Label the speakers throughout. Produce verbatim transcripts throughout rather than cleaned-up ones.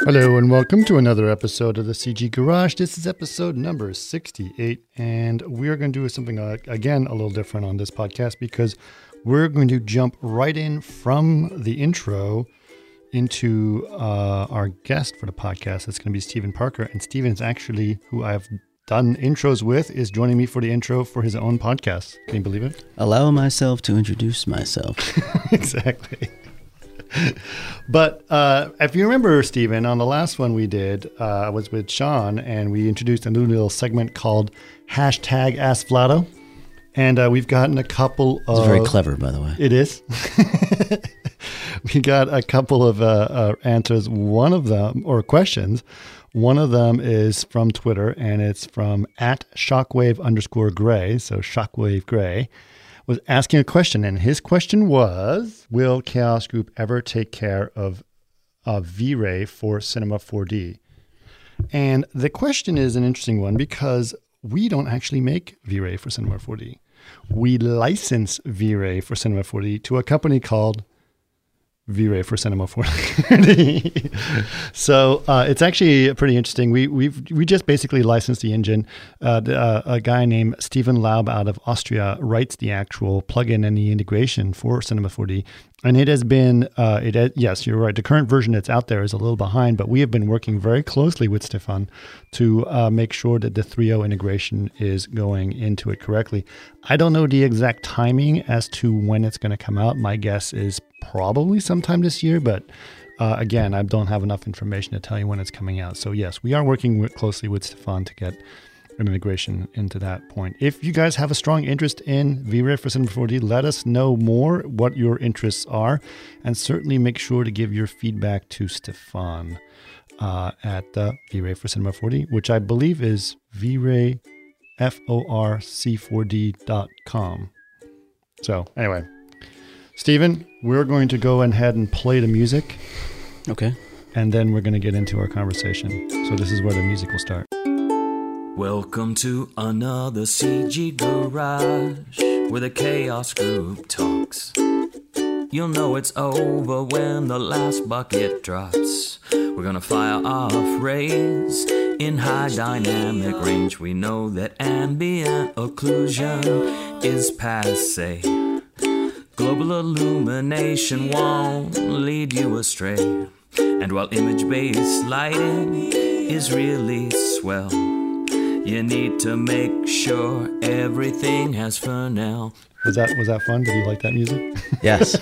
Speaker 1: Hello and welcome to another episode of the C G Garage. This is episode number sixty-eight, and we're going to do something, uh, again, a little different on this podcast because we're going to jump right in from the intro into uh, our guest for the podcast. It's going to be Stephen Parker, and Stephen is actually, who I've done intros with, is joining me for the intro for his own podcast. Can you believe it?
Speaker 2: Allow myself to introduce myself.
Speaker 1: Exactly. But uh, if you remember, Stephen, on the last one we did, uh, I was with Sean, and we introduced a new little segment called hashtag Ask Vlado. And uh, we've gotten a couple of...
Speaker 2: It's very clever, by the way.
Speaker 1: It is. We got a couple of uh, uh, answers. One of them, or questions, one of them is from Twitter, and it's from at shockwave underscore gray, so shockwave gray, was asking a question, and his question was, will Chaos Group ever take care of uh, V-Ray for Cinema four D? And the question is an interesting one because we don't actually make V-Ray for Cinema four D. We license V-Ray for Cinema four D to a company called V-Ray for Cinema four D. So uh, it's actually pretty interesting. We we we just basically licensed the engine. Uh, the, uh, a guy named Stephen Laub out of Austria writes the actual plugin and the integration for Cinema four D. And it has been, uh, it has, yes, you're right. The current version that's out there is a little behind, but we have been working very closely with Stefan to uh, make sure that the three point oh integration is going into it correctly. I don't know the exact timing as to when it's going to come out. My guess is probably sometime this year, but uh, again, I don't have enough information to tell you when it's coming out. So yes, we are working with, closely with Stefan to get an integration into that point. If you guys have a strong interest in V-Ray for Cinema four D, let us know more what your interests are, and certainly make sure to give your feedback to Stefan uh, at uh, V-Ray for Cinema four D, which I believe is V-Ray F O R C four D dot com. So anyway, Stephen, we're going to go ahead and play the music.
Speaker 2: Okay.
Speaker 1: And then we're going to get into our conversation. So this is where the music will start.
Speaker 3: Welcome to another C G Garage, where the Chaos Group talks. You'll know it's over when the last bucket drops. We're gonna fire off rays in high dynamic range. We know that ambient occlusion is passe. Global illumination won't lead you astray. And while image-based lighting is really swell, you need to make sure everything has Fresnel.
Speaker 1: Was that was that fun? Did you like that music?
Speaker 2: Yes.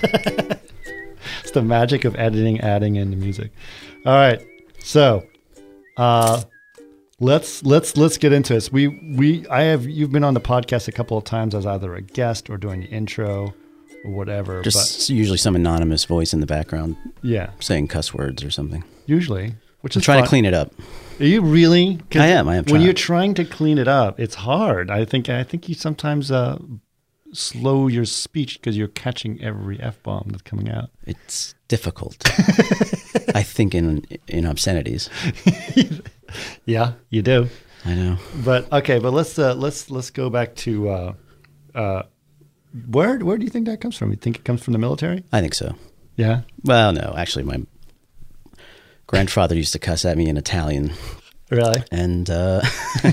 Speaker 1: It's the magic of editing, adding in the music. All right, so uh, let's let's let's get into this. We we I have you've been on the podcast a couple of times as either a guest or doing the intro or whatever.
Speaker 2: Just but, usually some anonymous voice in the background.
Speaker 1: Yeah,
Speaker 2: saying cuss words or something.
Speaker 1: Usually, which
Speaker 2: I'm
Speaker 1: is
Speaker 2: trying
Speaker 1: fun.
Speaker 2: to clean it up.
Speaker 1: Are you really?
Speaker 2: I am. I am.
Speaker 1: When
Speaker 2: trying.
Speaker 1: you're trying to clean it up, it's hard. I think. I think you sometimes uh, slow your speech because you're catching every f-bomb that's coming out.
Speaker 2: It's difficult. I think in in obscenities.
Speaker 1: Yeah, you do.
Speaker 2: I know.
Speaker 1: But okay, but let's uh, let's let's go back to uh, uh, where where do you think that comes from? You think it comes from the military?
Speaker 2: I think so.
Speaker 1: Yeah.
Speaker 2: Well, no, actually, my grandfather used to cuss at me in Italian.
Speaker 1: Really?
Speaker 2: And uh,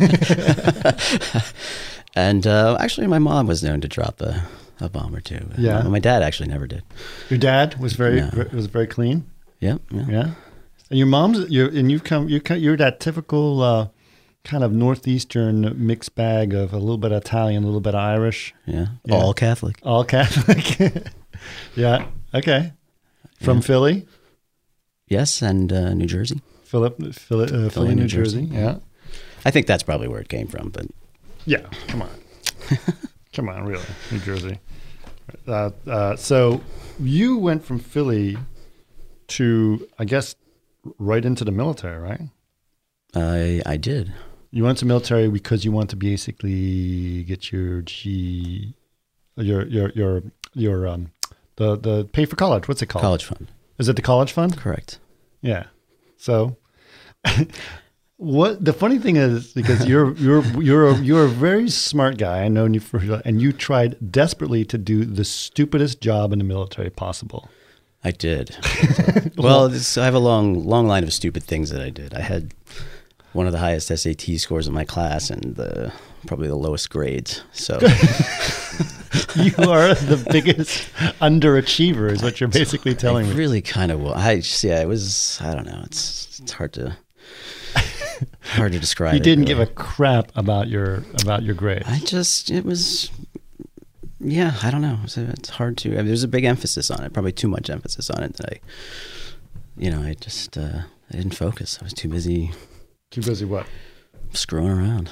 Speaker 2: and uh, actually, my mom was known to drop a, a bomb or two.
Speaker 1: Yeah.
Speaker 2: My, my dad actually never did.
Speaker 1: Your dad was very
Speaker 2: No.
Speaker 1: was very clean.
Speaker 2: Yep. Yeah.
Speaker 1: Yeah. And your mom's you and you've come you you're that typical uh, kind of northeastern mixed bag of a little bit of Italian, a little bit of Irish.
Speaker 2: Yeah.
Speaker 1: Yeah.
Speaker 2: All Catholic.
Speaker 1: All Catholic. Yeah. Okay. From
Speaker 2: Yeah.
Speaker 1: Philly.
Speaker 2: Yes, and uh, New Jersey.
Speaker 1: Philip, Philly, uh, Philly, New,
Speaker 2: New
Speaker 1: Jersey.
Speaker 2: Jersey.
Speaker 1: Yeah.
Speaker 2: I think that's probably where it came from, but
Speaker 1: Yeah. Come on. Come on, really. New Jersey. Uh, uh, so you went from Philly to, I guess, right into the military, right?
Speaker 2: I I did.
Speaker 1: You went to military because you want to basically get your G, your your your your um the the pay for college. What's it called?
Speaker 2: College fund.
Speaker 1: Is it the college fund?
Speaker 2: Correct.
Speaker 1: Yeah. So, what the funny thing is, because you're you're you're a, you're a very smart guy. I know you for, and you tried desperately to do the stupidest job in the military possible.
Speaker 2: I did. I did. Well, this, I have a long, long line of stupid things that I did. I had one of the highest S A T scores in my class and the probably the lowest grades. So
Speaker 1: you are the biggest underachiever, is what you're basically telling
Speaker 2: I
Speaker 1: me.
Speaker 2: Really, kind of. I just, yeah, it was. I don't know. It's it's hard to hard to describe.
Speaker 1: You
Speaker 2: it,
Speaker 1: didn't
Speaker 2: really.
Speaker 1: give a crap about your about your grades.
Speaker 2: I just it was. Yeah, I don't know. It's, it's hard to. I mean, there's a big emphasis on it. Probably too much emphasis on it that I, you know, I just uh, I didn't focus. I was too busy.
Speaker 1: Too busy what?
Speaker 2: Screwing around.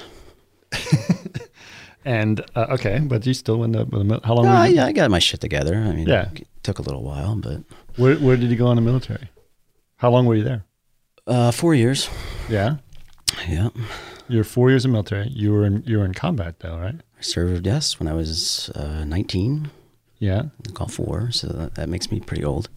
Speaker 1: And uh, okay, but you still in the, the how long?
Speaker 2: No,
Speaker 1: were you?
Speaker 2: yeah, I got my shit together. I mean,
Speaker 1: Yeah.
Speaker 2: it took a little while, but
Speaker 1: Where where did you go in the military? How long were you there?
Speaker 2: uh, four years.
Speaker 1: Yeah,
Speaker 2: Yeah,
Speaker 1: you're four years in military. You were in you were in combat though, right?
Speaker 2: I served. Yes, when I was uh, nineteen,
Speaker 1: Yeah,
Speaker 2: Gulf War. So that, that makes me pretty old.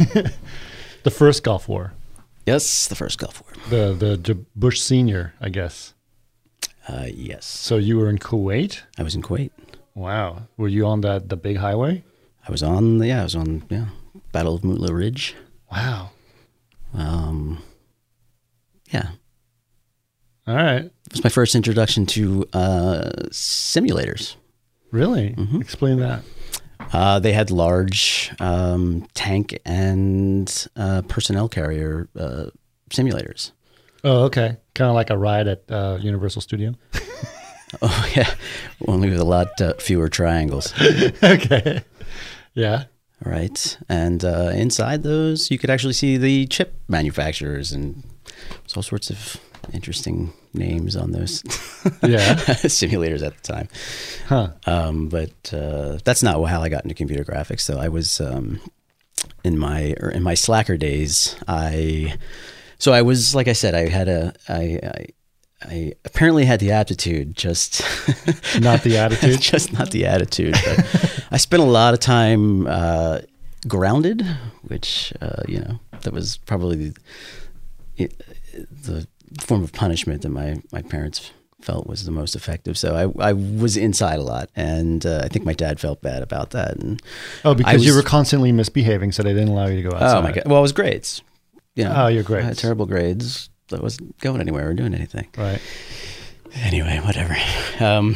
Speaker 1: the first Gulf War,
Speaker 2: Yes, the first Gulf War.
Speaker 1: the the J- Bush Senior, I guess.
Speaker 2: Uh, yes,
Speaker 1: So you were in Kuwait.
Speaker 2: I was in Kuwait.
Speaker 1: Wow, were you on that the big highway?
Speaker 2: I was on. Yeah, I was on. Yeah, Battle of Mutla Ridge.
Speaker 1: Wow.
Speaker 2: Um, yeah,
Speaker 1: All right.
Speaker 2: it was my first introduction to uh, simulators.
Speaker 1: Really?
Speaker 2: Mhm.
Speaker 1: Explain that.
Speaker 2: Uh, they had large um, tank and uh, personnel carrier uh, simulators.
Speaker 1: Oh, okay. Kind of like a ride at uh, Universal Studio.
Speaker 2: Oh yeah, only with a lot uh, fewer triangles.
Speaker 1: Okay. Yeah.
Speaker 2: Right, and uh, inside those, you could actually see the chip manufacturers, and there's all sorts of interesting names on those
Speaker 1: Yeah.
Speaker 2: simulators at the time.
Speaker 1: Huh.
Speaker 2: Um, but uh, that's not how I got into computer graphics. So I was um, in my or in my slacker days. I so I was like I said, I had a I. I I apparently had the aptitude, just
Speaker 1: Not the attitude.
Speaker 2: just not the attitude. But I spent a lot of time uh, grounded, which uh, you know that was probably the, the form of punishment that my my parents felt was the most effective. So I I was inside a lot, and uh, I think my dad felt bad about that. And
Speaker 1: Oh,
Speaker 2: I
Speaker 1: because you
Speaker 2: was-
Speaker 1: were constantly misbehaving, so they didn't allow you to go outside.
Speaker 2: oh my god, well, it was grades. You know,
Speaker 1: Oh, your
Speaker 2: I had
Speaker 1: grades.
Speaker 2: terrible grades. I wasn't going anywhere or doing anything.
Speaker 1: Right.
Speaker 2: Anyway, whatever. Um,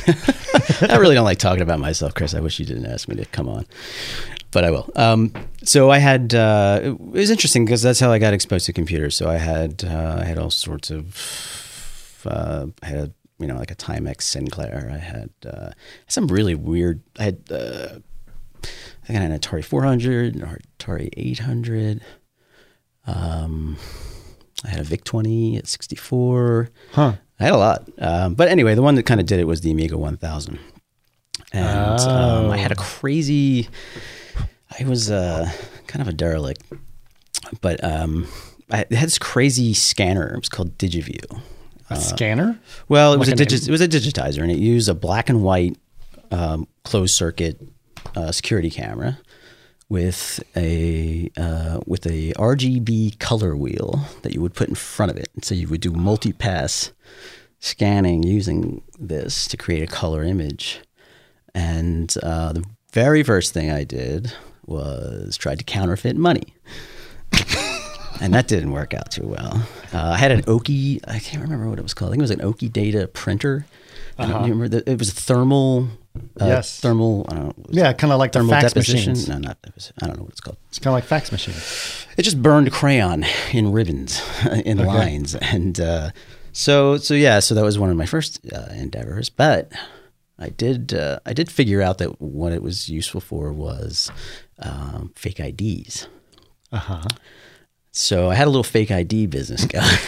Speaker 2: I really don't like talking about myself, Chris. I wish you didn't ask me to come on, but I will. Um, so I had, uh, it was interesting because that's how I got exposed to computers. So I had, uh, I had all sorts of, uh, I had, a, you know, like a Timex Sinclair. I had uh, some really weird, I had, uh, I think I had an Atari four hundred, or Atari eight hundred. Um, I had a VIC twenty at sixty-four.
Speaker 1: Huh.
Speaker 2: I had a lot. Um, but anyway, the one that kind of did it was the Amiga one thousand. And um, I had a crazy, I was uh, kind of a derelict, but um, I it had this crazy scanner. It was called DigiView.
Speaker 1: A scanner?
Speaker 2: Well, it was,
Speaker 1: Like
Speaker 2: a
Speaker 1: an-
Speaker 2: digi- it was a digitizer, and it used a black and white um, closed circuit uh, security camera with a uh, with a R G B color wheel that you would put in front of it. And so you would do multi-pass scanning using this to create a color image. And uh, the very first thing I did was tried to counterfeit money. And that didn't work out too well. Uh, I had an Oki, I can't remember what it was called. I think it was an Oki Data printer. I don't
Speaker 1: Uh-huh.
Speaker 2: remember. The, it was a thermal, uh,
Speaker 1: Yes.
Speaker 2: thermal, I don't know. what it was
Speaker 1: Yeah, kind of like the
Speaker 2: thermal
Speaker 1: fax
Speaker 2: deposition.
Speaker 1: machines.
Speaker 2: No, not deposition. I don't know what it's called.
Speaker 1: It's kind of like fax machines.
Speaker 2: It just burned crayon in ribbons, in
Speaker 1: Okay.
Speaker 2: lines, and uh, so so yeah. So that was one of my first uh, endeavors. But I did uh, I did figure out that what it was useful for was um, fake I Ds.
Speaker 1: Uh huh.
Speaker 2: So I had a little fake I D business going.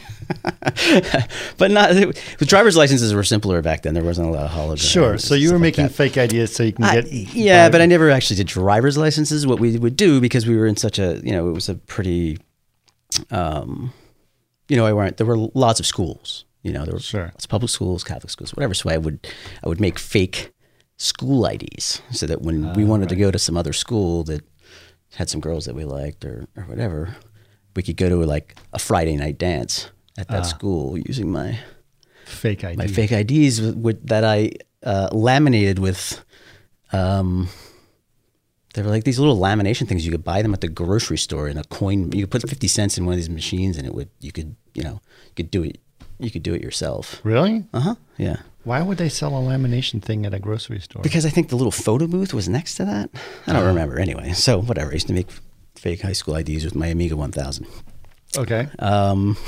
Speaker 2: But not the driver's licenses were simpler back then. There wasn't a lot of holograms.
Speaker 1: Sure. So you were
Speaker 2: stuff like
Speaker 1: making
Speaker 2: that.
Speaker 1: fake ideas so you can
Speaker 2: I-
Speaker 1: get.
Speaker 2: yeah, but I never actually did driver's licenses. What we would do, because we were in such a, you know, it was a pretty, um, you know, I weren't. There were lots of schools. You know, there were
Speaker 1: Sure.
Speaker 2: lots of public schools, Catholic schools, whatever. So I would, I would make fake school I Ds so that when we wanted to go to some other school that had some girls that we liked or or whatever, we could go to like a Friday night dance at that school using my
Speaker 1: fake I D.
Speaker 2: my fake I Ds with, with, that I uh, laminated with um, They were like these little lamination things. You could buy them at the grocery store in a coin. You could put fifty cents in one of these machines, and it would. You could, you know, you could do it. You could do it yourself.
Speaker 1: Really?
Speaker 2: Uh huh. Yeah.
Speaker 1: Why would they sell a lamination thing at a grocery store?
Speaker 2: Because I think the little photo booth was next to that. I don't uh, remember. Anyway, so whatever. I used to make fake high school I Ds with my Amiga one thousand.
Speaker 1: Okay.
Speaker 2: Um,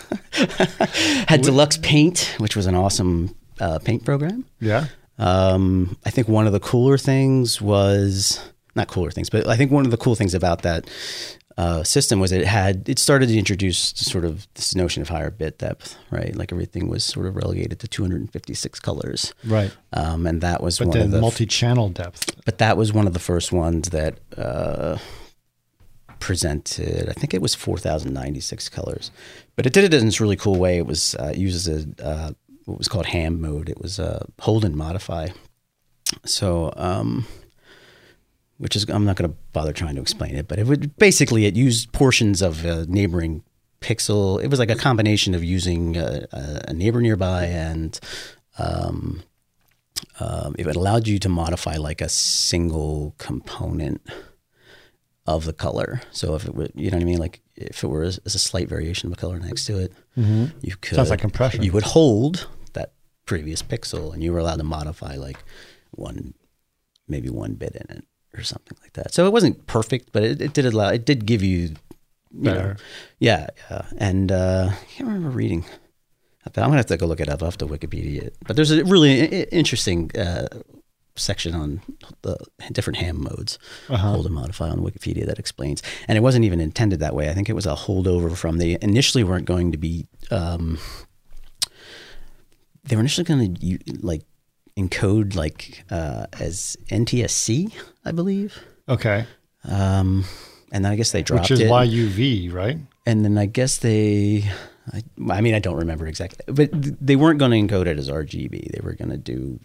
Speaker 2: had deluxe paint, which was an awesome uh, paint program.
Speaker 1: Yeah.
Speaker 2: Um, I think one of the cooler things was not cooler things, but I think one of the cool things about that uh, system was it had it started to introduce sort of this notion of higher bit depth, right? Like everything was sort of relegated to two hundred fifty-six colors,
Speaker 1: right?
Speaker 2: Um, and that was
Speaker 1: but
Speaker 2: one
Speaker 1: then
Speaker 2: of the
Speaker 1: multi-channel depth.
Speaker 2: But that was one of the first ones that. Uh, presented, I think it was four thousand ninety-six colors, but it did it in this really cool way. It was uh, used as a uh, what was called ham mode. It was a hold and modify. So, um, which is I'm not going to bother trying to explain it, but it would basically it used portions of a neighboring pixel. It was like a combination of using a, a neighbor nearby and um, um, it allowed you to modify like a single component of the color. So if it were, you know what I mean? Like if it were as, as a slight variation of a color next to it, mm-hmm. you could,
Speaker 1: sounds like compression.
Speaker 2: You would hold that previous pixel and you were allowed to modify like one, maybe one bit in it or something like that. So it wasn't perfect, but it, it did allow, it did give you, you
Speaker 1: better.
Speaker 2: Know, yeah. yeah. And uh, I can't remember reading. I'm going to have to go look it up. I'll have to Wikipedia it. But there's a really I- interesting uh, section on the different ham modes, uh-huh. hold and modify on Wikipedia that explains. And it wasn't even intended that way. I think it was a holdover from they initially weren't going to be, um, they were initially going to like encode like uh, as N T S C, I believe.
Speaker 1: Okay.
Speaker 2: Um, and then I guess they dropped it.
Speaker 1: Which is
Speaker 2: it.
Speaker 1: Y U V, right?
Speaker 2: And then I guess they, I, I mean, I don't remember exactly, but they weren't going to encode it as R G B. They were going to do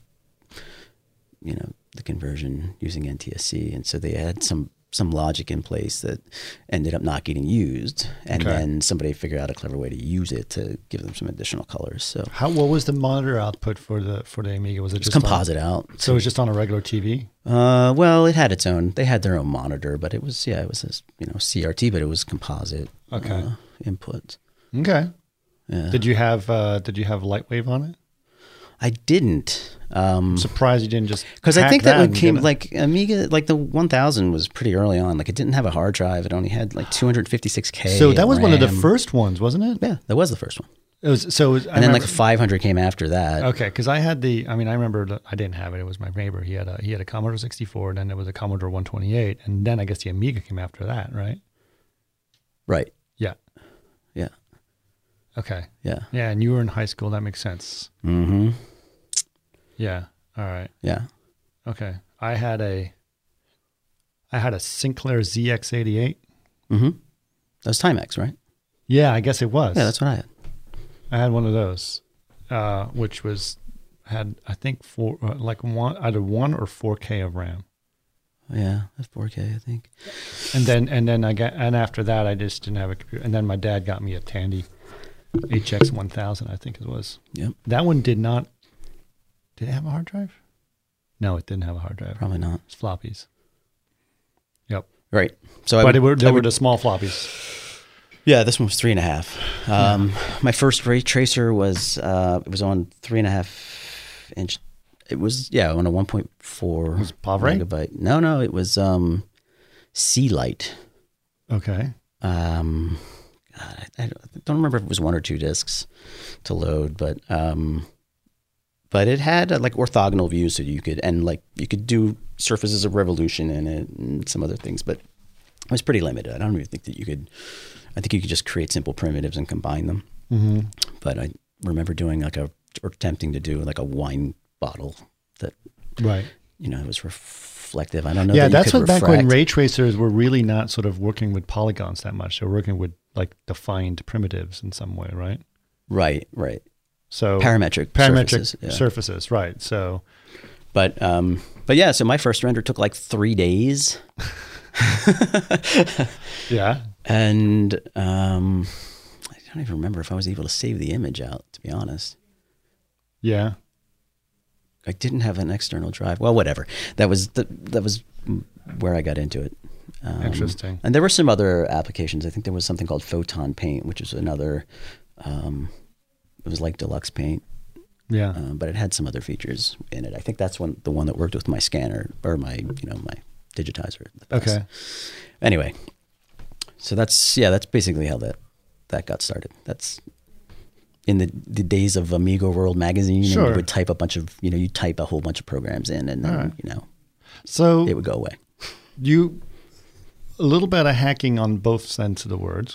Speaker 2: you know, the conversion using N T S C. And so they had some, some logic in place that ended up not getting used. And okay. then somebody figured out a clever way to use it to give them some additional colors. So
Speaker 1: how, what was the monitor output for the, for the Amiga? Was it just
Speaker 2: composite
Speaker 1: on,
Speaker 2: out?
Speaker 1: So it was just on a regular T V?
Speaker 2: Uh, well, it had its own, they had their own monitor, but it was, yeah, it was, a, you know, C R T, but it was composite
Speaker 1: okay.
Speaker 2: uh, input.
Speaker 1: Okay.
Speaker 2: Yeah.
Speaker 1: Did you have, uh, did you have Lightwave on it?
Speaker 2: I didn't. Um,
Speaker 1: I'm surprised you didn't just
Speaker 2: because I think that, that one came
Speaker 1: gonna...
Speaker 2: like Amiga, like the one thousand was pretty early on. Like it didn't have a hard drive; it only had like two hundred fifty-six K.
Speaker 1: So that was
Speaker 2: RAM.
Speaker 1: one of the first ones, wasn't it?
Speaker 2: Yeah, that was the first one.
Speaker 1: It was so, it was,
Speaker 2: and then remember, like a five hundred came after that.
Speaker 1: Okay, because I had the. I mean, I remember that I didn't have it. It was my neighbor. He had a he had a Commodore sixty-four, and then there was a Commodore one twenty-eight, and then I guess the Amiga came after that, right?
Speaker 2: Right.
Speaker 1: Yeah.
Speaker 2: Yeah.
Speaker 1: Okay.
Speaker 2: Yeah.
Speaker 1: Yeah, and you were in high school. That makes sense.
Speaker 2: Mm-hmm.
Speaker 1: Yeah. All right.
Speaker 2: Yeah.
Speaker 1: Okay. I had a I had a Sinclair Z X eighty-eight.
Speaker 2: Mm-hmm. That was Timex, right?
Speaker 1: Yeah, I guess it was.
Speaker 2: Yeah, that's what I had.
Speaker 1: I had one of those, uh, which was had I think four uh, like one either one or four K of RAM.
Speaker 2: Yeah, that's four K, I think.
Speaker 1: And then and then I got and after that I just didn't have a computer. And then my dad got me a Tandy H X one thousand, I think it was.
Speaker 2: Yep.
Speaker 1: That one did not. Did it have a hard drive? No, it didn't have a hard drive.
Speaker 2: Probably not.
Speaker 1: It's floppies. Yep.
Speaker 2: Right. So,
Speaker 1: but
Speaker 2: I would,
Speaker 1: it were, they
Speaker 2: I
Speaker 1: were
Speaker 2: would,
Speaker 1: the small floppies.
Speaker 2: Yeah, this one was three and a half. Um, yeah. My first ray tracer was uh, it was on three and a half inch. It was yeah on a one point four
Speaker 1: was Pavray?
Speaker 2: megabyte. No, no, it was um, C-Lite.
Speaker 1: Okay.
Speaker 2: Um, God, I, I don't remember if it was one or two discs to load, but. Um, But it had uh, like orthogonal views, so you could and like you could do surfaces of revolution in it and some other things, but it was pretty limited. I don't even think that you could. I think you could just create simple primitives and combine them. Mm-hmm. But I remember doing like a or attempting to do like a wine bottle that,
Speaker 1: right?
Speaker 2: You know, it was reflective. I don't know.
Speaker 1: Yeah,
Speaker 2: that
Speaker 1: that's what
Speaker 2: refract.
Speaker 1: back when ray tracers were really not sort of working with polygons that much. They were working with like defined primitives in some way, right?
Speaker 2: Right. Right.
Speaker 1: So
Speaker 2: parametric
Speaker 1: parametric
Speaker 2: surfaces, yeah.
Speaker 1: surfaces, right? So,
Speaker 2: but um, but yeah, so my first render took like three days.
Speaker 1: Yeah,
Speaker 2: and um, I don't even remember if I was able to save the image out. To be honest.
Speaker 1: Yeah.
Speaker 2: I didn't have an external drive. Well, whatever. That was the, that was where I got into it. Um,
Speaker 1: Interesting.
Speaker 2: And there were some other applications. I think there was something called Photon Paint, which is another. Um, it was like Deluxe Paint.
Speaker 1: Yeah.
Speaker 2: Um, but it had some other features in it. I think that's one the one that worked with my scanner or my you know my digitizer.
Speaker 1: Okay.
Speaker 2: Anyway, so that's yeah, that's basically how that that got started. That's in the, the days of Amigo World magazine.
Speaker 1: Sure.
Speaker 2: And you would type a bunch of you know you type a whole bunch of programs in, and then
Speaker 1: right.
Speaker 2: you know
Speaker 1: So
Speaker 2: it would go away.
Speaker 1: You a little bit of hacking on both sense of the words,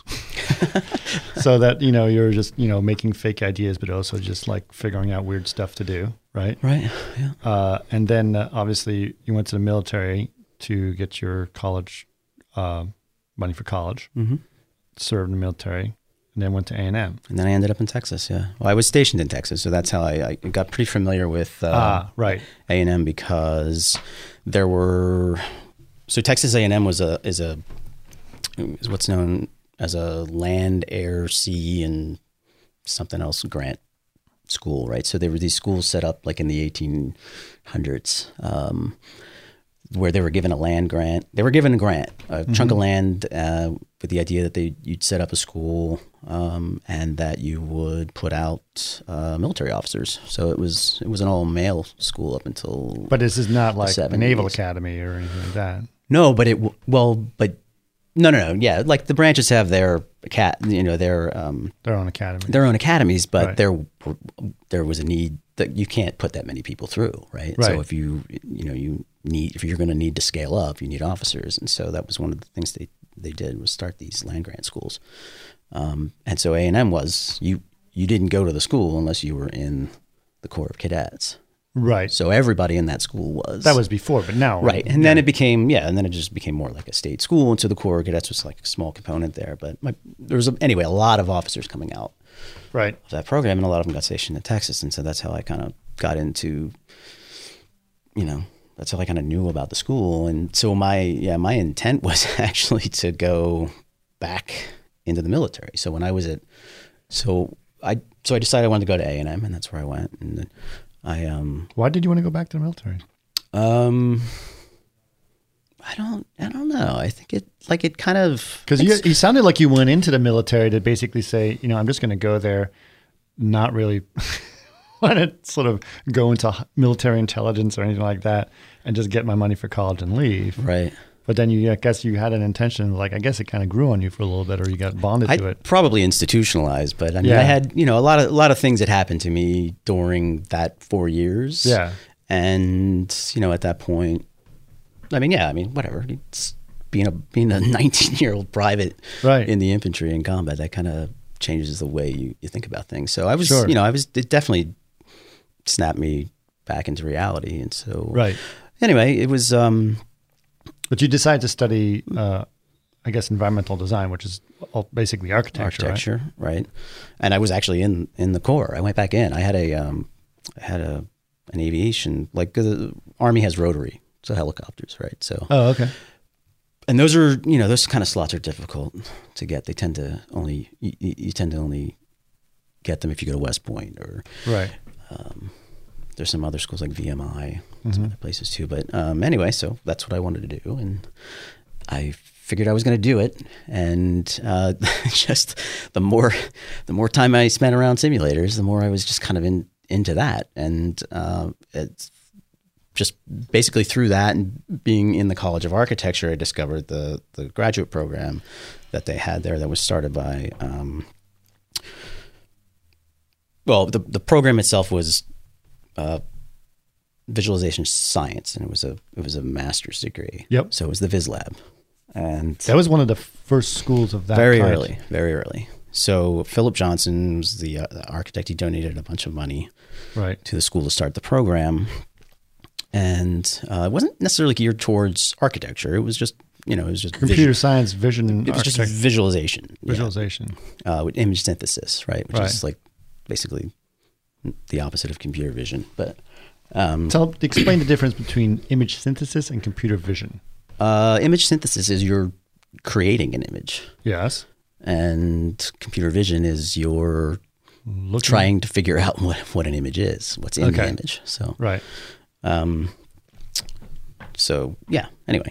Speaker 1: so that you know you're just you know making fake ideas, but also just like figuring out weird stuff to do, right?
Speaker 2: Right. Yeah.
Speaker 1: Uh, and then uh, obviously you went to the military to get your college uh, money for college,
Speaker 2: Mm-hmm.
Speaker 1: served in the military, and then went to A and M.
Speaker 2: And then I ended up in Texas. Yeah. Well, I was stationed in Texas, so that's how I, I got pretty familiar with uh,
Speaker 1: Ah, right.
Speaker 2: A and M because there were. So Texas A and M was a is a is what's known as a land, air, sea, and something else grant school, right? So there were these schools set up like in the eighteen hundreds, um, where they were given a land grant. They were given a grant, a mm-hmm. chunk of land, uh, with the idea that they you'd set up a school um, and that you would put out uh, military officers. So it was it was an all male school up until.
Speaker 1: But this is not like a
Speaker 2: seventies.
Speaker 1: Naval Academy or anything like that.
Speaker 2: No, but it well, but no, no, no. Yeah, like the branches have their cat, you know, their um,
Speaker 1: Their own academy.
Speaker 2: their own academies, but
Speaker 1: Right.
Speaker 2: there there was a need that you can't put that many people through, right?
Speaker 1: Right.
Speaker 2: So if you you know you need if you're going to need to scale up, you need officers, and so that was one of the things they they did was start these land grant schools, um, and so A and M was you you didn't go to the school unless you were in the Corps of Cadets.
Speaker 1: Right.
Speaker 2: So everybody in that school was.
Speaker 1: That was before, but now.
Speaker 2: Right. And then it became, yeah, and then it just became more like a state school. And so the Corps of Cadets was like a small component there. But my, there was, a, anyway, a lot of officers coming out
Speaker 1: Right.
Speaker 2: of that program, and a lot of them got stationed in Texas. And so that's how I kind of got into, you know, that's how I kind of knew about the school. And so my, yeah, my intent was actually to go back into the military. So when I was at, so I, so I decided I wanted to go to A and M, and that's where I went. And then, I um
Speaker 1: Why did you want to go back to the military?
Speaker 2: um I don't I don't know. I think it like it kind of
Speaker 1: Because you, you sounded like you went into the military to basically say, you know, I'm just going to go there, not really want to sort of go into military intelligence or anything like that, and just get my money for college and leave.
Speaker 2: right.
Speaker 1: But then you, I guess you had an intention, like, I guess it kind of grew on you for a little bit, or you got bonded
Speaker 2: I
Speaker 1: to it.
Speaker 2: probably institutionalized, but I mean
Speaker 1: Yeah.
Speaker 2: I had, you know, a lot of a lot of things that happened to me during that four years.
Speaker 1: Yeah.
Speaker 2: And, you know, at that point, I mean, yeah, I mean, whatever. It's being a being a nineteen-year-old private
Speaker 1: Right.
Speaker 2: in the infantry in combat, that kind of changes the way you, you think about things. So I was,
Speaker 1: Sure.
Speaker 2: you know, I was it definitely snapped me back into reality. And so
Speaker 1: Right.
Speaker 2: anyway, it was um
Speaker 1: But you decided to study, uh, I guess, environmental design, which is all basically architecture, right?
Speaker 2: architecture, right? And I was actually in in the Corps. I went back in. I had a um, I had a an aviation, like the Army has rotary, so helicopters, right? So
Speaker 1: Oh, okay.
Speaker 2: and those are, you know, those kind of slots are difficult to get. They tend to only you, you tend to only get them if you go to West Point, or
Speaker 1: Right.
Speaker 2: um, there's some other schools like V M I, and
Speaker 1: Mm-hmm.
Speaker 2: some other places too. But um, anyway, so that's what I wanted to do, and I figured I was going to do it. And uh, just the more the more time I spent around simulators, the more I was just kind of in into that. And uh, it's just basically through that and being in the College of Architecture, I discovered the the graduate program that they had there that was started by. Um, well, the the program itself was. Uh, visualization science, and it was a it was a master's degree.
Speaker 1: Yep.
Speaker 2: So it was the Viz Lab, and
Speaker 1: That was one of the first schools of that
Speaker 2: very
Speaker 1: kind.
Speaker 2: early, very early. So Philip Johnson was the, uh, the architect. He donated a bunch of money
Speaker 1: Right.
Speaker 2: to the school to start the program, and uh, it wasn't necessarily geared towards architecture. It was just you know it was just
Speaker 1: Computer
Speaker 2: vision.
Speaker 1: science, vision,
Speaker 2: It was just
Speaker 1: architect-
Speaker 2: visualization, yeah.
Speaker 1: visualization.
Speaker 2: uh, with image synthesis, right? Which
Speaker 1: Right.
Speaker 2: is like basically the opposite of computer vision, but. Um,
Speaker 1: Tell, explain the difference between image synthesis and computer vision.
Speaker 2: Uh, image synthesis is you're creating an image,
Speaker 1: Yes.
Speaker 2: and computer vision is you're
Speaker 1: Looking.
Speaker 2: trying to figure out what, what an image is, what's in
Speaker 1: Okay.
Speaker 2: the image. So,
Speaker 1: Right.
Speaker 2: um, so yeah, anyway.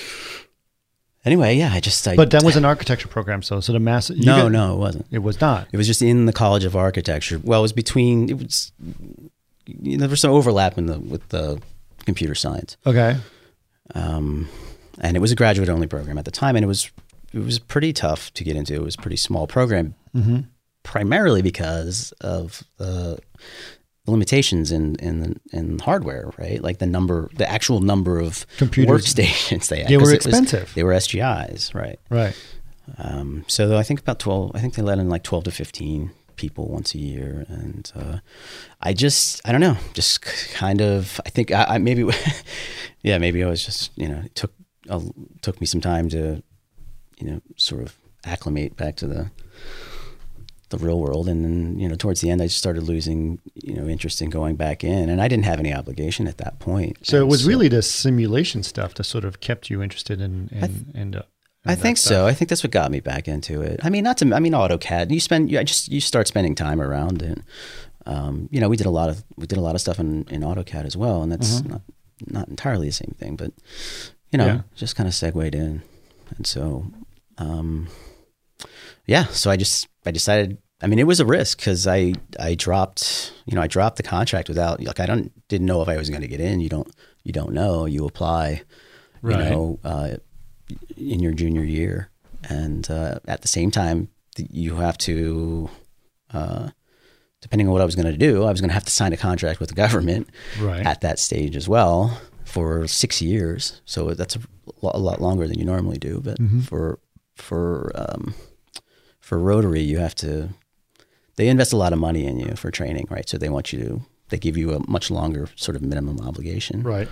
Speaker 2: Anyway, yeah, I just, I,
Speaker 1: But that was an architecture program, so so the mass. you
Speaker 2: no,
Speaker 1: got-
Speaker 2: no, it wasn't.
Speaker 1: it was not.
Speaker 2: It was just in the College of Architecture. Well, it was between, it was, you know, there was some overlap in the, with the computer science.
Speaker 1: Okay.
Speaker 2: Um, and it was a graduate only program at the time. And it was, it was pretty tough to get into. It was a pretty small program,
Speaker 1: Mm-hmm.
Speaker 2: primarily because of the limitations in, in, in hardware, right? Like the number, the actual number of
Speaker 1: Computers.
Speaker 2: workstations they had.
Speaker 1: They were
Speaker 2: 'cause it was-
Speaker 1: expensive.
Speaker 2: they were S G Is, right?
Speaker 1: Right.
Speaker 2: Um, so I think about twelve, I think they let in like twelve to fifteen people once a year. And, uh, I just, I don't know, just kind of, I think I, I maybe, yeah, maybe I was just, you know, it took, a, took me some time to, you know, sort of acclimate back to the, the real world. And then, you know, towards the end, I just started losing, you know, interest in going back in, and I didn't have any obligation at that point.
Speaker 1: So it
Speaker 2: And
Speaker 1: was really the simulation stuff that sort of kept you interested in, in,
Speaker 2: I th-
Speaker 1: in, uh, in
Speaker 2: I
Speaker 1: that
Speaker 2: think
Speaker 1: stuff.
Speaker 2: so. I think that's what got me back into it. I mean, not to, I mean, AutoCAD, you spend, you, I just, you start spending time around it. Um, you know, we did a lot of, we did a lot of stuff in, in AutoCAD as well. And that's
Speaker 1: Mhm.
Speaker 2: not, not entirely the same thing, but you know,
Speaker 1: Yeah.
Speaker 2: just kind of segued in. And so, um, yeah, so I just, I decided, I mean, it was a risk because I, I dropped, you know, I dropped the contract without, like, I don't, didn't know if I was going to get in. You don't, you don't know, you apply,
Speaker 1: Right.
Speaker 2: you know, uh, in your junior year. And, uh, at the same time th- you have to, uh, depending on what I was going to do, I was going to have to sign a contract with the government
Speaker 1: Right.
Speaker 2: at that stage as well for six years. So that's a, lo- a lot longer than you normally do. But
Speaker 1: Mhm.
Speaker 2: for, for, um, for Rotary, you have to, they invest a lot of money in you for training, right? So they want you to, they give you a much longer sort of minimum obligation.
Speaker 1: Right.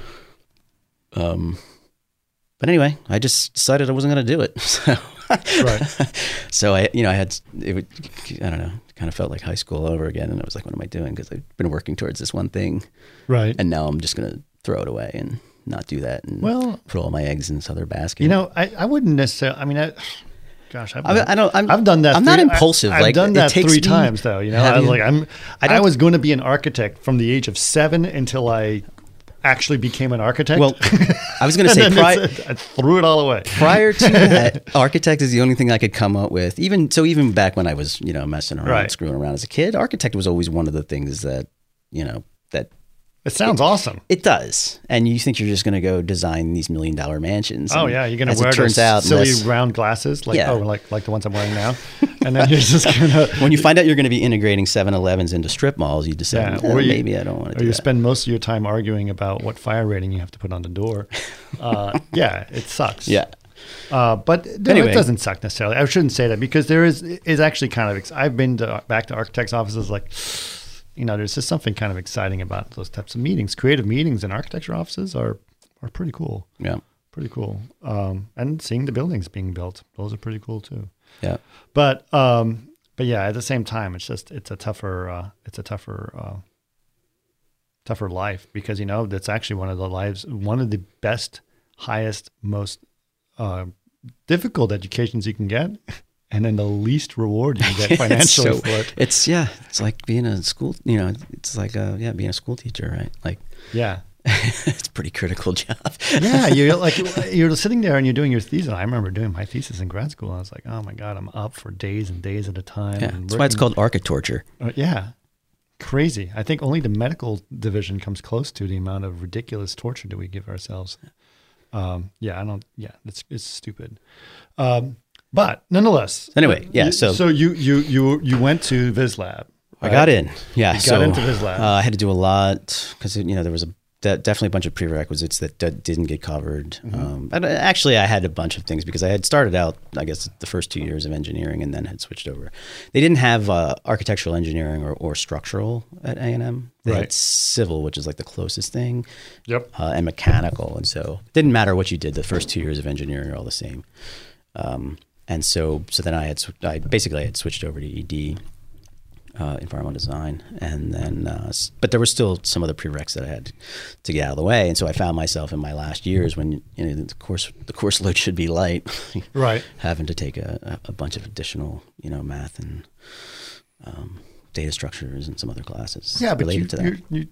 Speaker 2: Um, but anyway, I just decided I wasn't going to do it. So,
Speaker 1: Right.
Speaker 2: so I, you know, I had, it would, I don't know, it kind of felt like high school over again. And I was like, what am I doing? Because I've been working towards this one thing.
Speaker 1: Right.
Speaker 2: And now I'm just going to throw it away and not do that and
Speaker 1: Well,
Speaker 2: put all my eggs in this other basket.
Speaker 1: you know, I, I wouldn't necessarily, I mean, I, gosh, I've
Speaker 2: I,
Speaker 1: done,
Speaker 2: I don't, I'm,
Speaker 1: I've done that.
Speaker 2: I'm not
Speaker 1: three-
Speaker 2: impulsive.
Speaker 1: I, I've
Speaker 2: like
Speaker 1: done
Speaker 2: it
Speaker 1: that
Speaker 2: takes
Speaker 1: three
Speaker 2: me
Speaker 1: times though. You know, I was
Speaker 2: having-
Speaker 1: like, I'm,
Speaker 2: I
Speaker 1: I,
Speaker 2: don't-
Speaker 1: was going to be an architect from the age of seven until I actually became an architect.
Speaker 2: Well, I was going to
Speaker 1: And
Speaker 2: say
Speaker 1: then
Speaker 2: prior,
Speaker 1: it's- I threw it all away.
Speaker 2: prior to that, architect is the only thing I could come up with. Even so, even back when I was, you know, messing around,
Speaker 1: Right.
Speaker 2: screwing around as a kid, architect was always one of the things that, you know, that
Speaker 1: It sounds awesome.
Speaker 2: it does. And you think you're just going to go design these million dollar mansions.
Speaker 1: Oh
Speaker 2: and
Speaker 1: yeah, you're gonna
Speaker 2: as
Speaker 1: wear
Speaker 2: it turns
Speaker 1: those
Speaker 2: out,
Speaker 1: silly
Speaker 2: unless-
Speaker 1: round glasses, like
Speaker 2: Yeah.
Speaker 1: oh, like like the ones I'm wearing now, and then you're just gonna
Speaker 2: when you find out you're going to be integrating seven elevens into strip malls, you decide,
Speaker 1: Yeah,
Speaker 2: "Eh,
Speaker 1: or you-
Speaker 2: maybe I don't want to
Speaker 1: or
Speaker 2: do
Speaker 1: you
Speaker 2: that.
Speaker 1: spend most of your time arguing about what fire rating you have to put on the door. Uh, yeah, it sucks.
Speaker 2: Yeah.
Speaker 1: Uh, but no,
Speaker 2: Anyway.
Speaker 1: it doesn't suck necessarily. I shouldn't say that because there is is actually kind of. Ex- I've been to, back to architects' offices. Like, you know, there's just something kind of exciting about those types of meetings. Creative meetings in architecture offices are are pretty cool.
Speaker 2: Yeah.
Speaker 1: Pretty cool. Um, and seeing the buildings being built, those are pretty cool too.
Speaker 2: Yeah.
Speaker 1: But um, but yeah, at the same time, it's just it's a tougher uh, it's a tougher uh, tougher life because you know that's actually one of the lives one of the best, highest, most uh, difficult educations you can get, and then the least reward you can get
Speaker 2: It's
Speaker 1: financially
Speaker 2: so-
Speaker 1: for it.
Speaker 2: It's yeah, it's like being a school, you know, it's like uh yeah, being a school teacher, right? Like
Speaker 1: Yeah.
Speaker 2: it's a pretty critical job.
Speaker 1: Yeah, you're like you're sitting there and you're doing your thesis. I remember doing my thesis in grad school. And I was like, oh my god, I'm up for days and days at a time.
Speaker 2: Yeah,
Speaker 1: and
Speaker 2: that's why it's
Speaker 1: working-
Speaker 2: called architorture.
Speaker 1: Uh, yeah, crazy. I think only the medical division comes close to the amount of ridiculous torture that we give ourselves. Um, yeah, I don't. Yeah, it's it's stupid. Um, but nonetheless,
Speaker 2: Anyway, yeah,
Speaker 1: you-
Speaker 2: so-
Speaker 1: so you you you you went to VizLab.
Speaker 2: I got in. Yeah,
Speaker 1: You
Speaker 2: so
Speaker 1: got into VizLab.
Speaker 2: uh, I had to do a lot because you know there was a de- definitely a bunch of prerequisites that d- didn't get covered.
Speaker 1: Mm-hmm.
Speaker 2: Um, but actually, I had a bunch of things because I had started out, I guess, the first two years of engineering and then had switched over. They didn't have uh, architectural engineering or, or structural at A and M. They
Speaker 1: Right.
Speaker 2: had civil, which is like the closest thing,
Speaker 1: Yep.
Speaker 2: uh, and mechanical. And so it didn't matter what you did. The first two years of engineering are all the same. Um, and so, so then I had, sw- I basically I had switched over to E D. Uh, environmental design, and then, uh, s- but there were still some other prereqs that I had to get out of the way, and so I found myself in my last years when you know the course the course load should be light,
Speaker 1: Right.
Speaker 2: having to take a, a bunch of additional you know math and um, data structures and some other classes
Speaker 1: Yeah, but
Speaker 2: related
Speaker 1: you,
Speaker 2: to that.
Speaker 1: you you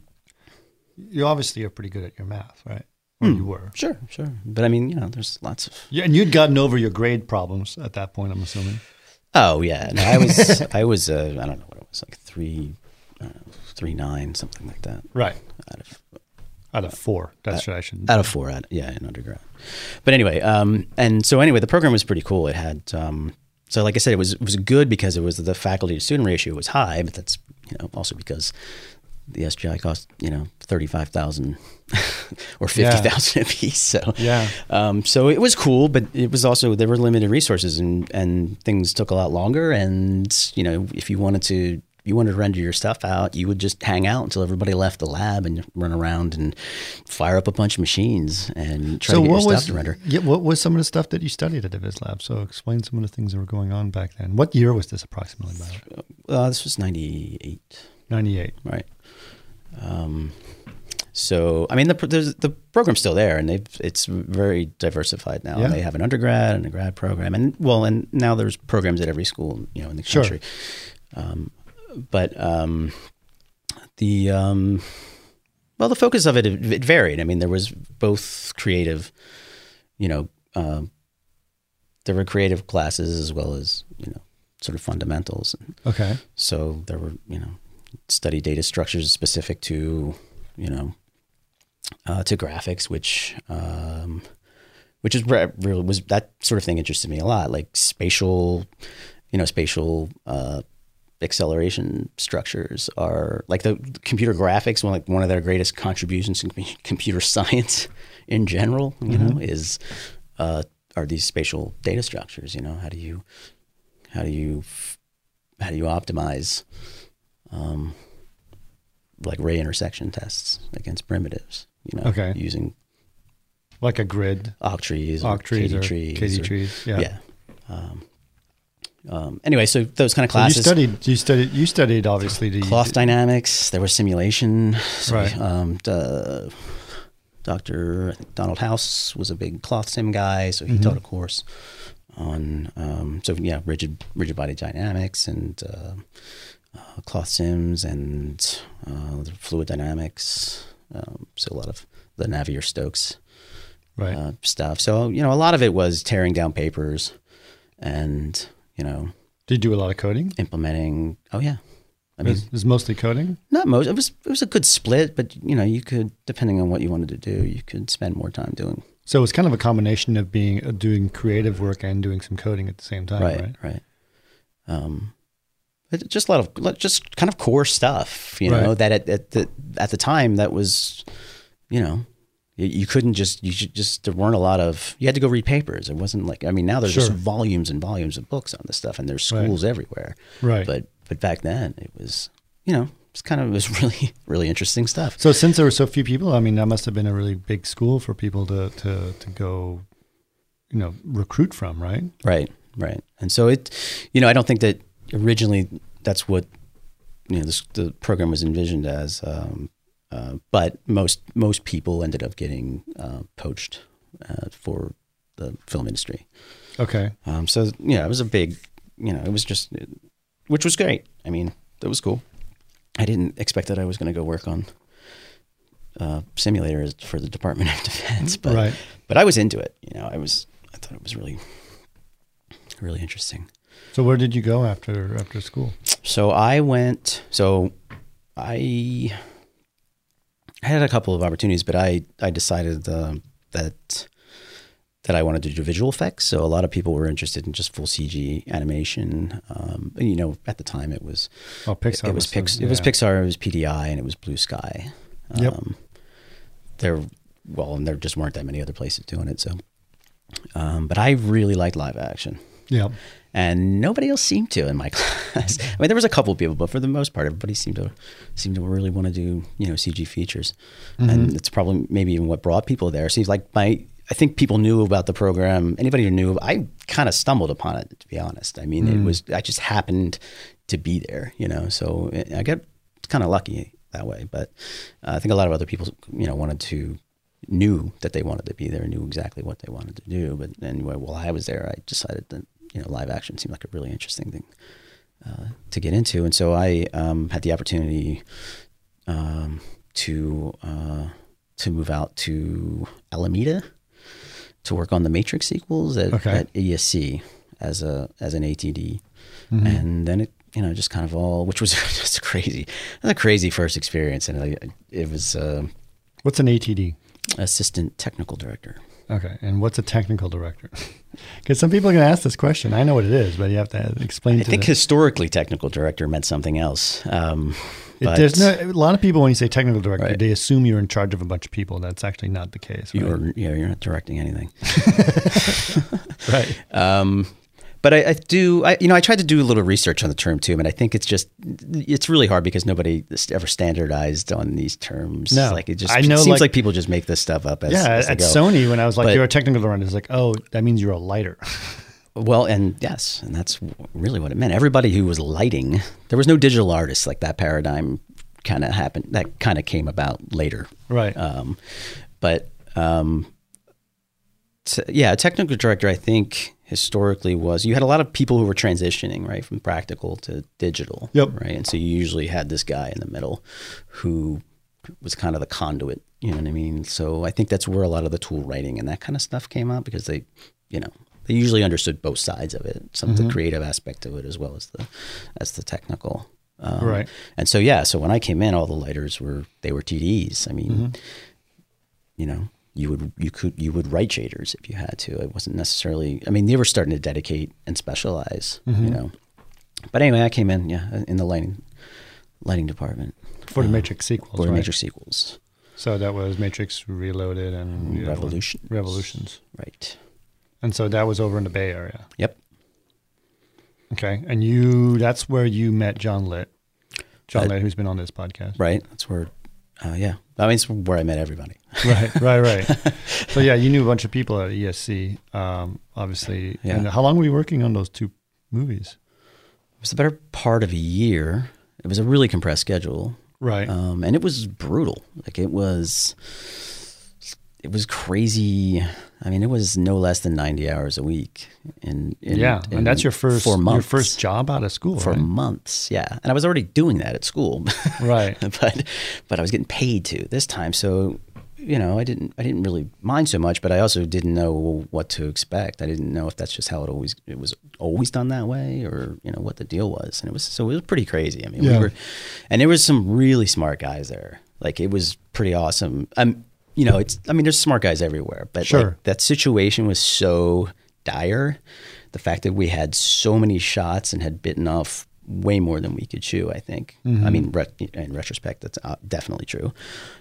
Speaker 1: you obviously are pretty good at your math, right? Or
Speaker 2: Hmm.
Speaker 1: you were.
Speaker 2: Sure, sure. But I mean, you know, there's lots of.
Speaker 1: Yeah, and you'd gotten over your grade problems at that point, I'm assuming.
Speaker 2: Oh yeah, no, I was I was uh, I don't know what it was, like three, uh, three nine, something like that.
Speaker 1: Right.
Speaker 2: Out of
Speaker 1: Out of four. That's what I should.
Speaker 2: out of four, out, yeah, in undergrad. But anyway, um, and so anyway, the program was pretty cool. It had um, so like I said, it was it was good because it was the faculty to student ratio was high, but that's you know also because the S G I cost you know thirty five thousand or fifty thousand yeah. a piece. So
Speaker 1: yeah,
Speaker 2: um, so it was cool, but it was also there were limited resources and and things took a lot longer. And you know if you wanted to. You wanted to render your stuff out, you would just hang out until everybody left the lab and run around and fire up a bunch of machines and try
Speaker 1: so
Speaker 2: to get
Speaker 1: what
Speaker 2: your
Speaker 1: was,
Speaker 2: stuff to render.
Speaker 1: Yeah, what was some of the stuff that you studied at the Viz Lab? So explain some of the things that were going on back then. What year was this approximately about?
Speaker 2: Uh, this was ninety-eight.
Speaker 1: ninety-eight.
Speaker 2: Right. Um, so, I mean, the there's, the program's still there, and they've it's very diversified now.
Speaker 1: Yeah.
Speaker 2: They have an undergrad and a grad program, and well, and now there's programs at every school, you know, in the country.
Speaker 1: Sure.
Speaker 2: Um, But um, the um, well, the focus of it it varied. I mean, there was both creative, you know, uh, there were creative classes as well as you know, sort of fundamentals.
Speaker 1: Okay.
Speaker 2: So there were you know, study data structures specific to you know, uh, to graphics, which um, which is really was that sort of thing interested me a lot, like spatial, you know, spatial. Uh, acceleration structures are like the computer graphics. One like one of their greatest contributions in computer science in general, you mm-hmm. know, is uh, are these spatial data structures. You know, how do you how do you how do you optimize um, like ray intersection tests against primitives? You know,
Speaker 1: okay.
Speaker 2: using
Speaker 1: like a grid,
Speaker 2: octrees,
Speaker 1: octrees,
Speaker 2: or
Speaker 1: K D trees, K D
Speaker 2: or,
Speaker 1: trees. Yeah.
Speaker 2: yeah. Um, Um, anyway, so those kind of classes.
Speaker 1: So you studied. You studied. You studied obviously the
Speaker 2: cloth dynamics. There was simulation. So
Speaker 1: right.
Speaker 2: We, um, uh, Doctor Donald House was a big cloth sim guy, so he mm-hmm. taught a course on. Um, so yeah, rigid rigid body dynamics and uh, uh, cloth sims and uh, fluid dynamics. Um, so a lot of the Navier-Stokes
Speaker 1: right.
Speaker 2: uh, stuff. So you know, a lot of it was tearing down papers and. You know,
Speaker 1: did you do a lot of coding?
Speaker 2: Implementing. Oh yeah, I mean,
Speaker 1: it was mostly coding.
Speaker 2: Not most. It was. It was a good split, but you know, you could, depending on what you wanted to do, you could spend more time doing.
Speaker 1: So it was kind of a combination of being uh, doing creative work and doing some coding at the same time, right?
Speaker 2: Right. Right. Um, but just a lot of just kind of core stuff, you know, right. that at, at the at the time that was, you know. You couldn't just, you should just, there weren't a lot of, you had to go read papers. It wasn't like, I mean, now there's sure. just volumes and volumes of books on this stuff and there's schools right. everywhere.
Speaker 1: Right.
Speaker 2: But, but back then it was, you know, it's kind of, it was really, really interesting stuff.
Speaker 1: So since there were so few people, I mean, that must have been a really big school for people to, to, to go, you know, recruit from, right?
Speaker 2: Right. Right. And so it, you know, I don't think that originally that's what, you know, this, the program was envisioned as, um, Uh, but most most people ended up getting uh, poached uh, for the film industry.
Speaker 1: Okay.
Speaker 2: Um, so yeah, it was a big, you know, it was just, which was great. I mean, that was cool. I didn't expect that I was going to go work on uh, simulators for the Department of Defense, but
Speaker 1: right.
Speaker 2: but I was into it. You know, I was I thought it was really really interesting.
Speaker 1: So where did you go after after school? So
Speaker 2: I went. So I. I had a couple of opportunities, but I, I decided uh, that that I wanted to do visual effects. So a lot of people were interested in just full C G animation. Um, and, you know, at the time it was
Speaker 1: oh Pixar.
Speaker 2: It, it was
Speaker 1: was
Speaker 2: Pix,
Speaker 1: yeah.
Speaker 2: It was Pixar. It was P D I, and it was Blue Sky. Um,
Speaker 1: yep.
Speaker 2: There, well, and there just weren't that many other places doing it. So, um, but I really liked live action.
Speaker 1: Yeah.
Speaker 2: And nobody else seemed to in my class. I mean, there was a couple of people, but for the most part, everybody seemed to seemed to really want to do, you know, C G features. Mm-hmm. And it's probably maybe even what brought people there. Seems like my, I think people knew about the program. Anybody who knew, I kind of stumbled upon it, to be honest. I mean, mm. it was, I just happened to be there, you know, so I got kind of lucky that way. But uh, I think a lot of other people, you know, wanted to, knew that they wanted to be there, knew exactly what they wanted to do. But anyway, while I was there, I decided that, you know, live action seemed like a really interesting thing uh, to get into. And so I um, had the opportunity um, to uh, to move out to Alameda to work on the Matrix sequels at,
Speaker 1: Okay.
Speaker 2: at E S C as a as an A T D,
Speaker 1: Mhm.
Speaker 2: and then it you know just kind of all, which was just crazy, it was a crazy first experience, and I, it was uh,
Speaker 1: What's an A T D?
Speaker 2: assistant technical director.
Speaker 1: Okay, and what's a technical director? Because some people are going to ask this question. I know what it is, but you have to explain
Speaker 2: I
Speaker 1: to
Speaker 2: think
Speaker 1: the,
Speaker 2: historically technical director meant something else. Um,
Speaker 1: it,
Speaker 2: but
Speaker 1: there's no, a lot of people, when you say technical director,
Speaker 2: Right.
Speaker 1: they assume you're in charge of a bunch of people. That's actually not the case. Right?
Speaker 2: you're yeah you're not directing anything.
Speaker 1: right.
Speaker 2: Um, but I, I do, I, you know, I tried to do a little research on the term too, and I think it's just, it's really hard because nobody ever standardized on these terms.
Speaker 1: No.
Speaker 2: Like it just
Speaker 1: I know,
Speaker 2: it seems
Speaker 1: like-
Speaker 2: like, people just make this stuff up as,
Speaker 1: Yeah,
Speaker 2: as they
Speaker 1: at
Speaker 2: go.
Speaker 1: Sony, when I was like,
Speaker 2: But-
Speaker 1: you're a technical director, it's like, oh, that means you're a lighter.
Speaker 2: Well, and yes, and that's really what it meant. Everybody who was lighting, there was no digital artists. Like that paradigm kind of happened, that kind of came about later.
Speaker 1: Right.
Speaker 2: Um, but um, t- yeah, a technical director, I think historically was, you had a lot of people who were transitioning, right, from practical to digital.
Speaker 1: Yep.
Speaker 2: Right. And so you usually had this guy in the middle who was kind of the conduit, you know what I mean? So I think that's where a lot of the tool writing and that kind of stuff came out, because they, you know, they usually understood both sides of it, some of the creative aspect of it as well as the, as the technical. Um,
Speaker 1: Right.
Speaker 2: And so, yeah, so when I came in, all the lighters were, they were T Ds. I mean, you know, you would, you could, you would write shaders if you had to. It wasn't necessarily, I mean, they were starting to dedicate and specialize, you know, but anyway, I came in, yeah, in the lighting, lighting department.
Speaker 1: For the
Speaker 2: uh,
Speaker 1: Matrix sequels,
Speaker 2: For the
Speaker 1: right?
Speaker 2: Matrix sequels.
Speaker 1: So that was Matrix Reloaded and the other one?
Speaker 2: Revolutions.
Speaker 1: Revolutions.
Speaker 2: Right.
Speaker 1: And so that was over in the Bay Area.
Speaker 2: Yep.
Speaker 1: Okay. And you, that's where you met John Litt. John
Speaker 2: Uh,
Speaker 1: Litt, who's been on this podcast.
Speaker 2: Right. That's where, uh, yeah, I mean, it's where I met everybody.
Speaker 1: Right, right, right. So yeah, you knew a bunch of people at E S C, um, obviously.
Speaker 2: Yeah.
Speaker 1: And how long were you working on those two movies?
Speaker 2: It was the better part of a year. It was a really compressed schedule.
Speaker 1: Right.
Speaker 2: Um, and it was brutal. Like it was, it was crazy. I mean, it was no less than ninety hours a week. In, in
Speaker 1: yeah,
Speaker 2: in
Speaker 1: and that's your first
Speaker 2: four months.
Speaker 1: your first job out of school,
Speaker 2: for
Speaker 1: right?
Speaker 2: months. Yeah, and I was already doing that at school,
Speaker 1: Right.
Speaker 2: but but I was getting paid to this time. So you know, I didn't I didn't really mind so much, but I also didn't know what to expect. I didn't know if that's just how it always it was always done that way, or you know what the deal was. And it was so it was pretty crazy. I mean,
Speaker 1: Yeah.
Speaker 2: we were, and there was some really smart guys there. Like it was pretty awesome. Um, you know, it's I mean, there's smart guys everywhere, but
Speaker 1: Sure.
Speaker 2: like, that situation was so dire. The fact that we had so many shots and had bitten off way more than we could chew, I think. I mean, re- in retrospect, that's uh, definitely true.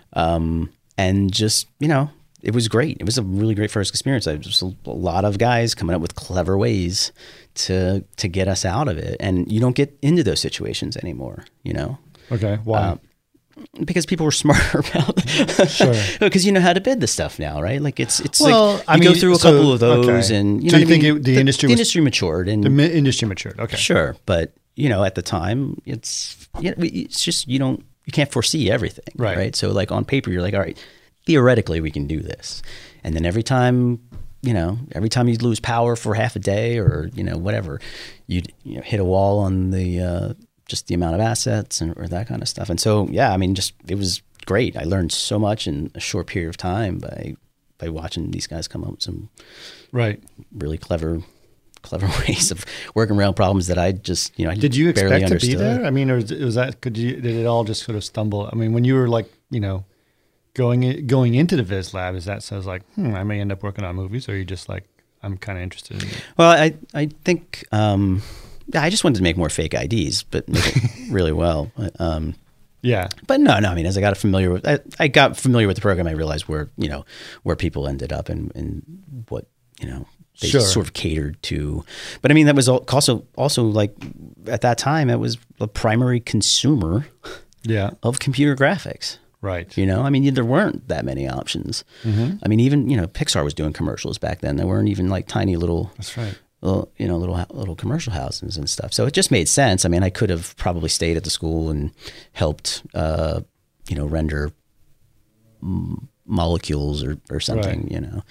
Speaker 2: Um, and just, you know, it was great. It was a really great first experience. I just a lot of guys coming up with clever ways to to get us out of it. And you don't get into those situations anymore, you know?
Speaker 1: Okay. Why?
Speaker 2: Um, because people were smarter about it.
Speaker 1: Sure.
Speaker 2: Because you know how to bid this stuff now, right? Like it's it's
Speaker 1: Well,
Speaker 2: like
Speaker 1: I
Speaker 2: you
Speaker 1: mean,
Speaker 2: go through a
Speaker 1: so-
Speaker 2: couple of those,
Speaker 1: okay.
Speaker 2: and you
Speaker 1: So
Speaker 2: know
Speaker 1: you
Speaker 2: what I
Speaker 1: think
Speaker 2: mean?
Speaker 1: it- the industry
Speaker 2: the
Speaker 1: was-
Speaker 2: industry matured, and
Speaker 1: the mi- industry matured. Okay.
Speaker 2: sure, but you know, at the time, it's you know, it's just you don't you can't foresee everything,
Speaker 1: Right.
Speaker 2: right? So like on paper, you're like, all right, theoretically, we can do this, and then every time. You know, every time you lose power for half a day, or you know, whatever, you'd you know, hit a wall on the uh, just the amount of assets and or that kind of stuff. And so, yeah, I mean, just it was great. I learned so much in a short period of time by by watching these guys come up with some
Speaker 1: Right.
Speaker 2: really clever, clever ways of working around problems that I just you know I
Speaker 1: Did you
Speaker 2: barely
Speaker 1: expect to
Speaker 2: understood.
Speaker 1: be there? I mean, or was was that could you did it all just sort of stumble? I mean, when you were like, you know, going in, going into the Viz Lab, is that says like, hmm, I may end up working on movies, or are you just like, I'm kind of interested in it?
Speaker 2: Well, I I think um, yeah, I just wanted to make more fake I Ds, but make it really well. Um,
Speaker 1: Yeah.
Speaker 2: But no, no. I mean, as I got familiar with, I, I got familiar with the program, I realized where you know where people ended up and, and what you know they
Speaker 1: Sure.
Speaker 2: sort of catered to. But I mean, that was al- also also like at that time, it was the primary consumer
Speaker 1: Yeah.
Speaker 2: of computer graphics.
Speaker 1: Right.
Speaker 2: You know, I mean, there weren't that many options. I mean, even you know, Pixar was doing commercials back then. There weren't even like tiny little.
Speaker 1: That's right.
Speaker 2: Little, you know, little little commercial houses and stuff. So it just made sense. I mean, I could have probably stayed at the school and helped, uh, you know, render m- molecules or, or something,
Speaker 1: Right.
Speaker 2: you know.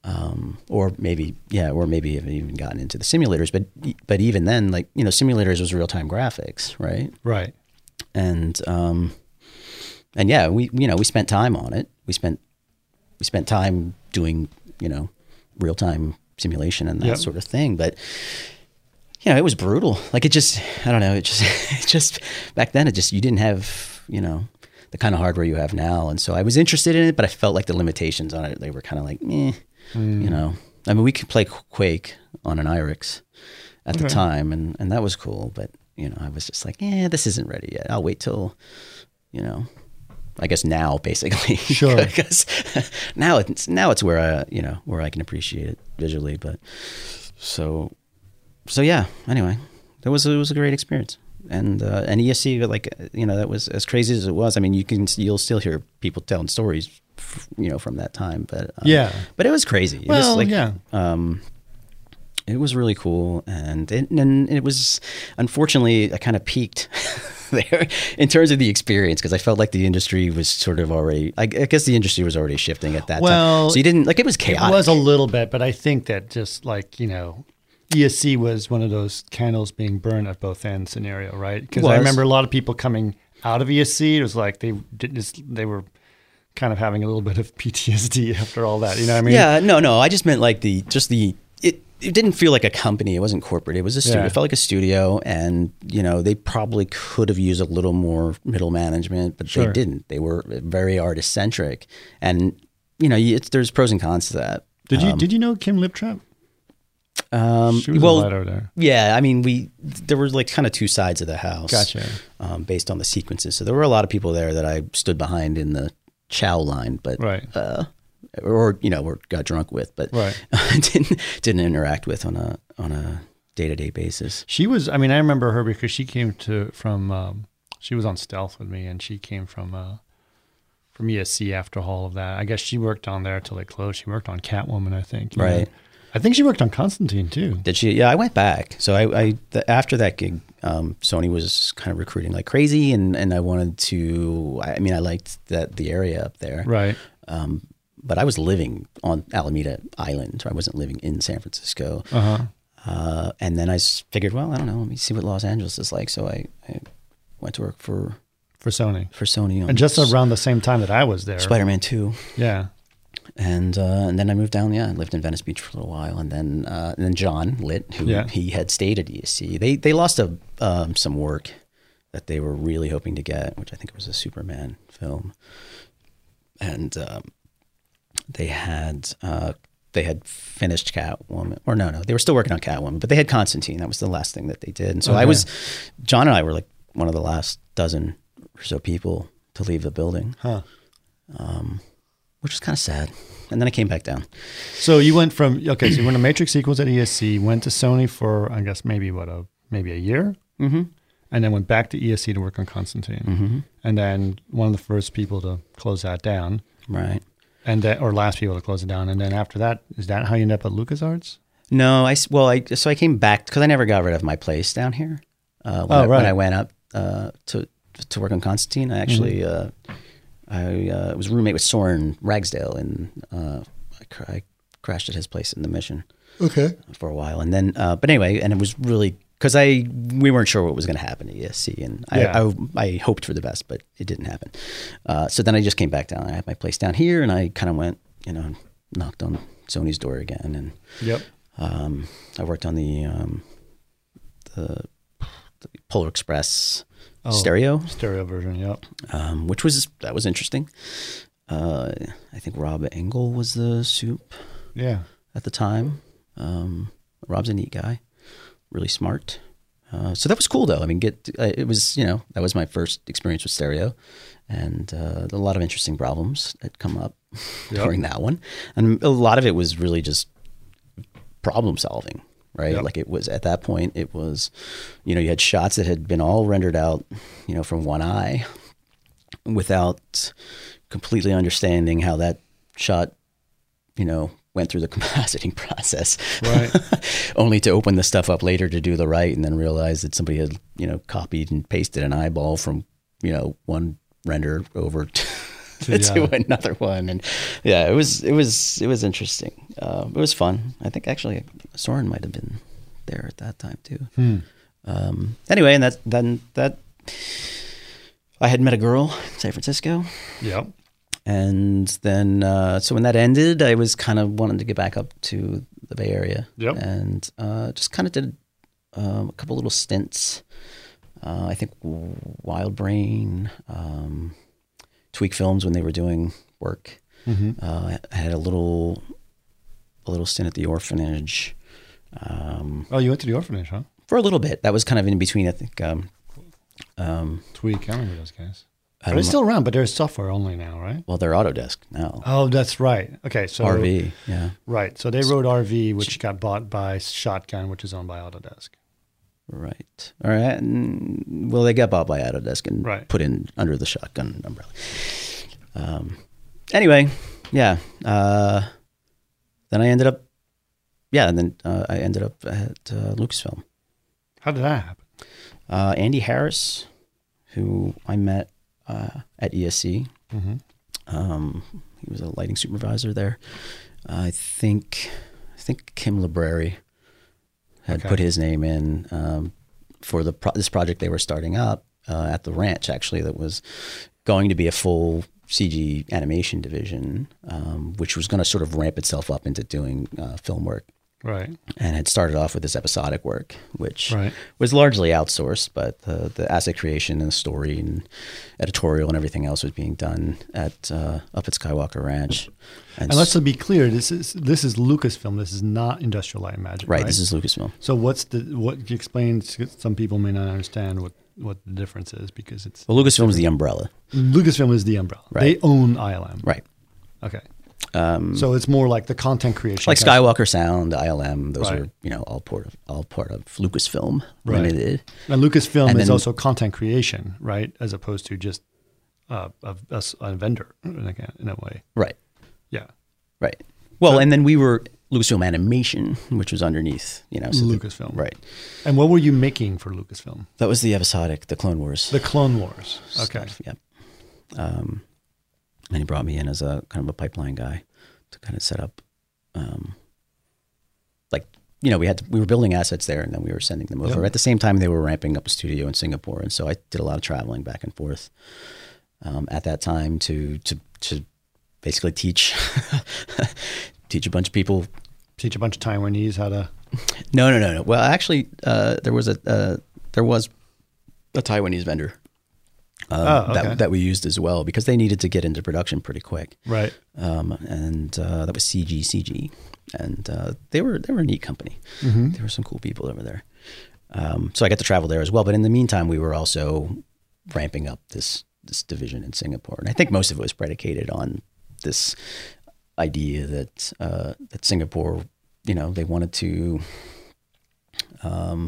Speaker 2: Um, or maybe, yeah, or maybe haven't even gotten into the simulators, but, but even then, like, you know, simulators was real-time graphics, right?
Speaker 1: Right.
Speaker 2: And, um, and yeah, we, you know, we spent time on it. We spent, we spent time doing, you know, real-time simulation and that
Speaker 1: Yep.
Speaker 2: sort of thing. But, you know, it was brutal. Like it just, I don't know, it just, it just, back then it just, you didn't have, you know, the kind of hardware you have now. And so I was interested in it, but I felt like the limitations on it, they were kind of like, eh. Mm. You know, I mean, we could play Quake on an IRIX at
Speaker 1: Okay.
Speaker 2: the time, and, and that was cool. But, you know, I was just like, yeah, this isn't ready yet. I'll wait till, you know, I guess now, basically.
Speaker 1: Sure.
Speaker 2: Because now it's, now it's where I, you know, where I can appreciate it visually. But so, so yeah, anyway, that was, it was a great experience. And, uh, and E S C, like, you know, that was as crazy as it was. I mean, you can, you'll still hear people telling stories, you know, from that time, but, um,
Speaker 1: Yeah.
Speaker 2: but it was crazy. It
Speaker 1: Well,
Speaker 2: was like,
Speaker 1: yeah.
Speaker 2: um, it was really cool. And it, and it was, unfortunately, I kind of peaked there in terms of the experience, because I felt like the industry was sort of already, I, I guess the industry was already shifting at that
Speaker 1: Well,
Speaker 2: time. So you didn't, like, it was chaotic.
Speaker 1: It was a little bit, but I think that just like, you know, E S C was one of those candles being burned at both ends scenario, right? Because I
Speaker 2: Was.
Speaker 1: remember a lot of people coming out of E S C. It was like they did just, they were kind of having a little bit of P T S D after all that. You know what I mean?
Speaker 2: Yeah, no, no. I just meant like the, just the, it, it didn't feel like a company. It wasn't corporate. It was a studio.
Speaker 1: Yeah.
Speaker 2: It felt like a studio, and, you know, they probably could have used a little more middle management, but
Speaker 1: Sure.
Speaker 2: they didn't. They were very artist centric, and, you know, it's, there's pros and cons to that.
Speaker 1: Did you
Speaker 2: Um,
Speaker 1: did you know Kim Liptrap?
Speaker 2: Um,
Speaker 1: She was
Speaker 2: well,
Speaker 1: a light over there.
Speaker 2: yeah, I mean, we, there were like kind of two sides of the house.
Speaker 1: Gotcha.
Speaker 2: Um, based on the sequences. So there were a lot of people there that I stood behind in the chow line, but,
Speaker 1: Right.
Speaker 2: uh, or, you know, or got drunk with, but
Speaker 1: Right.
Speaker 2: didn't, didn't interact with on a, on a day-to-day basis.
Speaker 1: She was. I mean, I remember her because she came to from. Um, she was on Stealth with me, and she came from uh, from E S C after all of that. I guess she worked on there till they closed. She worked on Catwoman, I think. you know.
Speaker 2: Right.
Speaker 1: I think she worked on Constantine too.
Speaker 2: Did she? Yeah, I went back. So I, I the, after that gig, um, Sony was kind of recruiting like crazy, and, and I wanted to. I mean, I liked that the area up there,
Speaker 1: Right.
Speaker 2: Um, but I was living on Alameda Island, so I wasn't living in San Francisco.
Speaker 1: Uh-huh.
Speaker 2: Uh, and then I s- figured, well, I don't know, let me see what Los Angeles is like. So I, I went to work for
Speaker 1: For Sony.
Speaker 2: for Sony on
Speaker 1: And just around the same time that I was there.
Speaker 2: Spider-Man two.
Speaker 1: Yeah.
Speaker 2: And uh, and then I moved down. Yeah, I lived in Venice Beach for a little while, and then uh, and then John Litt, who
Speaker 1: Yeah.
Speaker 2: he had stayed at E S C. They they lost a um, some work that they were really hoping to get, which I think was a Superman film, and um, they had uh, they had finished Catwoman, or no, no, they were still working on Catwoman, but they had Constantine. That was the last thing that they did, and so I
Speaker 1: Okay.
Speaker 2: was John and I were like one of the last dozen or so people to leave the building.
Speaker 1: Huh.
Speaker 2: Which was kind of sad. And then I came back down.
Speaker 1: So you went from okay, so you went to Matrix sequels at E S C, went to Sony for I guess maybe what a maybe a year,
Speaker 2: Mm-hmm.
Speaker 1: and then went back to E S C to work on Constantine,
Speaker 2: Mm-hmm.
Speaker 1: and then one of the first people to close that down,
Speaker 2: Right.
Speaker 1: and then, or last people to close it down, and then after that, is that how you end up at LucasArts?
Speaker 2: No, I s- well, I so I came back because I never got rid of my place down here. Uh, when,
Speaker 1: Oh,
Speaker 2: I, when
Speaker 1: right.
Speaker 2: I went up uh, to to work on Constantine, I actually uh, I uh, was a roommate with Soren Ragsdale, and uh, I, cr- I crashed at his place in the Mission
Speaker 1: Okay.
Speaker 2: for a while, and then uh, but anyway, and it was really because I we weren't sure what was going to happen at E S C, and I,
Speaker 1: Yeah.
Speaker 2: I I hoped for the best, but it didn't happen. Uh, so then I just came back down. I had my place down here, and I kind of went, you know, knocked on Sony's door again, and.
Speaker 1: Yep.
Speaker 2: Um, I worked on the um, the, the Polar Express
Speaker 1: Oh.
Speaker 2: stereo,
Speaker 1: Stereo version. Yep.
Speaker 2: um, which was that was interesting. Uh, I think Rob Engel was the soup
Speaker 1: Yeah.
Speaker 2: at the time. Um, Rob's a neat guy, really smart. Uh, so that was cool, though. I mean, get uh, it was you know that was my first experience with stereo, and uh, a lot of interesting problems that come up
Speaker 1: Yep.
Speaker 2: during that one, and a lot of it was really just problem solving, right?
Speaker 1: Yep.
Speaker 2: Like it was at that point, it was, you know, you had shots that had been all rendered out, you know, from one eye without completely understanding how that shot, you know, went through the compositing process.
Speaker 1: Right.
Speaker 2: Only to open the stuff up later to do the right and then realize that somebody had, you know, copied and pasted an eyeball from, you know, one render over to
Speaker 1: To,
Speaker 2: to
Speaker 1: uh,
Speaker 2: another one, and yeah, it was it was it was interesting. Uh, it was fun. I think actually Soren might have been there at that time too.
Speaker 1: Hmm.
Speaker 2: Um, anyway, and that then that I had met a girl in San Francisco.
Speaker 1: Yep.
Speaker 2: And then, uh, so when that ended, I was kind of wanting to get back up to the Bay Area.
Speaker 1: Yep.
Speaker 2: And uh, just kind of did um, a couple little stints. Uh, I think Wild Brain, um, Tweak Films when they were doing work.
Speaker 1: Mm-hmm.
Speaker 2: Uh, I had a little, a little stint at the orphanage. Um,
Speaker 1: Oh, you went to the orphanage, huh?
Speaker 2: for a little bit. That was kind of in between, I think. Um, um,
Speaker 1: Tweak, I remember those guys.
Speaker 2: I
Speaker 1: But
Speaker 2: don't
Speaker 1: it's
Speaker 2: know.
Speaker 1: still around, but they're software only now, right?
Speaker 2: Well, they're Autodesk now.
Speaker 1: Oh, that's right. Okay, so
Speaker 2: R V, yeah.
Speaker 1: right. So they wrote R V, which got bought by Shotgun, which is owned by Autodesk.
Speaker 2: Right. All right. And, well, they got bought by Autodesk and
Speaker 1: Right.
Speaker 2: put in under the Shotgun umbrella. Um, anyway, yeah. Uh, then I ended up, yeah, and then uh, I ended up at uh, Lucasfilm.
Speaker 1: How did that happen?
Speaker 2: Uh, Andy Harris, who I met uh, at E S C.
Speaker 1: Mm-hmm.
Speaker 2: Um, he was a lighting supervisor there. I think I think Kim Library had
Speaker 1: Okay.
Speaker 2: put his name in um, for the pro- this project they were starting up uh, at the ranch. Actually, that was going to be a full C G animation division, um, which was going to sort of ramp itself up into doing uh, film work.
Speaker 1: Right.
Speaker 2: And had started off with this episodic work, which
Speaker 1: Right.
Speaker 2: was largely outsourced, but the, the asset creation and the story and editorial and everything else was being done at uh, up at Skywalker Ranch. And,
Speaker 1: And let's be clear, this is this is Lucasfilm. This is not Industrial Light and Magic.
Speaker 2: right,
Speaker 1: Right.
Speaker 2: this is Lucasfilm.
Speaker 1: So what's the what you explain? Some people may not understand what what the difference is because it's
Speaker 2: Well, Lucasfilm is the umbrella,
Speaker 1: Lucasfilm is the umbrella.
Speaker 2: Right.
Speaker 1: They own I L M.
Speaker 2: right?
Speaker 1: Okay.
Speaker 2: Um,
Speaker 1: So it's more like the content creation.
Speaker 2: like
Speaker 1: kind of-
Speaker 2: Skywalker Sound, I L M, those
Speaker 1: Right.
Speaker 2: are you know all part of all part of Lucasfilm
Speaker 1: Right.
Speaker 2: Limited.
Speaker 1: And Lucasfilm
Speaker 2: And
Speaker 1: is
Speaker 2: then-
Speaker 1: also content creation, right? As opposed to just uh, a, a, a vendor in a, in a way.
Speaker 2: Right,
Speaker 1: Yeah.
Speaker 2: right. Well, and then we were Lucasfilm Animation, which was underneath, you know, so the-
Speaker 1: Lucasfilm.
Speaker 2: right?
Speaker 1: And what were you making for Lucasfilm?
Speaker 2: That was the episodic, the Clone Wars.
Speaker 1: The Clone Wars. Okay.
Speaker 2: stuff, Yep. Um, and he brought me in as a kind of a pipeline guy to kind of set up, um, like you know, we had to, we were building assets there, and then we were sending them over.
Speaker 1: Yep.
Speaker 2: At the same time, they were ramping up a studio in Singapore, and so I did a lot of traveling back and forth um, at that time to to to basically teach teach a bunch of people.
Speaker 1: Teach a bunch of Taiwanese how to.
Speaker 2: No, no, no, no. Well, actually, uh, there was a uh, there was a Taiwanese vendor. Um,
Speaker 1: Oh, okay.
Speaker 2: that, that we used as well because they needed to get into production pretty quick.
Speaker 1: Right.
Speaker 2: Um, and uh, that was C G C G, and uh, they were they were a neat company.
Speaker 1: Mm-hmm.
Speaker 2: There were some cool people over there. Um, so I got to travel there as well. But in the meantime, we were also ramping up this this division in Singapore, and I think most of it was predicated on this idea that uh, that Singapore, you know, they wanted to. Um,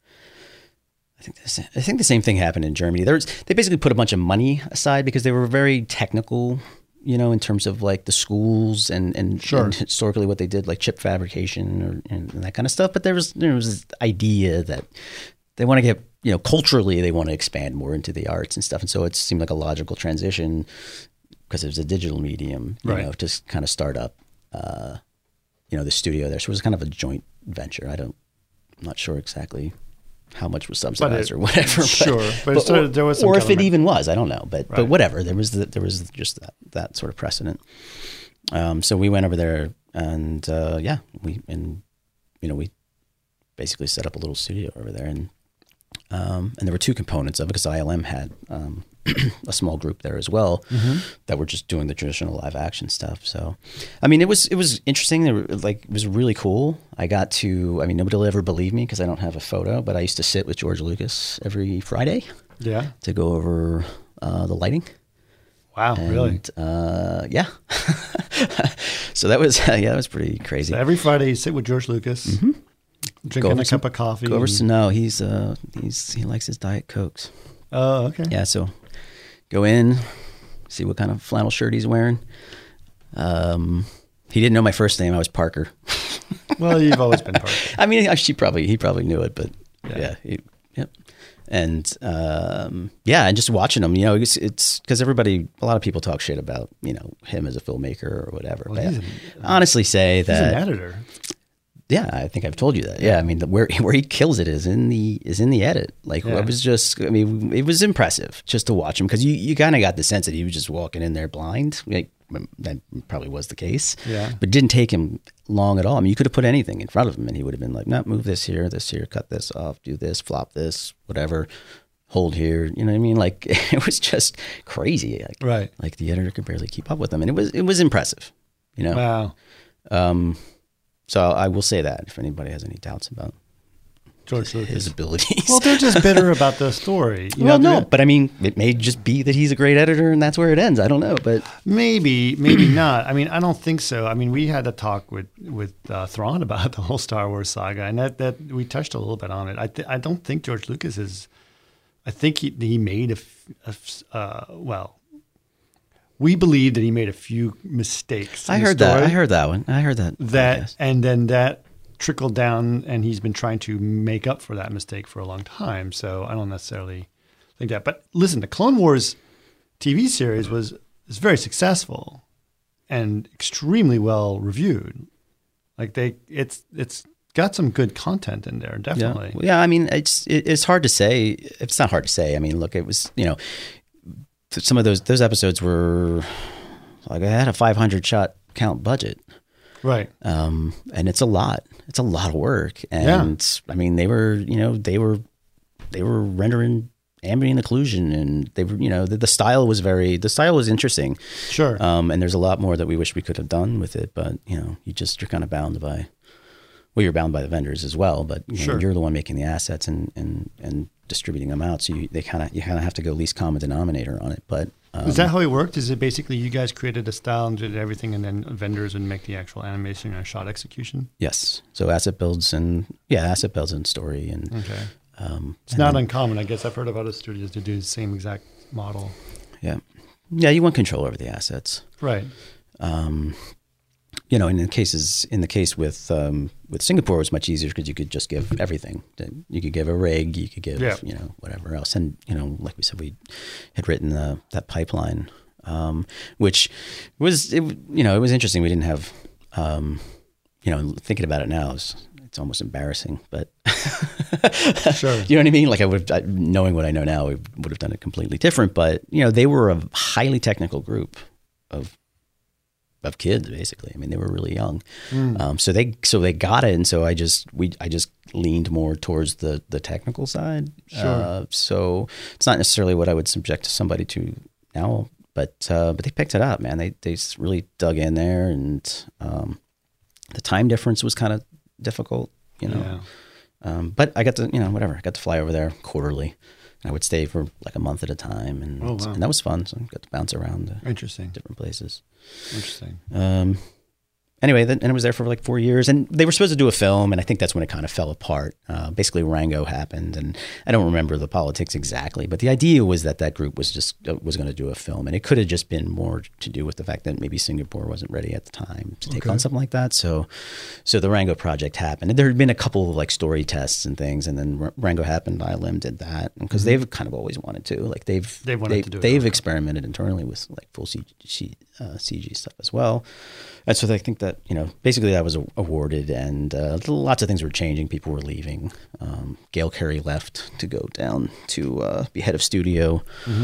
Speaker 2: I think the same, I think the same thing happened in Germany. There's they basically put a bunch of money aside because they were very technical, you know, in terms of like the schools and and,
Speaker 1: Sure.
Speaker 2: and historically what they did, like chip fabrication or, and that kind of stuff. But there was there was this idea that they want to get, you know, culturally they want to expand more into the arts and stuff, and so it seemed like a logical transition because it was a digital medium, you
Speaker 1: Right.
Speaker 2: know, to kind of start up, uh, you know, the studio there. So it was kind of a joint venture. I don't, I'm not sure exactly how much was subsidized
Speaker 1: it-
Speaker 2: or whatever. But,
Speaker 1: sure, but it started-
Speaker 2: or,
Speaker 1: there was some
Speaker 2: or
Speaker 1: kind
Speaker 2: if
Speaker 1: of
Speaker 2: it
Speaker 1: a-
Speaker 2: even was, I don't know. But
Speaker 1: Right.
Speaker 2: but whatever, there was the, there was just that that sort of precedent. Um, so we went over there, and uh, yeah, we and you know we basically set up a little studio over there, and um, and there were two components of it because I L M had um, a small group there as well
Speaker 1: Mm-hmm.
Speaker 2: that were just doing the traditional live action stuff. So, I mean, it was it was interesting. They were, like it was really cool. I got to. I mean, nobody will ever believe me because I don't have a photo, but I used to sit with George Lucas every Friday
Speaker 1: Yeah.
Speaker 2: to go over uh, the lighting.
Speaker 1: Wow.
Speaker 2: And,
Speaker 1: Really?
Speaker 2: Uh, yeah. So that was yeah, that was pretty crazy.
Speaker 1: So every Friday you sit with George Lucas,
Speaker 2: Mm-hmm. Go
Speaker 1: drinking
Speaker 2: over
Speaker 1: a
Speaker 2: some-
Speaker 1: cup of coffee.
Speaker 2: Go over
Speaker 1: and-
Speaker 2: some, no, he's uh, he's he likes his Diet Cokes.
Speaker 1: Oh, okay.
Speaker 2: Yeah, so go in, see what kind of flannel shirt he's wearing. Um, he didn't know my first name. I was Parker.
Speaker 1: Well, you've always been part.
Speaker 2: I mean, she probably he probably knew it, but
Speaker 1: Yeah.
Speaker 2: yeah, he, yep. And um, yeah, and just watching him, you know, it's it's because everybody, a lot of people talk shit about, you know, him as a filmmaker or whatever.
Speaker 1: Well,
Speaker 2: but
Speaker 1: he's an-
Speaker 2: honestly, say
Speaker 1: He's
Speaker 2: that
Speaker 1: an editor.
Speaker 2: yeah, I think I've told you that. Yeah, I mean, the, where where he kills it is in the is in the edit. Like
Speaker 1: Yeah.
Speaker 2: it was just, I mean, it was impressive just to watch him because you, you kind of got the sense that he was just walking in there blind. Like, that probably was the case.
Speaker 1: Yeah.
Speaker 2: But it didn't take him long at all. I mean, you could have put anything in front of him and he would have been like, no, move this here, this here, cut this off, do this, flop this, whatever, hold here. You know what I mean? Like it was just crazy. Like,
Speaker 1: Right.
Speaker 2: like the editor could barely keep up with him, and it was it was impressive. You know.
Speaker 1: Wow.
Speaker 2: Um, so I will say that if anybody has any doubts about
Speaker 1: George Lucas.
Speaker 2: his abilities.
Speaker 1: Well, they're just bitter about the story. You
Speaker 2: well,
Speaker 1: know,
Speaker 2: no,
Speaker 1: they're-
Speaker 2: but I mean, it may just be that he's a great editor, and that's where it ends. I don't know, but
Speaker 1: Maybe, maybe not. I mean, I don't think so. I mean, we had a talk with with uh, Thrawn about the whole Star Wars saga, and that, that we touched a little bit on it. I th- I don't think George Lucas is. I think he he made a, f- a f- uh, well. We believe that he made a few mistakes.
Speaker 2: I
Speaker 1: in the
Speaker 2: heard that.
Speaker 1: story
Speaker 2: I heard that one. I heard that.
Speaker 1: that,
Speaker 2: podcast.
Speaker 1: and then that trickled down, and he's been trying to make up for that mistake for a long time. So I don't necessarily think that. But listen, the Clone Wars T V series was is very successful and extremely well reviewed. Like they, it's it's got some good content in there, definitely.
Speaker 2: Yeah. yeah, I mean, it's it, it's hard to say. It's not hard to say. I mean, look, it was, you know, some of those those episodes were like I had a five hundred shot count budget.
Speaker 1: Right.
Speaker 2: Um, and it's a lot. It's a lot of work. And I mean, they were, you know, they were, they were rendering ambient occlusion, and they were, you know, the, the style was very, the style was interesting.
Speaker 1: Sure.
Speaker 2: Um, and there's a lot more that we wish we could have done with it, but you know, you just, you're kind of bound by, well, you're bound by the vendors as well, but you know,
Speaker 1: Sure.
Speaker 2: you're the one making the assets and, and, and distributing them out. So you, they kind of, you kind of have to go least common denominator on it. But, um,
Speaker 1: Is that how it worked? Is it basically you guys created a style and did everything, and then vendors would make the actual animation and shot execution?
Speaker 2: yes. So asset builds and yeah, asset builds and story and,
Speaker 1: Okay.
Speaker 2: um,
Speaker 1: It's
Speaker 2: and
Speaker 1: not
Speaker 2: then-
Speaker 1: uncommon. I guess I've heard of other studios to do the same exact model.
Speaker 2: yeah. Yeah. You want control over the assets.
Speaker 1: Right.
Speaker 2: Um, you know, in the cases, in the case with um, with Singapore, it was much easier because you could just give everything. You could give a rig, you could give,
Speaker 1: Yeah.
Speaker 2: you know, whatever else. And you know, like we said, we had written the, that pipeline, um, which was, it, you know, it was interesting. We didn't have, um, you know, thinking about it now, it's, it's almost embarrassing, but
Speaker 1: Sure.
Speaker 2: you know what I mean? Like I would, I, knowing what I know now, we would have done it completely different. But you know, they were a highly technical group of of kids, basically. I mean, they were really young,
Speaker 1: Mm.
Speaker 2: um, so they so they got it, and so I just we I just leaned more towards the the technical side.
Speaker 1: Sure.
Speaker 2: Uh, so it's not necessarily what I would subject somebody to now, but uh, but they picked it up, man. They they just really dug in there, and um, the time difference was kind of difficult, you know.
Speaker 1: Yeah.
Speaker 2: Um, but I got to, you know, whatever. I got to fly over there quarterly. I would stay for like a month at a time, and,
Speaker 1: Oh, wow.
Speaker 2: and that was fun. So I got to bounce around to
Speaker 1: Interesting.
Speaker 2: different places.
Speaker 1: Interesting.
Speaker 2: Um, anyway, then, and I was there for like four years, and they were supposed to do a film, and I think that's when it kind of fell apart. Uh, basically, Rango happened, and I don't remember the politics exactly, but the idea was that that group was just uh, was going to do a film, and it could have just been more to do with the fact that maybe Singapore wasn't ready at the time to take
Speaker 1: Okay.
Speaker 2: on something like that. So, so the Rango project happened, and there had been a couple of like story tests and things, and then R- Rango happened. I L M did that because they've kind of always wanted to, like they've
Speaker 1: They wanted to do it,
Speaker 2: they've
Speaker 1: okay.
Speaker 2: experimented internally with like full C G, uh, C G stuff as well. And so I think that, you know, basically that was a- awarded, and uh, lots of things were changing. People were leaving. Um, Gail Carey left to go down to uh, be head of studio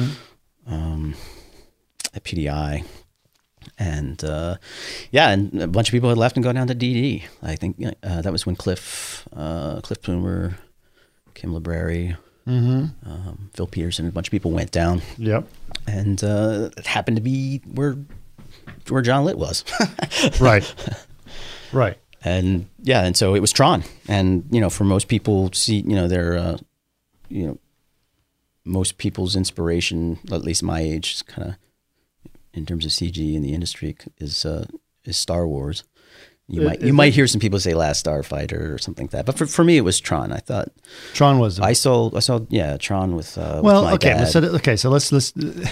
Speaker 2: um, at P D I. And uh, yeah, and a bunch of people had left and gone down to D D. I think uh, that was when Cliff, uh, Cliff Plumer, Kim Library,
Speaker 1: Mm-hmm.
Speaker 2: um, Phil Peterson, a bunch of people went down.
Speaker 1: Yep.
Speaker 2: And uh, it happened to be where where John Litt was.
Speaker 1: Right. Right.
Speaker 2: And yeah, and so it was Tron. And, you know, for most people, see, you know, they're, uh, you know, most people's inspiration, at least my age, is kind of, in terms of C G in the industry, is uh, is Star Wars. You
Speaker 1: It-
Speaker 2: might
Speaker 1: is
Speaker 2: you might
Speaker 1: it-
Speaker 2: hear some people say Last Starfighter or something like that. But for, for me, it was Tron. I thought,
Speaker 1: Tron was.
Speaker 2: I saw, I saw, yeah, Tron with, uh, with
Speaker 1: well,
Speaker 2: my
Speaker 1: okay.
Speaker 2: dad.
Speaker 1: So, okay. So let's let's.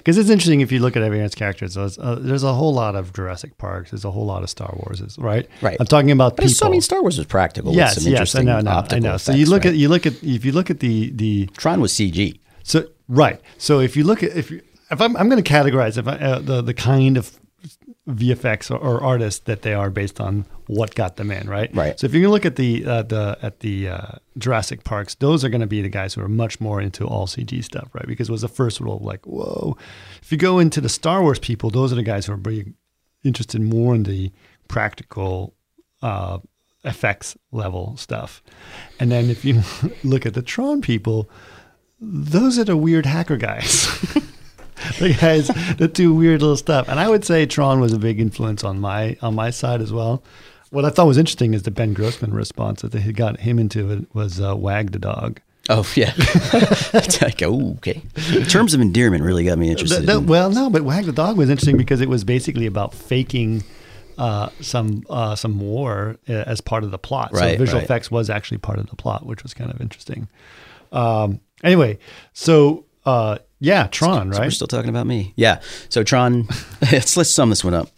Speaker 1: because it's interesting if you look at every Ants character. So it's, uh, there's a whole lot of Jurassic Parks. There's a whole lot of Star Warses, right?
Speaker 2: Right.
Speaker 1: I'm talking about
Speaker 2: But
Speaker 1: people.
Speaker 2: it's, I mean, Star Wars was practical.
Speaker 1: yes,
Speaker 2: with some
Speaker 1: yes, I
Speaker 2: interesting
Speaker 1: know, no, I
Speaker 2: optical
Speaker 1: know. So
Speaker 2: effects,
Speaker 1: you look
Speaker 2: right?
Speaker 1: at you look at if you look at the the
Speaker 2: Tron was C G.
Speaker 1: so right. So if you look at if you, if I'm I'm going to categorize if I, uh, the the kind of V F X or, or artists that they are based on what got them in, right?
Speaker 2: Right.
Speaker 1: So if you look at the uh, the at the uh, Jurassic Parks, those are going to be the guys who are much more into all C G stuff, right? Because it was the first little like, whoa. If you go into the Star Wars people, those are the guys who are really interested more in the practical uh, effects level stuff. And then if you look at the Tron people, those are the weird hacker guys. The guys that do weird little stuff. And I would say Tron was a big influence on my on my side as well. What I thought was interesting is the Ben Grossman response that they had got him into it was uh, Wag the Dog.
Speaker 2: Oh, yeah. It's like, oh, okay. Terms of endearment really got me interested.
Speaker 1: Th- th-
Speaker 2: in,
Speaker 1: well, no, but Wag the Dog was interesting because it was basically about faking uh, some uh, some war uh, as part of the plot.
Speaker 2: Right,
Speaker 1: so visual
Speaker 2: right.
Speaker 1: effects was actually part of the plot, which was kind of interesting. Um, anyway, so uh, yeah, Tron,
Speaker 2: So we're
Speaker 1: right?
Speaker 2: still talking about me. Yeah. So Tron, let's, let's sum this one up.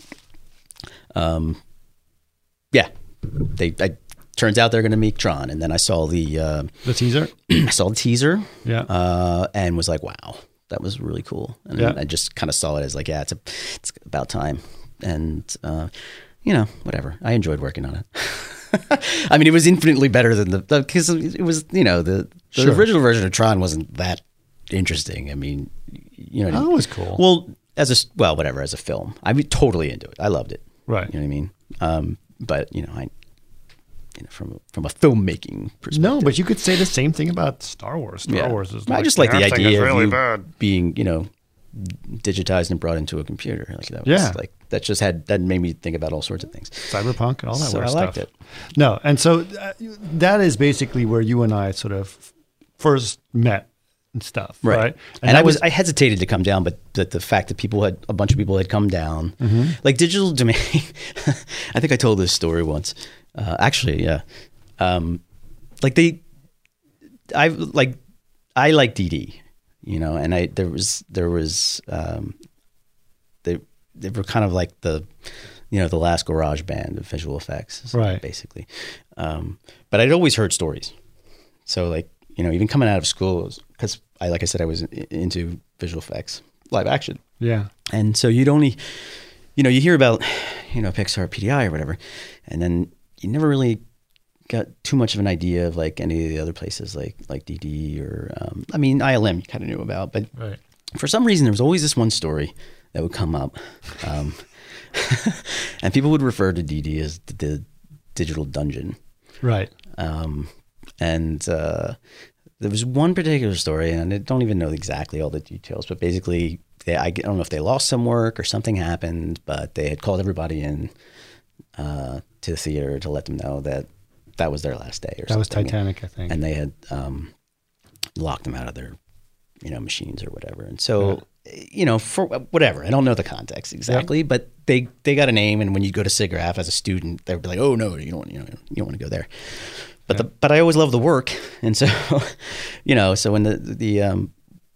Speaker 2: Um, yeah. They, I, turns out they're going to make Tron. And then I saw the, uh,
Speaker 1: The teaser.
Speaker 2: I saw the teaser.
Speaker 1: Yeah.
Speaker 2: Uh, and was like, wow, that was really cool. And
Speaker 1: Yeah.
Speaker 2: I just kind of saw it as like, yeah, it's a, it's about time. And, uh, you know, whatever. I enjoyed working on it. I mean, it was infinitely better than the, because it was, you know, the, the
Speaker 1: Sure.
Speaker 2: original version of Tron wasn't that interesting. I mean, you know, what I
Speaker 1: Oh,
Speaker 2: mean?
Speaker 1: it was cool.
Speaker 2: Well, as a, well, whatever, as a film, I mean, totally into it. I loved it.
Speaker 1: Right.
Speaker 2: You know what I mean? Um, but you know, I, you know, from from a filmmaking perspective.
Speaker 1: No, but you could say the same thing about Star Wars. Star
Speaker 2: Yeah.
Speaker 1: Wars is
Speaker 2: I
Speaker 1: like,
Speaker 2: just like the
Speaker 1: "That thing is
Speaker 2: idea of
Speaker 1: really
Speaker 2: you
Speaker 1: bad."
Speaker 2: being, you know, digitized and brought into a computer. Like that was
Speaker 1: Yeah.
Speaker 2: like that just had that made me think about all sorts of things.
Speaker 1: Cyberpunk and all that
Speaker 2: So
Speaker 1: weird
Speaker 2: I
Speaker 1: stuff.
Speaker 2: liked it.
Speaker 1: No, and so uh, that is basically where you and I sort of first met and stuff, right?
Speaker 2: And, I
Speaker 1: that
Speaker 2: was, I hesitated to come down, but the, the fact that people had a bunch of people had come down,
Speaker 1: Mm-hmm.
Speaker 2: like Digital Domain. I think I told this story once. Uh, actually, yeah. Um, like they, I like, I like D D, you know, and I there was there was um, they they were kind of like the, you know, the last garage band of visual effects,
Speaker 1: Right.
Speaker 2: basically. Um, but I'd always heard stories, so like. You know, even coming out of school, because I, like I said, I was in- into visual effects, live action.
Speaker 1: yeah,
Speaker 2: And so you'd only, you know, you hear about, you know, Pixar, P D I or whatever, and then you never really got too much of an idea of like any of the other places like, like D D or, um, I mean, I L M you kind of knew about, but
Speaker 1: right.
Speaker 2: for some reason there was always this one story that would come up. Um, and people would refer to D D as the, the digital dungeon.
Speaker 1: Right.
Speaker 2: Um, and uh, there was one particular story, and I don't even know exactly all the details, but basically, they, I don't know if they lost some work or something happened, but they had called everybody in uh, to the theater to let them know that that was their last day or
Speaker 1: That was
Speaker 2: something.
Speaker 1: Titanic, I think.
Speaker 2: And they had um, locked them out of their, you know, machines or whatever. And so, you know, for whatever, I don't know the context exactly, but they, they got a name, and when you go to SIGGRAPH as a student, they'd be like, oh no, you don't, you know, you don't want to go there. But the, but I always loved the work, and so, you know, so when the the um,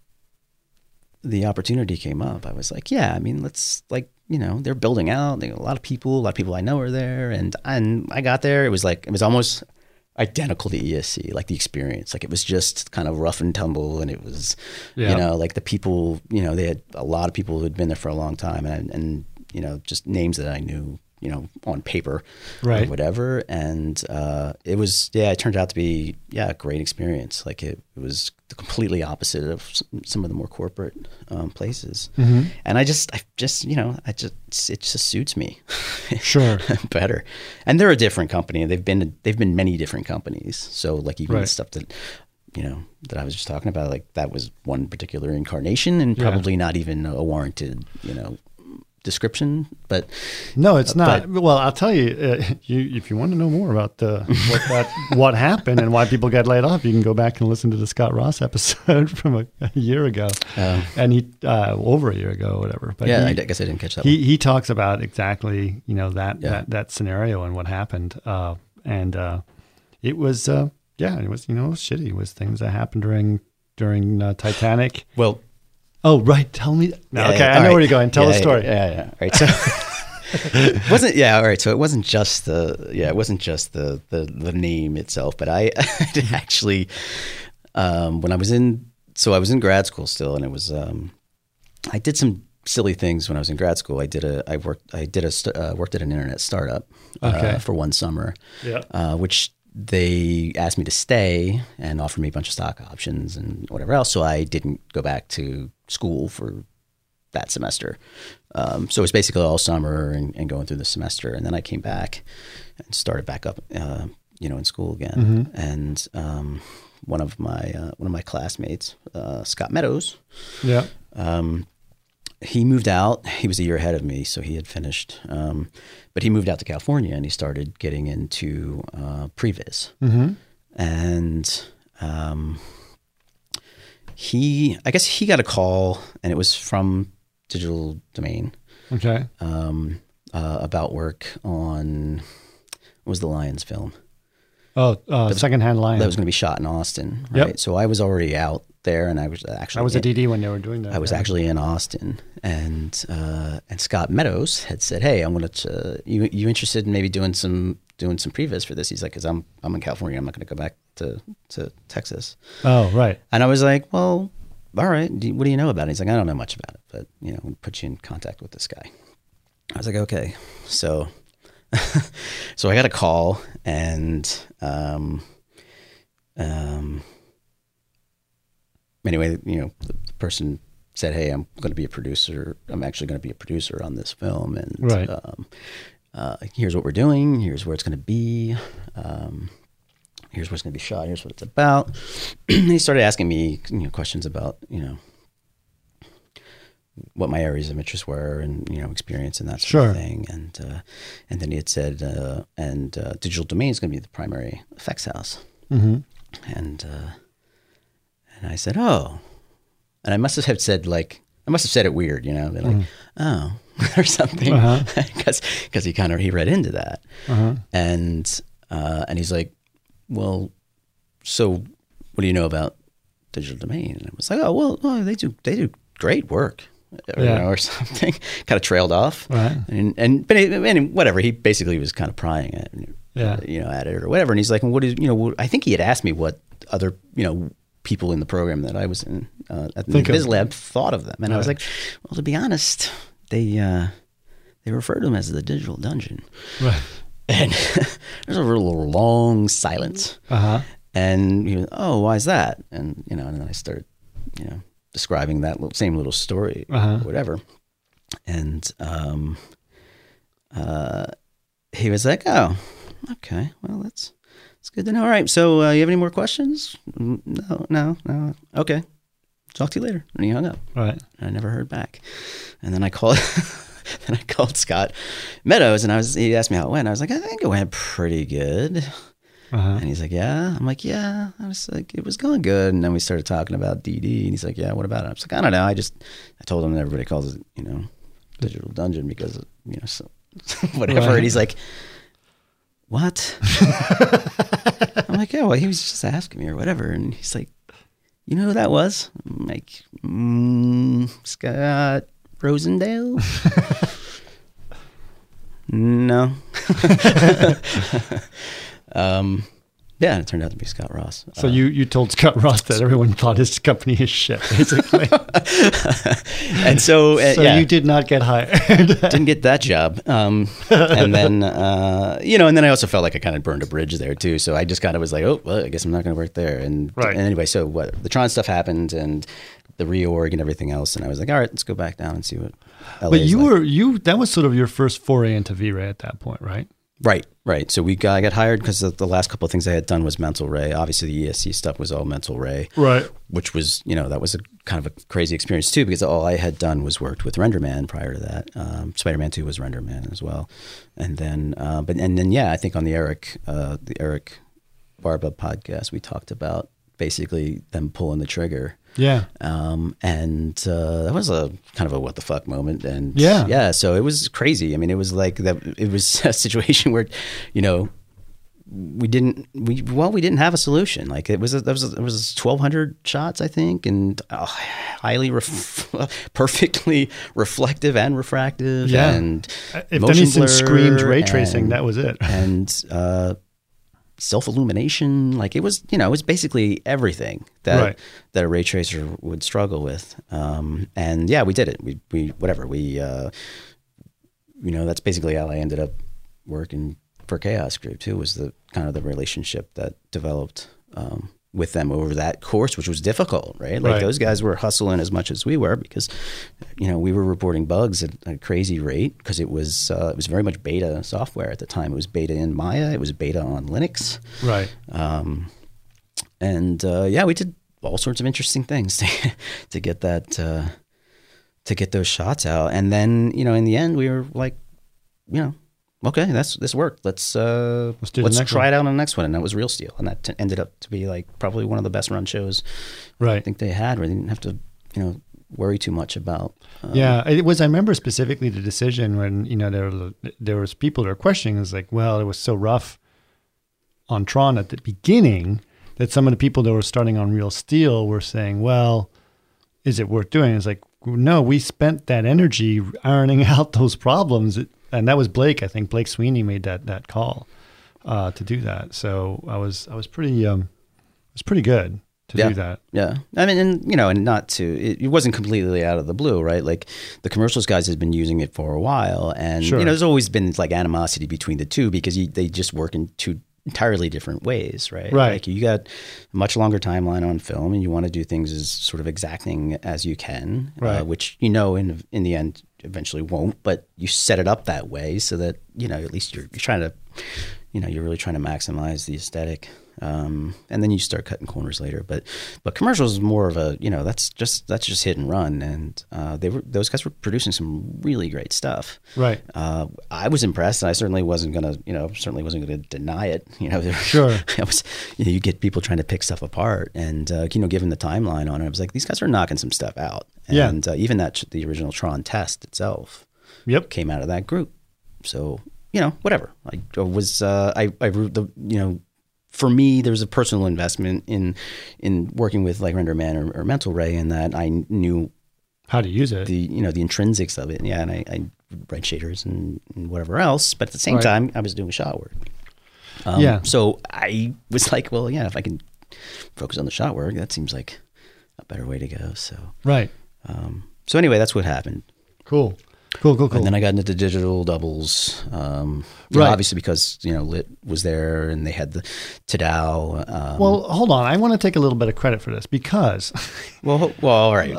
Speaker 2: the opportunity came up, I was like, yeah, I mean, let's like, you know, they're building out. They, a lot of people, a lot of people I know are there, and and I got there. It was like it was almost identical to E S C, like the experience. Like it was just kind of rough and tumble, and it was,
Speaker 1: Yeah.
Speaker 2: you know, like the people, you know, they had a lot of people who had been there for a long time, and and you know, just names that I knew, you know, on paper,
Speaker 1: Right.
Speaker 2: or whatever. And uh, it was, yeah, it turned out to be, yeah, a great experience. Like it, it was the completely opposite of s- some of the more corporate um, places.
Speaker 1: Mm-hmm.
Speaker 2: And I just, I just, you know, I just, it just suits me
Speaker 1: Sure.
Speaker 2: better. And they're a different company. They've been, they've been many different companies. So like even the
Speaker 1: Right.
Speaker 2: stuff that, you know, that I was just talking about, like that was one particular incarnation, and
Speaker 1: Yeah.
Speaker 2: probably not even a warranted, you know, description, but
Speaker 1: No, it's not.
Speaker 2: but-
Speaker 1: well, I'll tell you, uh, you, if you want to know more about uh, what that, what happened and why people got laid off, you can go back and listen to the Scott Ross episode from a, a year ago,
Speaker 2: Um,
Speaker 1: and he uh, over a year ago, or whatever. But
Speaker 2: yeah,
Speaker 1: he,
Speaker 2: I guess I didn't catch that
Speaker 1: he
Speaker 2: one.
Speaker 1: he talks about exactly, you know, that
Speaker 2: Yeah.
Speaker 1: that, that scenario and what happened, uh, and uh, it was uh, yeah, it was, you know, it was shitty. It was things that happened during during uh, Titanic.
Speaker 2: Well,
Speaker 1: Oh, right. Tell me. No,
Speaker 2: Yeah,
Speaker 1: okay,
Speaker 2: yeah,
Speaker 1: I know
Speaker 2: right.
Speaker 1: where you're going. Tell
Speaker 2: yeah,
Speaker 1: the story.
Speaker 2: Yeah, yeah. All right. So it wasn't yeah. All right. So it wasn't just the yeah. It wasn't just the the, the name itself, but I actually um, when I was in so I was in grad school still, and it was um, I did some silly things when I was in grad school. I did a I worked I did a st- uh, worked at an internet startup
Speaker 1: Okay.
Speaker 2: uh, for one summer,
Speaker 1: Yeah.
Speaker 2: uh, which they asked me to stay and offered me a bunch of stock options and whatever else. So I didn't go back to school for that semester. Um, so it was basically all summer and, and going through the semester. And then I came back and started back up, uh, you know, in school again.
Speaker 1: Mm-hmm.
Speaker 2: And um, one of my uh, one of my classmates, uh, Scott Meadows,
Speaker 1: Yeah.
Speaker 2: um, he moved out. He was a year ahead of me, so he had finished. Um, but he moved out to California and he started getting into uh, previs.
Speaker 1: Mm-hmm.
Speaker 2: And um, he, I guess he got a call, and it was from Digital Domain
Speaker 1: Okay.
Speaker 2: um, uh, about work on what was the Lions film
Speaker 1: Oh, uh, Secondhand Lion.
Speaker 2: that was going to be shot in Austin,
Speaker 1: Yep.
Speaker 2: right? So I was already out there, and I was actually
Speaker 1: I was a
Speaker 2: in-
Speaker 1: D D when they were doing that.
Speaker 2: I was
Speaker 1: yeah.
Speaker 2: actually in Austin, and uh, and Scott Meadows had said, "Hey, I'm gonna to, you you interested in maybe doing some doing some previs for this?" He's like, "Cause I'm I'm in California, I'm not gonna go back to to Texas."
Speaker 1: Oh, right.
Speaker 2: And I was like, "Well, all right. Do you, what do you know about it?" He's like, "I don't know much about it, but you know, we'll put you in contact with this guy." I was like, "Okay." So so I got a call, and um um. Anyway, you know, the person said, "Hey, I'm going to be a producer. I'm actually going to be a producer on this film, and
Speaker 1: Right.
Speaker 2: um, uh, here's what we're doing. Here's where it's going to be. Um, here's what's going to be shot. Here's what it's about." And he started asking me, you know, questions about, you know, what my areas of interest were, and you know, experience and that sort
Speaker 1: Sure.
Speaker 2: of thing. And uh, and then he had said, uh, "And uh, Digital Domain is going to be the primary effects house."
Speaker 1: Mm-hmm.
Speaker 2: And uh, and I said, "Oh," and I must have said like I must have said it weird, you know, They're like, "Oh," or something, because
Speaker 1: Uh-huh.
Speaker 2: he kind of he read into that,
Speaker 1: Uh-huh.
Speaker 2: and uh, and he's like, "Well, so what do you know about Digital Domain?" And I was like, "Oh, well, oh, they do they do great work." Or,
Speaker 1: Yeah.
Speaker 2: you know, or something. Kind of trailed off,
Speaker 1: Right.
Speaker 2: and and but he, and whatever. He basically was kind of prying at,
Speaker 1: Yeah.
Speaker 2: you know, at it or whatever. And he's like, "Well, what is you know?" What, I think he had asked me what other you know people in the program that I was in uh, at the
Speaker 1: Think of-
Speaker 2: Biz Lab thought of them, and I was
Speaker 1: Right.
Speaker 2: like, "Well, to be honest, they uh, they refer to them as the Digital Dungeon."
Speaker 1: Right.
Speaker 2: And there's a real long silence,
Speaker 1: Uh-huh.
Speaker 2: and he was, "Oh, why is that?" And you know, and then I started, you know, describing that little, same little story,
Speaker 1: Uh-huh.
Speaker 2: or whatever. And um, uh, he was like, "Oh, okay, well, that's that's good to know. All right, so uh, you have any more questions?" "Mm, No, no, no. Okay, talk to you later." And he hung up.
Speaker 1: Right.
Speaker 2: And I never heard back. And then I called, then I called Scott Meadows, and I was he asked me how it went. I was like, "I think it went pretty good."
Speaker 1: Uh-huh.
Speaker 2: And he's like, "Yeah." I'm like, "Yeah." I was like, "It was going good." And then we started talking about D D, and he's like, "Yeah, what about it?" I was like, "I don't know. I just I told him that everybody calls it, you know, Digital Dungeon because you know, so, whatever."
Speaker 1: Right.
Speaker 2: And he's like, "What?" I'm like, "Yeah, well, he was just asking me or whatever." And he's like, "You know who that was?" I'm like, mm, "Scott Rosendale." No. um, yeah, it turned out to be Scott Ross.
Speaker 1: So
Speaker 2: Uh,
Speaker 1: you, you told Scott Ross that everyone thought his company is shit, basically.
Speaker 2: and so, uh,
Speaker 1: so
Speaker 2: yeah,
Speaker 1: you did not get hired.
Speaker 2: didn't get that job. Um, and then, uh, you know, and then I also felt like I kind of burned a bridge there too. So I just kind of was like, oh, well, I guess I'm not going to work there. And,
Speaker 1: Right.
Speaker 2: and anyway, so what the Tron stuff happened and the reorg and everything else. And I was like, all right, let's go back down and see what L A
Speaker 1: But
Speaker 2: is
Speaker 1: you
Speaker 2: like.
Speaker 1: were you that was sort of your first foray into V-Ray at that point, right?
Speaker 2: Right, right. So we got, I got hired because the, the last couple of things I had done was Mental Ray. Obviously, the E S C stuff was all Mental Ray,
Speaker 1: Right.
Speaker 2: which was, you know, that was a kind of a crazy experience too, because all I had done was worked with RenderMan prior to that. Um, Spider-Man two was RenderMan as well, and then, uh, but and then yeah, I think on the Eric, uh, the Eric Barba podcast, we talked about basically them pulling the trigger.
Speaker 1: Yeah.
Speaker 2: Um, and uh, that was a kind of a what the fuck moment. And
Speaker 1: Yeah.
Speaker 2: yeah, so it was crazy. I mean, it was like that. It was a situation where, you know, we didn't we well we didn't have a solution. Like it was a, it was a, it was twelve hundred shots, I think, and uh, highly ref- perfectly reflective and refractive.
Speaker 1: Yeah.
Speaker 2: And
Speaker 1: if
Speaker 2: motion
Speaker 1: anything
Speaker 2: blur
Speaker 1: screamed ray tracing,
Speaker 2: and,
Speaker 1: that was it.
Speaker 2: And uh, self illumination, like it was, you know, it was basically everything that
Speaker 1: Right.
Speaker 2: that a ray tracer would struggle with. Um, and yeah, we did it. We we whatever we, uh, you know, that's basically how I ended up working for Chaos Group too. Was the kind of the relationship that developed um, with them over that course, which was difficult, right? Like
Speaker 1: Right.
Speaker 2: those guys were hustling as much as we were because, you know, we were reporting bugs at a crazy rate because it was uh, it was very much beta software at the time. It was beta in Maya. It was beta on Linux.
Speaker 1: Right.
Speaker 2: Um, and uh, yeah, we did all sorts of interesting things to, to get that uh, to get those shots out. And then, you know, in the end, we were like, you know, okay, that's this worked. Let's uh,
Speaker 1: Let's do the
Speaker 2: let's
Speaker 1: next
Speaker 2: try
Speaker 1: one.
Speaker 2: it out on the next one. And that was Real Steel, and that t- ended up to be like probably one of the best run shows I
Speaker 1: Right.
Speaker 2: think they had, where they didn't have to, you know, worry too much about. Um,
Speaker 1: Yeah, it was. I remember specifically the decision when you know there were, there was people that were questioning. It was like, well, it was so rough on Tron at the beginning that some of the people that were starting on Real Steel were saying, well, is it worth doing? It's like, no, we spent that energy ironing out those problems, and that was Blake. I think Blake Sweeney made that that call uh, to do that. So I was I was pretty um, it was pretty good to
Speaker 2: Yeah.
Speaker 1: do that.
Speaker 2: Yeah. I mean, and, you know, and not to, it, it wasn't completely out of the blue, right? Like the commercials guys had been using it for a while. And,
Speaker 1: Sure.
Speaker 2: you know, there's always been like animosity between the two because you, they just work in two entirely different ways, right?
Speaker 1: Right.
Speaker 2: Like you got a much longer timeline on film and you want to do things as sort of exacting as you can,
Speaker 1: Right.
Speaker 2: uh, which, you know, in, in the end eventually won't, but you set it up that way so that, you know, at least you're, you're trying to, you know, you're really trying to maximize the aesthetic. Um, and then you start cutting corners later, but but commercials is more of a, you know, that's just that's just hit and run, and uh, they were those guys were producing some really great stuff.
Speaker 1: Right.
Speaker 2: Uh, I was impressed, and I certainly wasn't gonna, you know, certainly wasn't gonna deny it. You know, there-
Speaker 1: Sure.
Speaker 2: I was, you know, you get people trying to pick stuff apart, and uh, you know, given the timeline on it, I was like, these guys are knocking some stuff out,
Speaker 1: Yeah.
Speaker 2: and uh, even that the original Tron test itself
Speaker 1: Yep.
Speaker 2: came out of that group. So, you know, whatever. I was, uh, I, I, the, you know, for me, there's a personal investment in, in working with like RenderMan or, or Mental Ray, in that I knew
Speaker 1: How to use it.
Speaker 2: the, you know, the intrinsics of it. Yeah. And I, I write shaders and, and whatever else, but at the same
Speaker 1: Right.
Speaker 2: time, I was doing shot work. Um,
Speaker 1: Yeah.
Speaker 2: So I was like, well, yeah, if I can focus on the shot work, that seems like a better way to go. So,
Speaker 1: Right.
Speaker 2: um, so anyway, that's what happened.
Speaker 1: Cool. Cool, cool, cool.
Speaker 2: And then I got into the digital doubles, um, you know,
Speaker 1: Right.
Speaker 2: obviously because, you know, Lit was there and they had the Tadao. Um,
Speaker 1: Well, hold on. I want to take a little bit of credit for this because
Speaker 2: well, well, all right.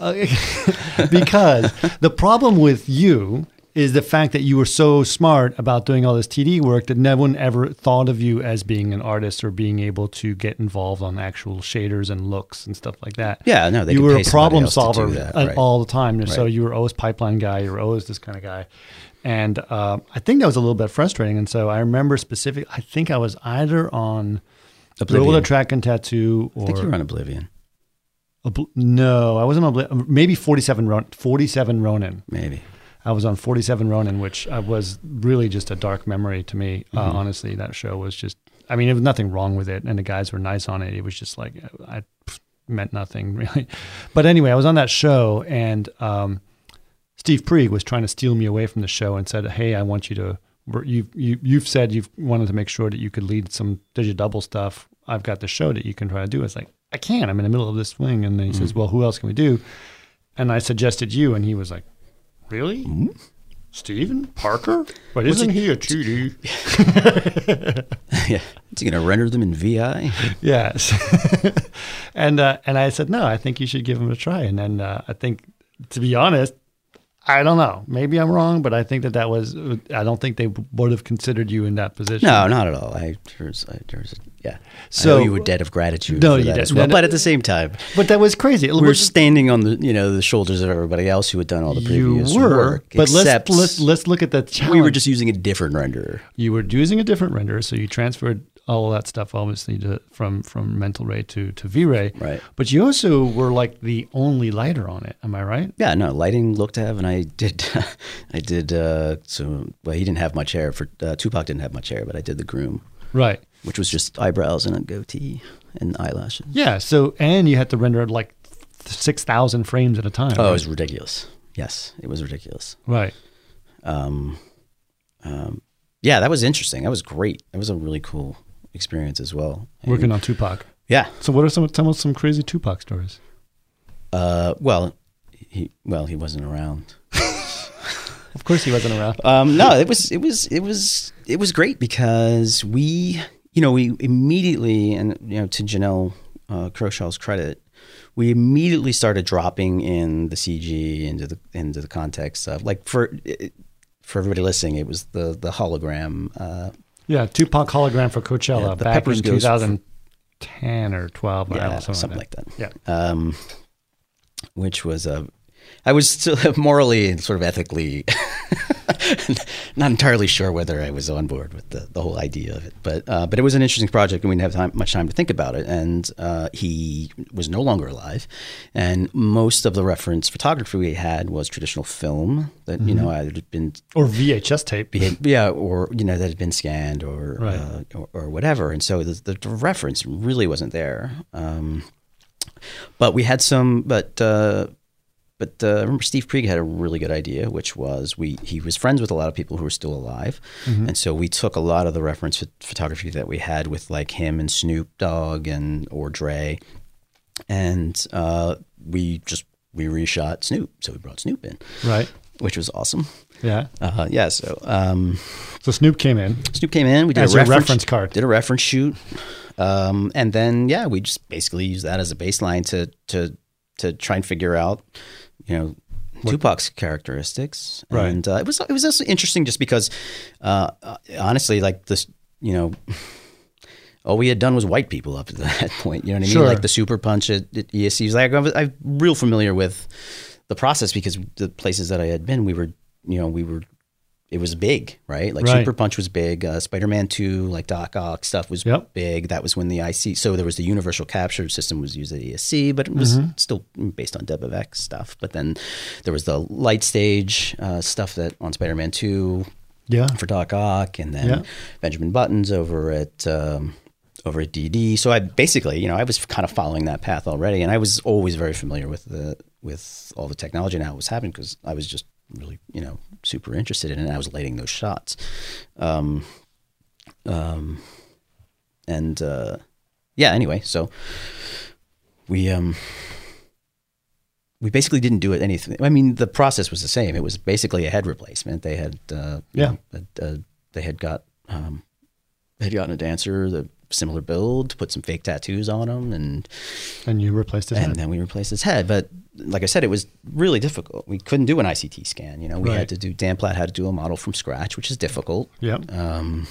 Speaker 1: because the problem with you is the fact that you were so smart about doing all this T D work that no one ever thought of you as being an artist or being able to get involved on actual shaders and looks and stuff like that.
Speaker 2: Yeah, no, they
Speaker 1: you
Speaker 2: could
Speaker 1: were
Speaker 2: pay
Speaker 1: a
Speaker 2: somebody
Speaker 1: problem
Speaker 2: else to do
Speaker 1: solver
Speaker 2: that,
Speaker 1: at-
Speaker 2: right.
Speaker 1: all the time. So
Speaker 2: Right.
Speaker 1: you were always pipeline guy. You were always this kind of guy. And uh, I think that was a little bit frustrating. And so I remember specific. I think I was either on
Speaker 2: Oblivion.
Speaker 1: Gorilla Track and Tattoo or
Speaker 2: I think you were on Oblivion,
Speaker 1: Obl- no, I wasn't on Obli- maybe forty-seven Ron- forty-seven Ronin.
Speaker 2: maybe.
Speaker 1: I was on forty-seven Ronin, which uh, was really just a dark memory to me. Uh,
Speaker 2: Mm-hmm.
Speaker 1: honestly, that show was just, I mean, there was nothing wrong with it. And the guys were nice on it. It was just like, I pff, meant nothing really. But anyway, I was on that show and um, Steve Preeg was trying to steal me away from the show and said, hey, I want you to, you, you, you've said you've wanted to make sure that you could lead some digital double stuff. I've got the show that you can try to do. It's like, I can't, I'm in the middle of this thing. And then he
Speaker 2: Mm-hmm.
Speaker 1: says, well, who else can we do? And I suggested you. And he was like, really?
Speaker 2: Mm-hmm.
Speaker 1: Steven Parker? But isn't he a two D?
Speaker 2: Yeah, is he going to render them in V I?
Speaker 1: Yes. and uh, and I said, no, I think you should give him a try. And then uh, I think, to be honest, I don't know. Maybe I'm wrong, but I think that that was, I don't think they would have considered you in that position.
Speaker 2: No, not at all. I there's, I, there's yeah.
Speaker 1: So-
Speaker 2: I know you were dead of gratitude
Speaker 1: No,
Speaker 2: for
Speaker 1: you
Speaker 2: that
Speaker 1: didn't.
Speaker 2: as well.
Speaker 1: No, no.
Speaker 2: But at the same time,
Speaker 1: But that was crazy.
Speaker 2: we were standing on the, you know, the shoulders of everybody else who had done all the
Speaker 1: You
Speaker 2: previous
Speaker 1: were,
Speaker 2: work.
Speaker 1: but let's,
Speaker 2: except
Speaker 1: let's let's look at the challenge.
Speaker 2: we were just using a different renderer.
Speaker 1: You were using a different renderer, so you transferred all of that stuff obviously to, from from Mental Ray to to V-Ray.
Speaker 2: Right.
Speaker 1: But you also were like the only lighter on it. Am I right?
Speaker 2: Yeah, no, lighting looked to have, and I did, I did. Uh, so well, he didn't have much hair. For uh, Tupac didn't have much hair, but I did the groom.
Speaker 1: Right.
Speaker 2: which was just eyebrows and a goatee and eyelashes.
Speaker 1: Yeah. So, and you had to render like six thousand frames at a time.
Speaker 2: Oh,
Speaker 1: right?
Speaker 2: it was ridiculous. Yes, it was ridiculous.
Speaker 1: Right.
Speaker 2: Um, um, yeah, that was interesting. That was great. That was a really cool experience as well. And,
Speaker 1: Working on Tupac.
Speaker 2: Yeah.
Speaker 1: So, what are some tell us some crazy Tupac stories?
Speaker 2: Uh, well, he well he wasn't around.
Speaker 1: Of course, he wasn't around.
Speaker 2: Um, no, it was it was it was it was great because we you know we immediately, and you know to Janelle uh, Crowshaw's credit, we immediately started dropping in the C G into the into the context of like for for everybody listening, it was the the hologram. Uh,
Speaker 1: Yeah, Tupac hologram for Coachella
Speaker 2: Yeah, the
Speaker 1: back
Speaker 2: Peppers
Speaker 1: in
Speaker 2: Ghost
Speaker 1: two thousand ten or twelve, or I don't
Speaker 2: yeah,
Speaker 1: know, something,
Speaker 2: something
Speaker 1: like
Speaker 2: like
Speaker 1: that.
Speaker 2: that.
Speaker 1: Yeah.
Speaker 2: Um, which was a, I was still morally and sort of ethically not entirely sure whether I was on board with the, the whole idea of it, but uh, but it was an interesting project and we didn't have time, much time to think about it. And uh, he was no longer alive, and most of the reference photography we had was traditional film that mm-hmm. you know had been
Speaker 1: or V H S tape,
Speaker 2: be, yeah, or you know that had been scanned or
Speaker 1: right.
Speaker 2: uh, or, or whatever. And so the, the reference really wasn't there. Um, but we had some, but. Uh, But uh, I remember Steve Krieg had a really good idea, which was we he was friends with a lot of people who were still alive. Mm-hmm. And so we took a lot of the reference ph- photography that we had with like him and Snoop Dogg and or Dre. And uh, we just, we reshot Snoop. So we brought Snoop in.
Speaker 1: Right.
Speaker 2: Which was awesome.
Speaker 1: Yeah.
Speaker 2: Uh, yeah. So um,
Speaker 1: so Snoop came in.
Speaker 2: Snoop came in. We did
Speaker 1: as
Speaker 2: a reference,
Speaker 1: reference card.
Speaker 2: Did a reference shoot. Um, and then, yeah, we just basically used that as a baseline to to to try and figure out, you know, what? Tupac's characteristics.
Speaker 1: Right.
Speaker 2: And uh, it was it was also interesting just because, uh, honestly, like this, you know, all we had done was white people up to that point. You know what I mean?
Speaker 1: Sure.
Speaker 2: Like the Super Punch at, at E S C. Like I was, I'm real familiar with the process because the places that I had been, we were, you know, we were. It was big, right? Like
Speaker 1: right.
Speaker 2: Super Punch was big. Uh, Spider-Man two, like Doc Ock stuff was
Speaker 1: yep.
Speaker 2: big. That was when the I C, so there was the Universal Capture System was used at E S C, but it was mm-hmm. still based on DebevX stuff. But then there was the light stage uh, stuff that on Spider-Man two
Speaker 1: yeah.
Speaker 2: for Doc Ock, and then
Speaker 1: yeah.
Speaker 2: Benjamin Buttons over at um, over at D D. So I basically, you know, I was kind of following that path already, and I was always very familiar with the with all the technology and how it was happening because I was just really, you know, super interested in it. And I was lighting those shots. Um, um, and, uh, yeah, anyway, so we, um, we basically didn't do it anything. I mean, the process was the same. It was basically a head replacement. They had, uh,
Speaker 1: yeah,
Speaker 2: you know, uh, they had got, um, they had gotten a dancer, the similar build, put some fake tattoos on him, and
Speaker 1: and you replaced his
Speaker 2: and
Speaker 1: head.
Speaker 2: And then we replaced his head. But like I said, it was really difficult. We couldn't do an I C T scan. You know, we
Speaker 1: right.
Speaker 2: had to do, Dan Platt had to do a model from scratch, which is difficult.
Speaker 1: Yep.
Speaker 2: Um,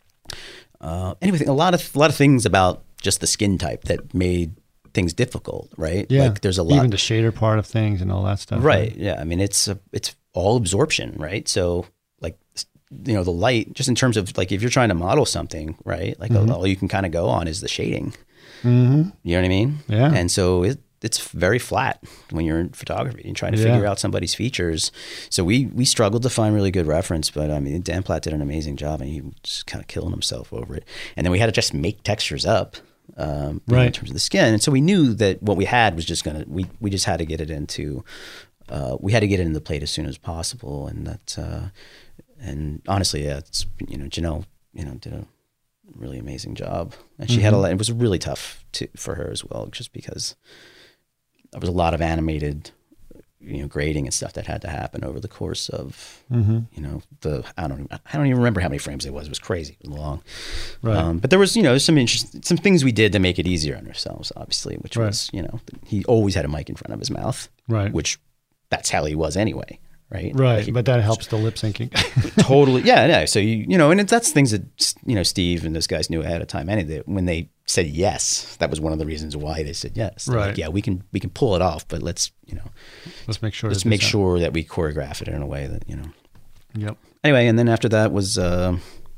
Speaker 2: uh, anyway, a lot of, a lot of things about just the skin type that made things difficult, right?
Speaker 1: Yeah.
Speaker 2: Like there's a lot.
Speaker 1: Even the shader part of things and all that stuff.
Speaker 2: Right.
Speaker 1: right?
Speaker 2: Yeah. I mean, it's, a, it's all absorption, right? So like, you know, the light, just in terms of like, if you're trying to model something, right? Like mm-hmm. all you can kind of go on is the shading.
Speaker 1: Mm-hmm.
Speaker 2: You know what I mean?
Speaker 1: Yeah.
Speaker 2: And so it, it's very flat when you're in photography and trying to
Speaker 1: yeah.
Speaker 2: figure out somebody's features. So we, we struggled to find really good reference, but I mean, Dan Platt did an amazing job and he was kind of killing himself over it. And then we had to just make textures up, um,
Speaker 1: right.
Speaker 2: in terms of the skin. And so we knew that what we had was just going to, we, we just had to get it into, uh, we had to get it in the plate as soon as possible. And that, uh, and honestly, yeah, it's, you know, Janelle, you know, did a really amazing job. And she mm-hmm. had a lot, it was really tough to, for her as well, just because there was a lot of animated, you know, grading and stuff that had to happen over the course of, mm-hmm. you know, the, I don't, I don't even remember how many frames it was. It was crazy. It was long.
Speaker 1: Right.
Speaker 2: Um, but there was, you know, some interest, some things we did to make it easier on ourselves, obviously, which
Speaker 1: right.
Speaker 2: was, you know, he always had a mic in front of his mouth,
Speaker 1: right.
Speaker 2: which that's how he was anyway. Right.
Speaker 1: Right.
Speaker 2: Like he,
Speaker 1: but that helps the lip syncing.
Speaker 2: Totally. Yeah. Yeah. So, you, you know, and it, that's things that, you know, Steve and those guys knew ahead of time. Anyway, when they said yes, that was one of the reasons why they said yes. They're
Speaker 1: right.
Speaker 2: Like, yeah, we can, we can pull it off, but let's, you know,
Speaker 1: let's make sure,
Speaker 2: let's make sure that we choreograph it in a way that, you know,
Speaker 1: yep.
Speaker 2: Anyway. And then after that was, uh,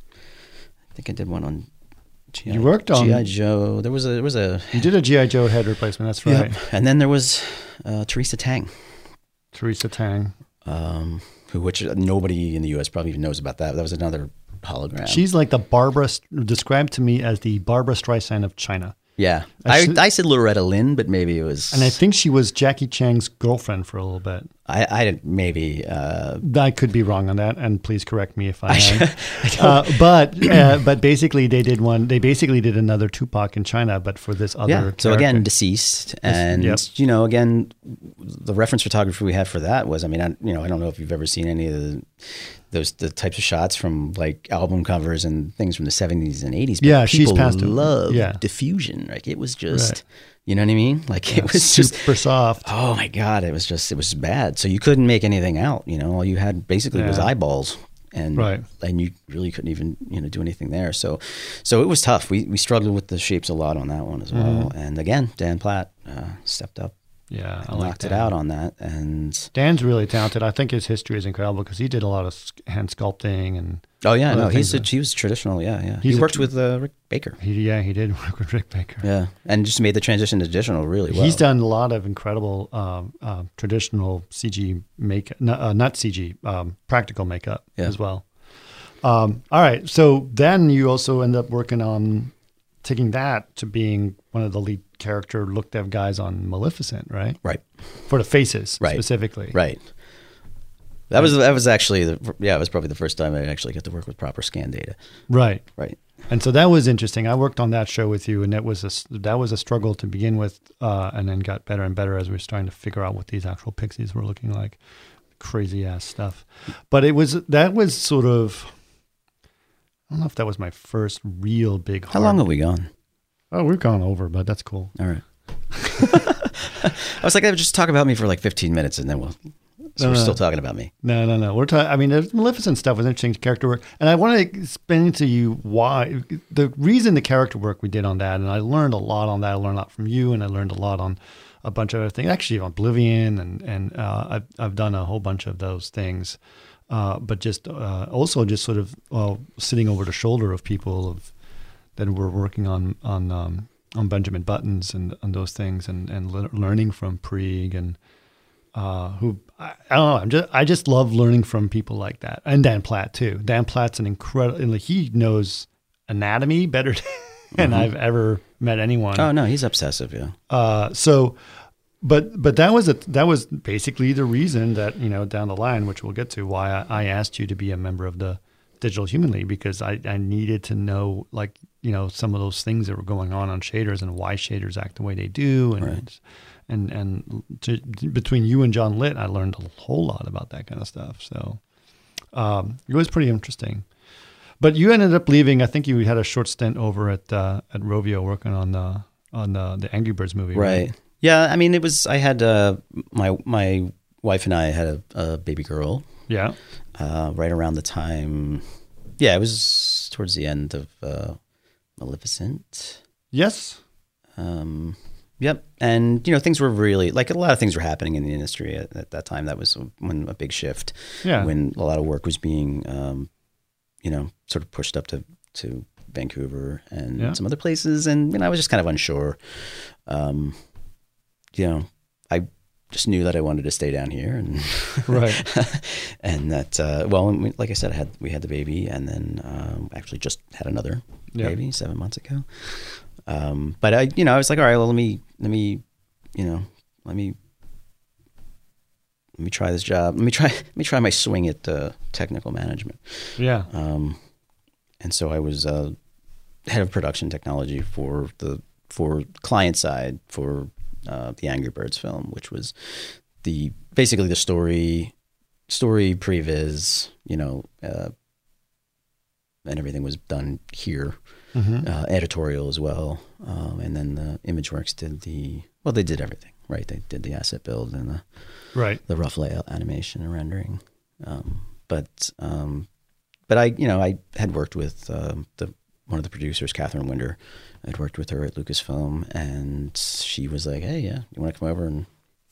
Speaker 2: I think I did one on G I.
Speaker 1: You worked on
Speaker 2: G I Joe. There was a, there was a,
Speaker 1: you did a G I Joe head replacement. That's right.
Speaker 2: Yep. And then there was, uh, Teresa Tang.
Speaker 1: Teresa Tang.
Speaker 2: Um, who, which nobody in the U S probably even knows about that. That was another hologram.
Speaker 1: She's like the Barbara, described to me as the Barbara Streisand of China.
Speaker 2: yeah.
Speaker 1: I
Speaker 2: I,
Speaker 1: should-
Speaker 2: I said Loretta Lynn, but maybe it was.
Speaker 1: And I think she was Jackie Chan's girlfriend for a little bit.
Speaker 2: I, I didn't, maybe. Uh,
Speaker 1: I could be wrong on that, and please correct me if I am. uh, but uh, but basically, they did one. They basically did another Tupac in China, but for this other.
Speaker 2: yeah. So
Speaker 1: character.
Speaker 2: again, deceased. And,
Speaker 1: yep.
Speaker 2: you know, again, the reference photography we had for that was, I mean, I, you know, I don't know if you've ever seen any of the, those the types of shots from like album covers and things from the seventies and eighties. But
Speaker 1: Yeah, she's
Speaker 2: people
Speaker 1: passed it.
Speaker 2: love
Speaker 1: Yeah.
Speaker 2: diffusion. Like it was just,
Speaker 1: Right.
Speaker 2: you know what I mean? Like it was just,
Speaker 1: super soft.
Speaker 2: oh my God, it was just, it was bad. So you couldn't make anything out, you know, all you had basically was
Speaker 1: Yeah.
Speaker 2: eyeballs. And
Speaker 1: Right.
Speaker 2: and you really couldn't even, you know, do anything there. So so it was tough. We we struggled with the shapes a lot on that one as well.
Speaker 1: Mm-hmm.
Speaker 2: And again, Dan Platt uh, stepped up
Speaker 1: Yeah, I
Speaker 2: and
Speaker 1: like
Speaker 2: knocked
Speaker 1: that.
Speaker 2: it out on that. And
Speaker 1: Dan's really talented. I think his history is incredible because he did a lot of sk- hand sculpting and
Speaker 2: oh yeah,
Speaker 1: other
Speaker 2: no, he's
Speaker 1: things
Speaker 2: a,
Speaker 1: that-
Speaker 2: he was traditional. Yeah, yeah.
Speaker 1: He's
Speaker 2: he
Speaker 1: a
Speaker 2: worked
Speaker 1: tr-
Speaker 2: with uh, Rick Baker.
Speaker 1: he yeah he did work with Rick Baker.
Speaker 2: Yeah, and just made the transition to digital really well.
Speaker 1: He's done a lot of incredible um, uh, traditional C G make not, uh, not C G um, practical makeup
Speaker 2: Yeah.
Speaker 1: as well. Um, all right, so then you also end up working on taking that to being one of the lead character look dev guys on Maleficent, right?
Speaker 2: right,
Speaker 1: For the faces
Speaker 2: Right.
Speaker 1: specifically,
Speaker 2: right. That was that was actually the, yeah, it was probably the first time I actually got to work with proper scan data.
Speaker 1: Right.
Speaker 2: Right.
Speaker 1: And so that was interesting. I worked on that show with you, and that was a s- that was a struggle to begin with, uh, and then got better and better as we were starting to figure out what these actual pixies were looking like. Crazy ass stuff. But it was that was sort of I don't know if that was my first real big.
Speaker 2: How
Speaker 1: hard-
Speaker 2: long have we gone?
Speaker 1: Oh, we've gone over, but that's cool.
Speaker 2: All right. I was like, I would just talk about me for like fifteen minutes, and then we'll. So
Speaker 1: No,
Speaker 2: we're
Speaker 1: no.
Speaker 2: still talking about me.
Speaker 1: No, no, no. We're talking. I mean, the Maleficent stuff was interesting character work, and I want to explain to you why the reason the character work we did on that, and I learned a lot on that. I learned a lot from you, and I learned a lot on a bunch of other things. Actually, on Oblivion, and and uh, I've I've done a whole bunch of those things, uh, but just uh, also just sort of uh, sitting over the shoulder of people of that were working on on um, on Benjamin Buttons and on those things, and and le- learning from Prieg and. Uh, who I, I don't know. I'm just I just love learning from people like that, and Dan Platt too. Dan Platt's an incredible. He knows anatomy better than I've ever met anyone.
Speaker 2: Oh no, he's obsessive. Yeah.
Speaker 1: Uh, so, but but that was a that was basically the reason that you know down the line, which we'll get to, why I, I asked you to be a member of the Digital Human League, because I, I needed to know like you know some of those things that were going on on shaders and why shaders act the way they do, and
Speaker 2: Right.
Speaker 1: and and to, between you and John Litt, I learned a whole lot about that kind of stuff. So um, it was pretty interesting. But you ended up leaving. I think you had a short stint over at uh, at Rovio working on the on the, the Angry Birds movie.
Speaker 2: Right. Yeah. I mean, it was. I had uh, my my wife and I had a, a baby girl.
Speaker 1: Yeah.
Speaker 2: Uh, right around the time. Yeah, it was towards the end of uh, Maleficent.
Speaker 1: Yes.
Speaker 2: Um, yep. And, you know, things were really, like a lot of things were happening in the industry at, at that time. That was when a big shift,
Speaker 1: Yeah.
Speaker 2: when a lot of work was being, um, you know, sort of pushed up to, to Vancouver and
Speaker 1: Yeah.
Speaker 2: some other places. And, you know, I was just kind of unsure. Um, you know, I just knew that I wanted to stay down here, and
Speaker 1: Right.
Speaker 2: and that, uh, well, and we, like I said, I had, we had the baby, and then um, actually just had another
Speaker 1: Yeah.
Speaker 2: baby seven months ago. Um, but I, you know, I was like, all right, well, let me, let me, you know, let me, let me try this job. Let me try, let me try my swing at uh, technical management.
Speaker 1: Yeah.
Speaker 2: Um, and so I was uh, head of production technology for the for client side for uh, the Angry Birds film, which was the basically the story, story previs, you know, uh, and everything was done here.
Speaker 1: Mm-hmm.
Speaker 2: Uh, editorial as well, um, and then the ImageWorks did the well. They did everything, right? They did the asset build and the
Speaker 1: Right.
Speaker 2: the rough layout, animation, and rendering. Um, but um, but I, you know, I had worked with um, the one of the producers, Catherine Winder. I'd worked with her at Lucasfilm, and she was like, "Hey, yeah, you want to come over and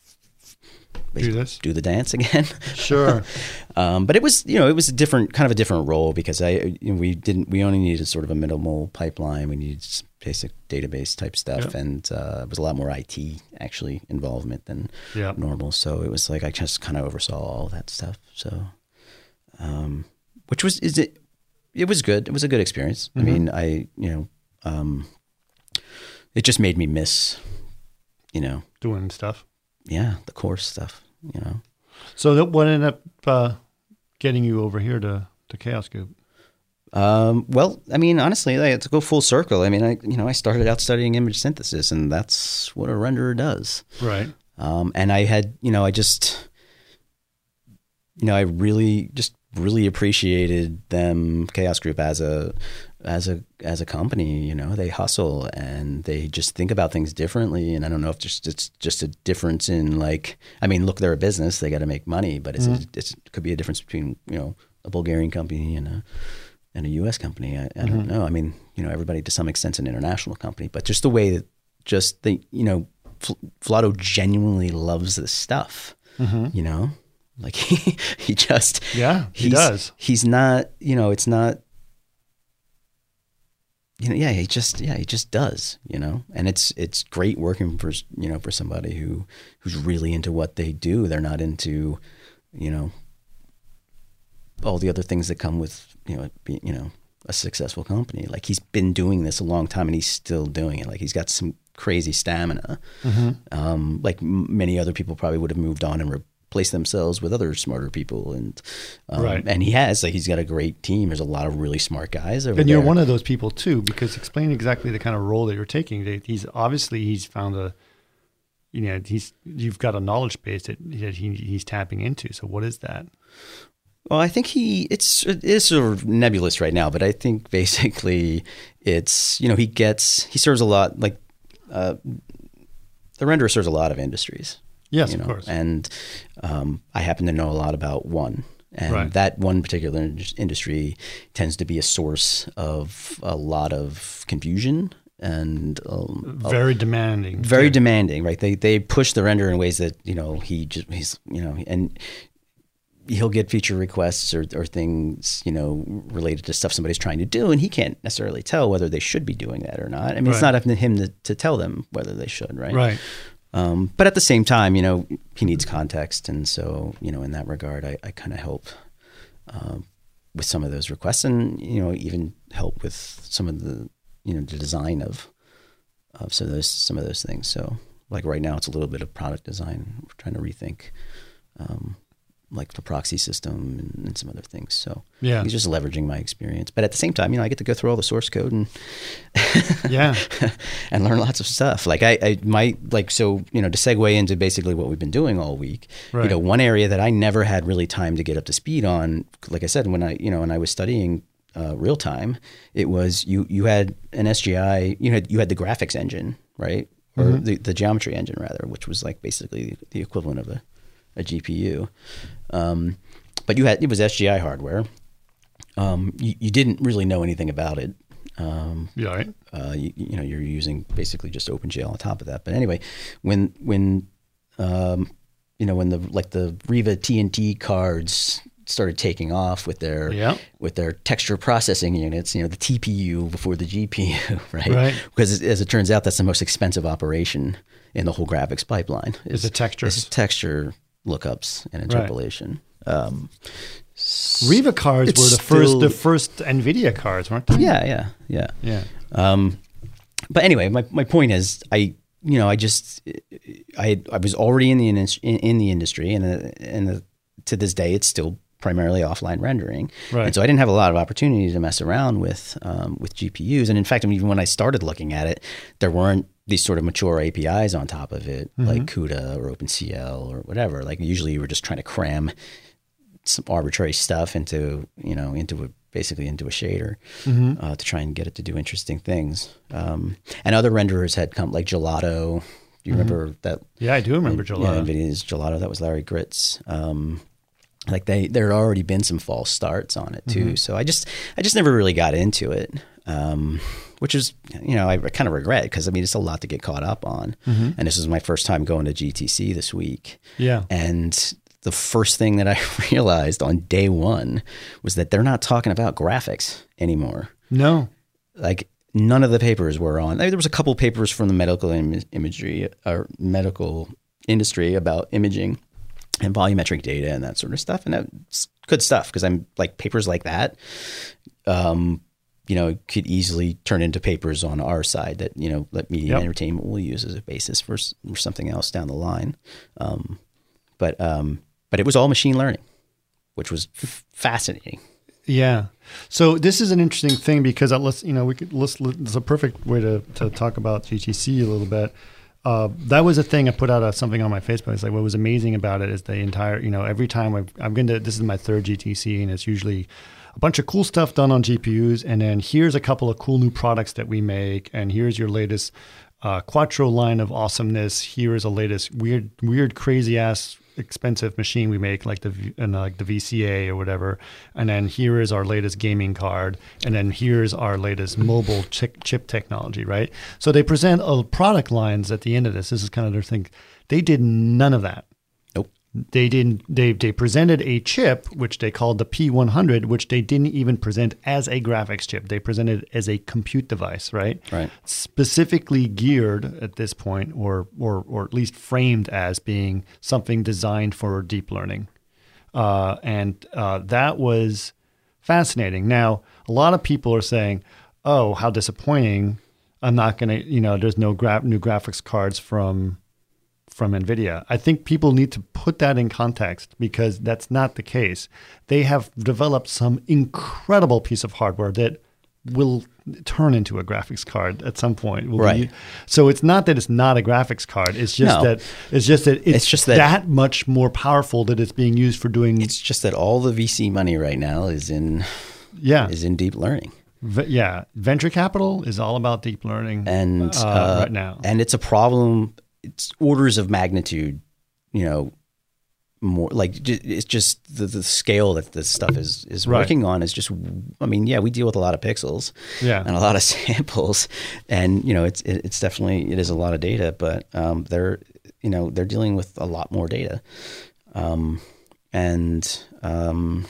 Speaker 1: Do this.
Speaker 2: do the dance again?"
Speaker 1: Sure.
Speaker 2: Um, but it was, you know, it was a different, kind of a different role because I, you know, we didn't, we only needed sort of a minimal pipeline. We needed some basic database type stuff,
Speaker 1: Yeah.
Speaker 2: and uh, it was a lot more I T actually involvement than
Speaker 1: Yeah.
Speaker 2: normal. So it was like I just kind of oversaw all that stuff. So, um, which was is it it was good. It was a good experience.
Speaker 1: Mm-hmm.
Speaker 2: I mean, I you know, um, it just made me miss, you know,
Speaker 1: doing stuff.
Speaker 2: Yeah, the course stuff. You know.
Speaker 1: So that what ended up uh, getting you over here to to Chaos Group?
Speaker 2: Um, well, I mean, honestly, like, to go full circle. I mean, I you know, I started out studying image synthesis, and that's what a renderer does.
Speaker 1: Right.
Speaker 2: Um, and I had, you know, I just, you know, I really just really appreciated them, Chaos Group, as a as a as a company. You know, they hustle and they just think about things differently. And I don't know if just it's just a difference in, like, I mean, look, they're a business; they got to make money, but it's, mm-hmm. a, it's it could be a difference between, you know, a Bulgarian company and a and a U S company. I, I mm-hmm. don't know. I mean, you know, everybody to some extent is an international company, but just the way that just the, you know, Vlado genuinely loves this stuff, mm-hmm. you know, like he, he just,
Speaker 1: yeah, he
Speaker 2: he's,
Speaker 1: does.
Speaker 2: He's not, you know, it's not, you know, yeah, he just, yeah, he just does, you know, and it's, it's great working for, you know, for somebody who, who's really into what they do. They're not into, you know, all the other things that come with, you know, being, you know, a successful company. Like, he's been doing this a long time and he's still doing it. Like, he's got some crazy stamina. Mm-hmm. Um, like m- many other people probably would have moved on and replaced themselves with other smarter people. And, um,
Speaker 1: right.
Speaker 2: and he has, like, he's got a great team. There's a lot of really smart guys over
Speaker 1: and
Speaker 2: there.
Speaker 1: you're one of those people too, because explain exactly the kind of role that you're taking. He's obviously, he's found a, you know, he's, you've got a knowledge base that, that he, he's tapping into. So what is that?
Speaker 2: Well, I think he, it's, it is sort of nebulous right now, but I think basically it's, you know, he gets, he serves a lot, like, uh, the renderer serves a lot of industries.
Speaker 1: Yes,
Speaker 2: you know,
Speaker 1: of course.
Speaker 2: And um, I happen to know a lot about one. And
Speaker 1: right.
Speaker 2: that one particular in- industry tends to be a source of a lot of confusion and um,
Speaker 1: very demanding.
Speaker 2: Very
Speaker 1: too.
Speaker 2: demanding, right? They they push the renderer in ways that, you know, he just, he's, you know, and he'll get feature requests or, or things, you know, related to stuff somebody's trying to do, and he can't necessarily tell whether they should be doing that or not. I mean, right. It's not up to him to, to tell them whether they should, right?
Speaker 1: Right.
Speaker 2: Um, but at the same time, you know, he needs context, and so, you know, in that regard, I, I kind of help uh, with some of those requests, and, you know, even help with some of the, you know, the design of of some of those some of those things. So, like right now, it's a little bit of product design. We're trying to rethink. Um, like the proxy system and, and some other things. So
Speaker 1: yeah,
Speaker 2: he's just leveraging my experience. But at the same time, you know, I get to go through all the source code and
Speaker 1: yeah,
Speaker 2: and learn lots of stuff. Like I, I might like, so, you know, to segue into basically what we've been doing all week, right. You know, one area that I never had really time to get up to speed on, like I said, when I, you know, when I was studying uh, real time, it was, you, you had an S G I, you had, you had the graphics engine, right? Or mm-hmm. the, the geometry engine rather, which was like basically the equivalent of a, a G P U. Um, but you had, it was S G I hardware. Um, you, you didn't really know anything about it. Um,
Speaker 1: yeah, right.
Speaker 2: Uh, you, you know, you're using basically just OpenGL on top of that. But anyway, when, when, um, you know, when the, like the Riva T N T cards started taking off with their,
Speaker 1: yeah.
Speaker 2: with their texture processing units, you know, the T P U before the G P U, right?
Speaker 1: Right.
Speaker 2: Because as it turns out, that's the most expensive operation in the whole graphics pipeline.
Speaker 1: Is the texture.
Speaker 2: Is texture lookups and interpolation. Right. Um,
Speaker 1: Riva cards were the
Speaker 2: still,
Speaker 1: first, the first NVIDIA cards, weren't they?
Speaker 2: Yeah, yeah, yeah,
Speaker 1: yeah.
Speaker 2: Um, but anyway, my, my point is, I you know I just I I was already in the in, in the industry, and uh, and the, to this day, it's still primarily offline rendering,
Speaker 1: right.
Speaker 2: And so I didn't have a lot of opportunity to mess around with um, with G P Us. And in fact, I mean, even when I started looking at it, there weren't these sort of mature A P Is on top of it, mm-hmm. like CUDA or OpenCL or whatever. Like usually you were just trying to cram some arbitrary stuff into, you know, into a, basically into a shader mm-hmm. uh, to try and get it to do interesting things. Um, and other renderers had come, like Gelato. Do you mm-hmm. remember that?
Speaker 1: Yeah, I do remember Gelato.
Speaker 2: Yeah, NVIDIA's Gelato. That was Larry Gritz. Um, like they, there had already been some false starts on it too. Mm-hmm. So I just, I just never really got into it. Um, which is, you know, I kind of regret, because I mean, it's a lot to get caught up on. Mm-hmm. And this is my first time going to G T C this week.
Speaker 1: Yeah.
Speaker 2: And the first thing that I realized on day one was that they're not talking about graphics anymore.
Speaker 1: No.
Speaker 2: Like none of the papers were on. There was a couple papers from the medical im- imagery or medical industry about imaging. and volumetric data and that sort of stuff. And that's good stuff because I'm like papers like that, um, you know, could easily turn into papers on our side that, you know, Let Media
Speaker 1: Yep.
Speaker 2: Entertainment will use as a basis for, for something else down the line. Um, but, um, but it was all machine learning, which was f- fascinating.
Speaker 1: Yeah. So this is an interesting thing because uh, let's, you know, we could, let's, it's a perfect way to, to talk about G T C a little bit. Uh, that was a thing I put out uh, something on my Facebook. It's like, what was amazing about it is the entire, you know, every time I've, I'm going to, this is my third G T C and it's usually a bunch of cool stuff done on G P Us. And then here's a couple of cool new products that we make. And here's your latest uh, Quattro line of awesomeness. Here is a latest weird, weird, crazy ass expensive machine we make, like the V- and, uh, like the V C A or whatever. And then here is our latest gaming card. And then here's our latest mobile chip, chip technology, right? So they present uh, product lines at the end of this. This is kind of their thing. They did none of that.
Speaker 2: Nope.
Speaker 1: They didn't. They they presented a chip which they called the P one hundred, which they didn't even present as a graphics chip. They presented it as a compute device, right?
Speaker 2: Right.
Speaker 1: Specifically geared at this point, or or or at least framed as being something designed for deep learning, uh, and uh, that was fascinating. Now, a lot of people are saying, "Oh, how disappointing! I'm not going to, you know, there's no gra- new graphics cards from." from NVIDIA. I think people need to put that in context because that's not the case. They have developed some incredible piece of hardware that will turn into a graphics card at some point. Will
Speaker 2: Right.
Speaker 1: be- so it's not that it's not a graphics card. It's just
Speaker 2: No.
Speaker 1: that it's just that it's,
Speaker 2: It's just that-
Speaker 1: that much more powerful that it's being used for doing.
Speaker 2: It's just that all the V C money right now is in,
Speaker 1: yeah,
Speaker 2: is in deep learning.
Speaker 1: v- yeah. Venture capital is all about deep learning,
Speaker 2: And,
Speaker 1: uh,
Speaker 2: uh,
Speaker 1: right now.
Speaker 2: and it's a problem. It's orders of magnitude, you know, more like ju- it's just the, the scale that this stuff is, is
Speaker 1: Right.
Speaker 2: working on is just, I mean, yeah, we deal with a lot of pixels
Speaker 1: Yeah.
Speaker 2: and a lot of samples and, you know, it's, it, it's definitely, it is a lot of data, but, um, they're, you know, they're dealing with a lot more data. Um, and, um,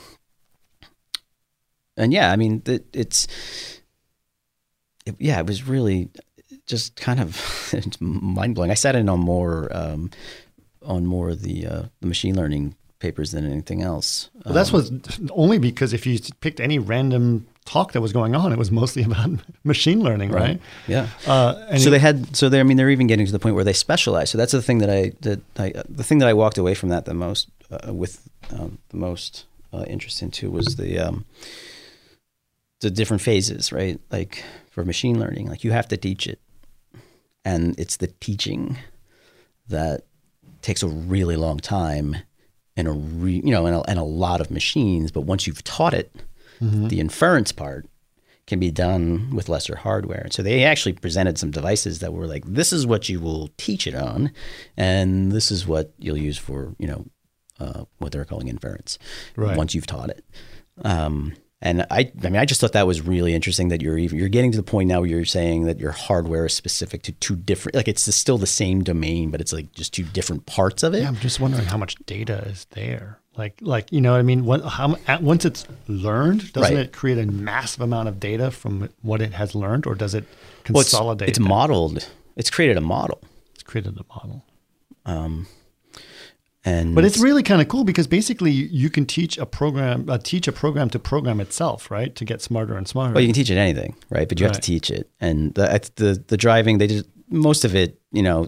Speaker 2: and yeah, I mean, it, it's, it, yeah, it was really just kind of mind blowing. I sat in on more, um, on more of the, uh, the machine learning papers than anything else.
Speaker 1: Well, that's
Speaker 2: Um,
Speaker 1: was only because if you picked any random talk that was going on, it was mostly about machine learning, right?
Speaker 2: Yeah.
Speaker 1: Uh, and
Speaker 2: so
Speaker 1: it-
Speaker 2: they had, so they, I mean, they're even getting to the point where they specialize. So that's the thing that I, that I, the thing that I walked away from that the most, uh, with um, the most uh, interest into was the, um, the different phases, right? Like for machine learning, like you have to teach it. And it's the teaching that takes a really long time and a re, you know, and a, and a lot of machines. But once you've taught it,
Speaker 1: Mm-hmm.
Speaker 2: the inference part can be done with lesser hardware. So they actually presented some devices that were like, this is what you will teach it on, and this is what you'll use for, you know, uh, what they're calling inference
Speaker 1: Right.
Speaker 2: once you've taught it. Um, and I, I mean, I just thought that was really interesting that you're even, you're getting to the point now where you're saying that your hardware is specific to two different, like it's still the same domain, but it's like just two different parts of it.
Speaker 1: yeah, I'm just wondering how much data is there. Like, like you know what I mean? When, how, at, once it's learned, doesn't
Speaker 2: Right.
Speaker 1: it create a massive amount of data from what it has learned, or does it
Speaker 2: Well, it's,
Speaker 1: consolidate?
Speaker 2: it's
Speaker 1: that?
Speaker 2: modeled. It's created a model.
Speaker 1: It's created a model.
Speaker 2: Um, and
Speaker 1: But it's really kind of cool because basically you, you can teach a program, uh, teach a program to program itself, right? To get smarter and smarter.
Speaker 2: well, you can teach it anything, right? But you have
Speaker 1: Right.
Speaker 2: to teach it. And the, it's the, the driving, they did most of it, you know,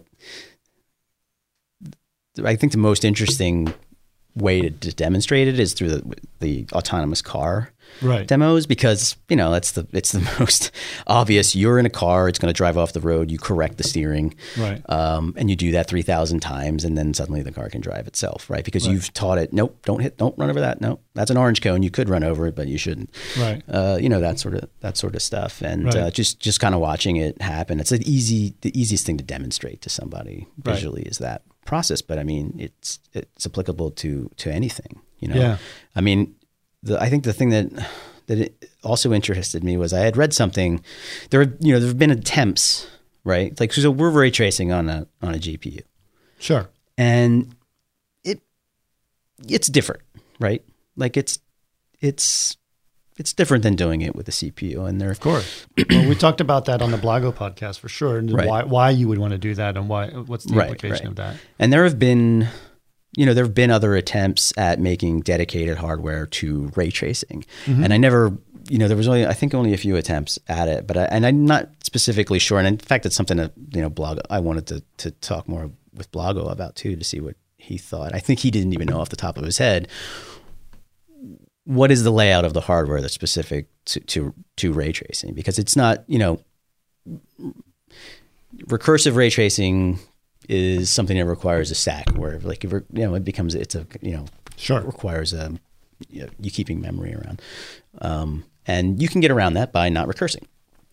Speaker 2: I think the most interesting way to, to demonstrate it is through the, the autonomous car
Speaker 1: right.
Speaker 2: demos, because, you know, that's the, it's the most obvious. You're in a car, it's going to drive off the road, you correct the steering,
Speaker 1: Right.
Speaker 2: um, and you do that three thousand times, and then suddenly the car can drive itself, right? Because
Speaker 1: Right.
Speaker 2: you've taught it, nope, don't hit, don't run over that. Nope, that's an orange cone. You could run over it, but you shouldn't.
Speaker 1: Right.
Speaker 2: Uh, you know, that sort of, that sort of stuff. And
Speaker 1: Right.
Speaker 2: uh, just, just kind of watching it happen. It's an easy, the easiest thing to demonstrate to somebody
Speaker 1: Right.
Speaker 2: visually is that process. But I mean, it's, it's applicable to, to anything, you know?
Speaker 1: Yeah.
Speaker 2: I mean, the, I think the thing that, that it also interested me was I had read something there, you know, there've been attempts, right? Like, so we're ray tracing on a, on a G P U,
Speaker 1: Sure.
Speaker 2: and it, it's different, right? Like it's, it's, it's different than doing it with a C P U. And there,
Speaker 1: Of course. Well, we talked about that on the Blago podcast for sure, and
Speaker 2: Right.
Speaker 1: why why you would want to do that, and why what's the
Speaker 2: Right,
Speaker 1: implication
Speaker 2: right.
Speaker 1: of that.
Speaker 2: and there have been, you know, there have been other attempts at making dedicated hardware to ray tracing, mm-hmm. and I never, you know, there was only I think only a few attempts at it, but I, and I'm not specifically sure. And in fact, it's something that you know, Blog I wanted to to talk more with Blago about too to see what he thought. I think he didn't even know off the top of his head what is the layout of the hardware that's specific to to, to ray tracing, because it's not, you know, recursive ray tracing is something that requires a stack where like, you know, it becomes, it's a, you know,
Speaker 1: sure.
Speaker 2: It requires a, you know, you keeping memory around. Um, and you can get around that by not recursing.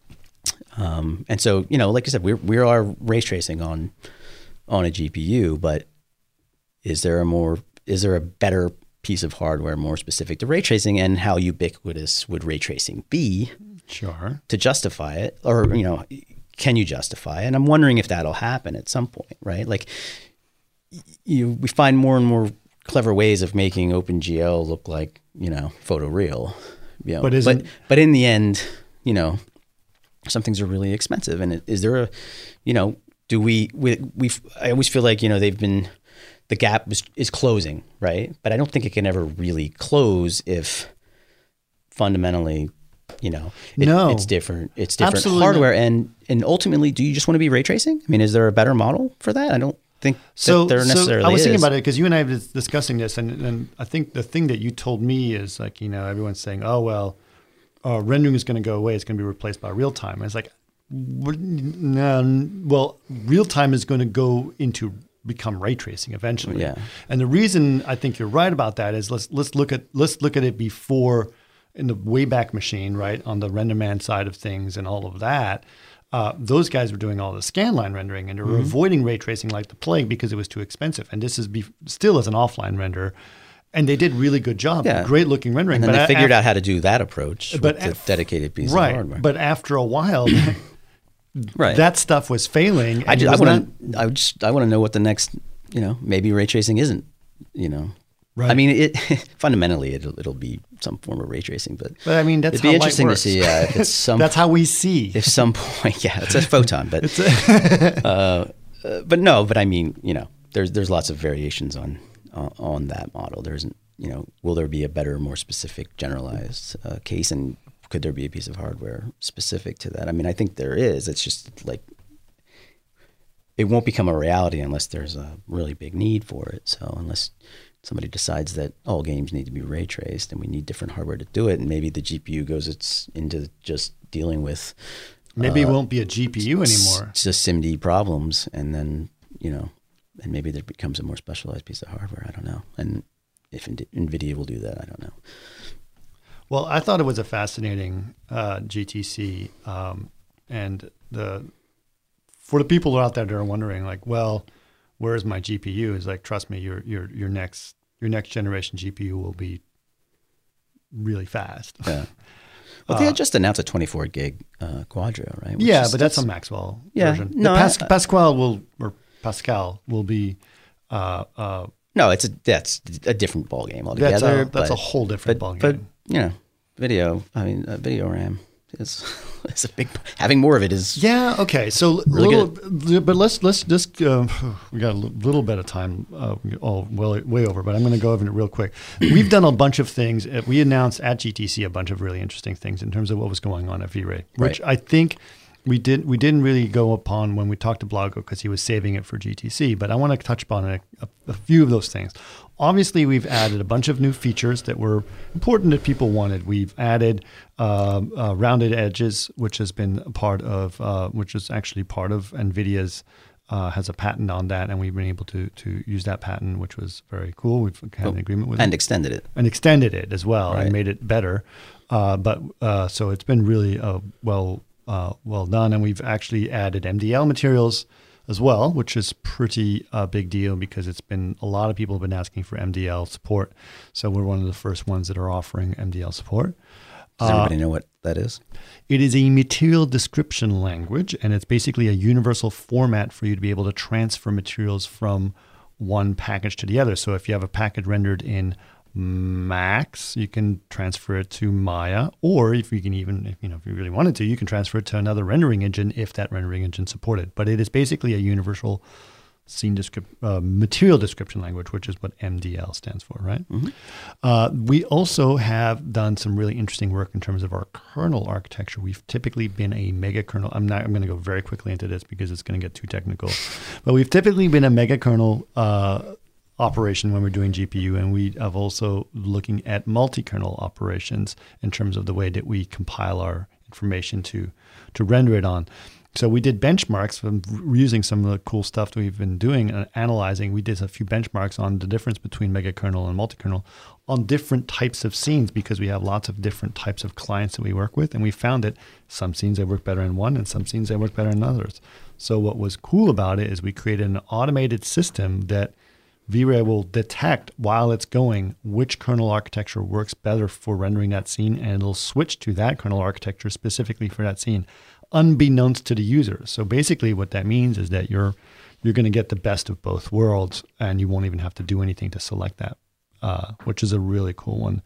Speaker 2: Um, and so, you know, like I said, we're, we are ray tracing on, on a G P U, but is there a more, is there a better piece of hardware more specific to ray tracing, and how ubiquitous would ray tracing be?
Speaker 1: Sure.
Speaker 2: To justify it, or, you know, can you justify it? And I'm wondering if that'll happen at some point, right? Like, you, we find more and more clever ways of making OpenGL look like, you know, photoreal. You know,
Speaker 1: but, isn't,
Speaker 2: but but in the end, you know, some things are really expensive. And is there a, you know, do we we we? I always feel like, you know, they've been, the gap is, is closing, right? But I don't think it can ever really close if fundamentally, you know, it,
Speaker 1: no.
Speaker 2: it's different. It's different
Speaker 1: Absolutely
Speaker 2: hardware.
Speaker 1: not.
Speaker 2: And and ultimately, do you just want to be ray tracing? I mean, is there a better model for that? I don't think
Speaker 1: so,
Speaker 2: that there necessarily is.
Speaker 1: So I was
Speaker 2: is.
Speaker 1: thinking about it because you and I were discussing this, and, and I think the thing that you told me is like, you know, everyone's saying, oh, well, uh, rendering is going to go away. It's going to be replaced by real time. And it's like, no, well, real time is going to go into become ray tracing eventually.
Speaker 2: Yeah.
Speaker 1: And the reason I think you're right about that is let's let's look at let's look at it before in the Wayback Machine, right, on the RenderMan side of things and all of that. Uh, those guys were doing all the scanline rendering, and they were mm-hmm. avoiding ray tracing like the plague because it was too expensive. And this is be- still as an offline render, and they did really good job, yeah. great looking rendering.
Speaker 2: And then
Speaker 1: but
Speaker 2: they
Speaker 1: a-
Speaker 2: figured
Speaker 1: af-
Speaker 2: out how to do that approach
Speaker 1: but
Speaker 2: with
Speaker 1: af-
Speaker 2: the dedicated piece
Speaker 1: right.
Speaker 2: of hardware.
Speaker 1: But after a while,
Speaker 2: right.
Speaker 1: that stuff was failing.
Speaker 2: I, just, I want to. I just. I want to know what the next. You know, maybe ray tracing isn't. You know. Right. I mean, it fundamentally it'll, it'll be some form of ray tracing, but,
Speaker 1: but I mean that's
Speaker 2: it'd be
Speaker 1: how
Speaker 2: interesting
Speaker 1: light
Speaker 2: to see uh, if it's some.
Speaker 1: That's how we see.
Speaker 2: If some point, yeah, it's a photon, but a, uh, uh, but no, but I mean, you know, there's there's lots of variations on uh, on that model. There isn't, you know, will there be a better, more specific, generalized uh, case, and could there be a piece of hardware specific to that? I mean, I think there is. It's just like it won't become a reality unless there's a really big need for it. So unless somebody decides that all games need to be ray traced and we need different hardware to do it, and maybe the G P U goes it's into just dealing with
Speaker 1: maybe
Speaker 2: uh,
Speaker 1: it won't be a G P U anymore.
Speaker 2: It's just SIMD problems, and then, you know, and maybe there becomes a more specialized piece of hardware. I don't know. And if NVIDIA will do that, I don't know.
Speaker 1: Well, I thought it was a fascinating uh, G T C, um, and the for the people out there that are wondering, like, well, where's my G P U? Is like, trust me, your your your next your next generation G P U will be really fast.
Speaker 2: Yeah. Well, they had just announced a twenty-four gig uh, Quadro, right? Which
Speaker 1: yeah,
Speaker 2: is,
Speaker 1: but that's, that's a Maxwell
Speaker 2: yeah,
Speaker 1: version.
Speaker 2: No,
Speaker 1: the Pas-
Speaker 2: I, I,
Speaker 1: Pascal will or Pascal will be. Uh, uh,
Speaker 2: no, it's a that's a different ball game altogether.
Speaker 1: That's a, that's
Speaker 2: but,
Speaker 1: a whole different
Speaker 2: but,
Speaker 1: ball game.
Speaker 2: But you know, video. I mean, uh, video RAM is is a big. Having more of it is
Speaker 1: yeah. Okay, so
Speaker 2: really
Speaker 1: little,
Speaker 2: good.
Speaker 1: But let's let's just uh, we got a little bit of time, uh, all well way over. But I'm going to go over it real quick. We've done a bunch of things. We announced at G T C a bunch of really interesting things in terms of what was going on at V-Ray, which
Speaker 2: right.
Speaker 1: I think we did we didn't really go upon when we talked to Blago because he was saving it for G T C. But I want to touch upon a, a, a few of those things. Obviously, we've added a bunch of new features that were important that people wanted. We've added uh, uh, rounded edges, which has been a part of, uh, which is actually part of NVIDIA's, uh, has a patent on that, and we've been able to to use that patent, which was very cool. We've had an agreement with
Speaker 2: and
Speaker 1: it.
Speaker 2: extended it,
Speaker 1: and extended it as well,
Speaker 2: right.
Speaker 1: and made it better. Uh, but uh, so it's been really uh, well uh, well done, and we've actually added M D L materials as well, which is pretty uh, big deal because it's been a lot of people have been asking for M D L support. So we're one of the first ones that are offering M D L support.
Speaker 2: Does uh, everybody know what that is?
Speaker 1: It is a material description language, and it's basically a universal format for you to be able to transfer materials from one package to the other. So if you have a package rendered in Max, you can transfer it to Maya, or if you can even, if, you know, if you really wanted to, you can transfer it to another rendering engine if that rendering engine supported. But it is basically a universal scene descrip- uh, material description language, which is what M D L stands for, right?
Speaker 2: Mm-hmm.
Speaker 1: Uh, we also have done some really interesting work in terms of our kernel architecture. We've typically been a mega kernel. I'm not. I'm going to go very quickly into this because it's going to get too technical. But we've typically been a mega kernel uh, operation when we're doing G P U, and we have also looking at multi-kernel operations in terms of the way that we compile our information to to render it on. So we did benchmarks from using some of the cool stuff that we've been doing and analyzing. We did a few benchmarks on the difference between mega kernel and multi-kernel on different types of scenes, because we have lots of different types of clients that we work with. And we found that some scenes that work better in one and some scenes that work better in others. So what was cool about it is we created an automated system that V-Ray will detect while it's going which kernel architecture works better for rendering that scene, and it'll switch to that kernel architecture specifically for that scene, unbeknownst to the user. So basically what that means is that you're you're going to get the best of both worlds, and you won't even have to do anything to select that, uh, which is a really cool one.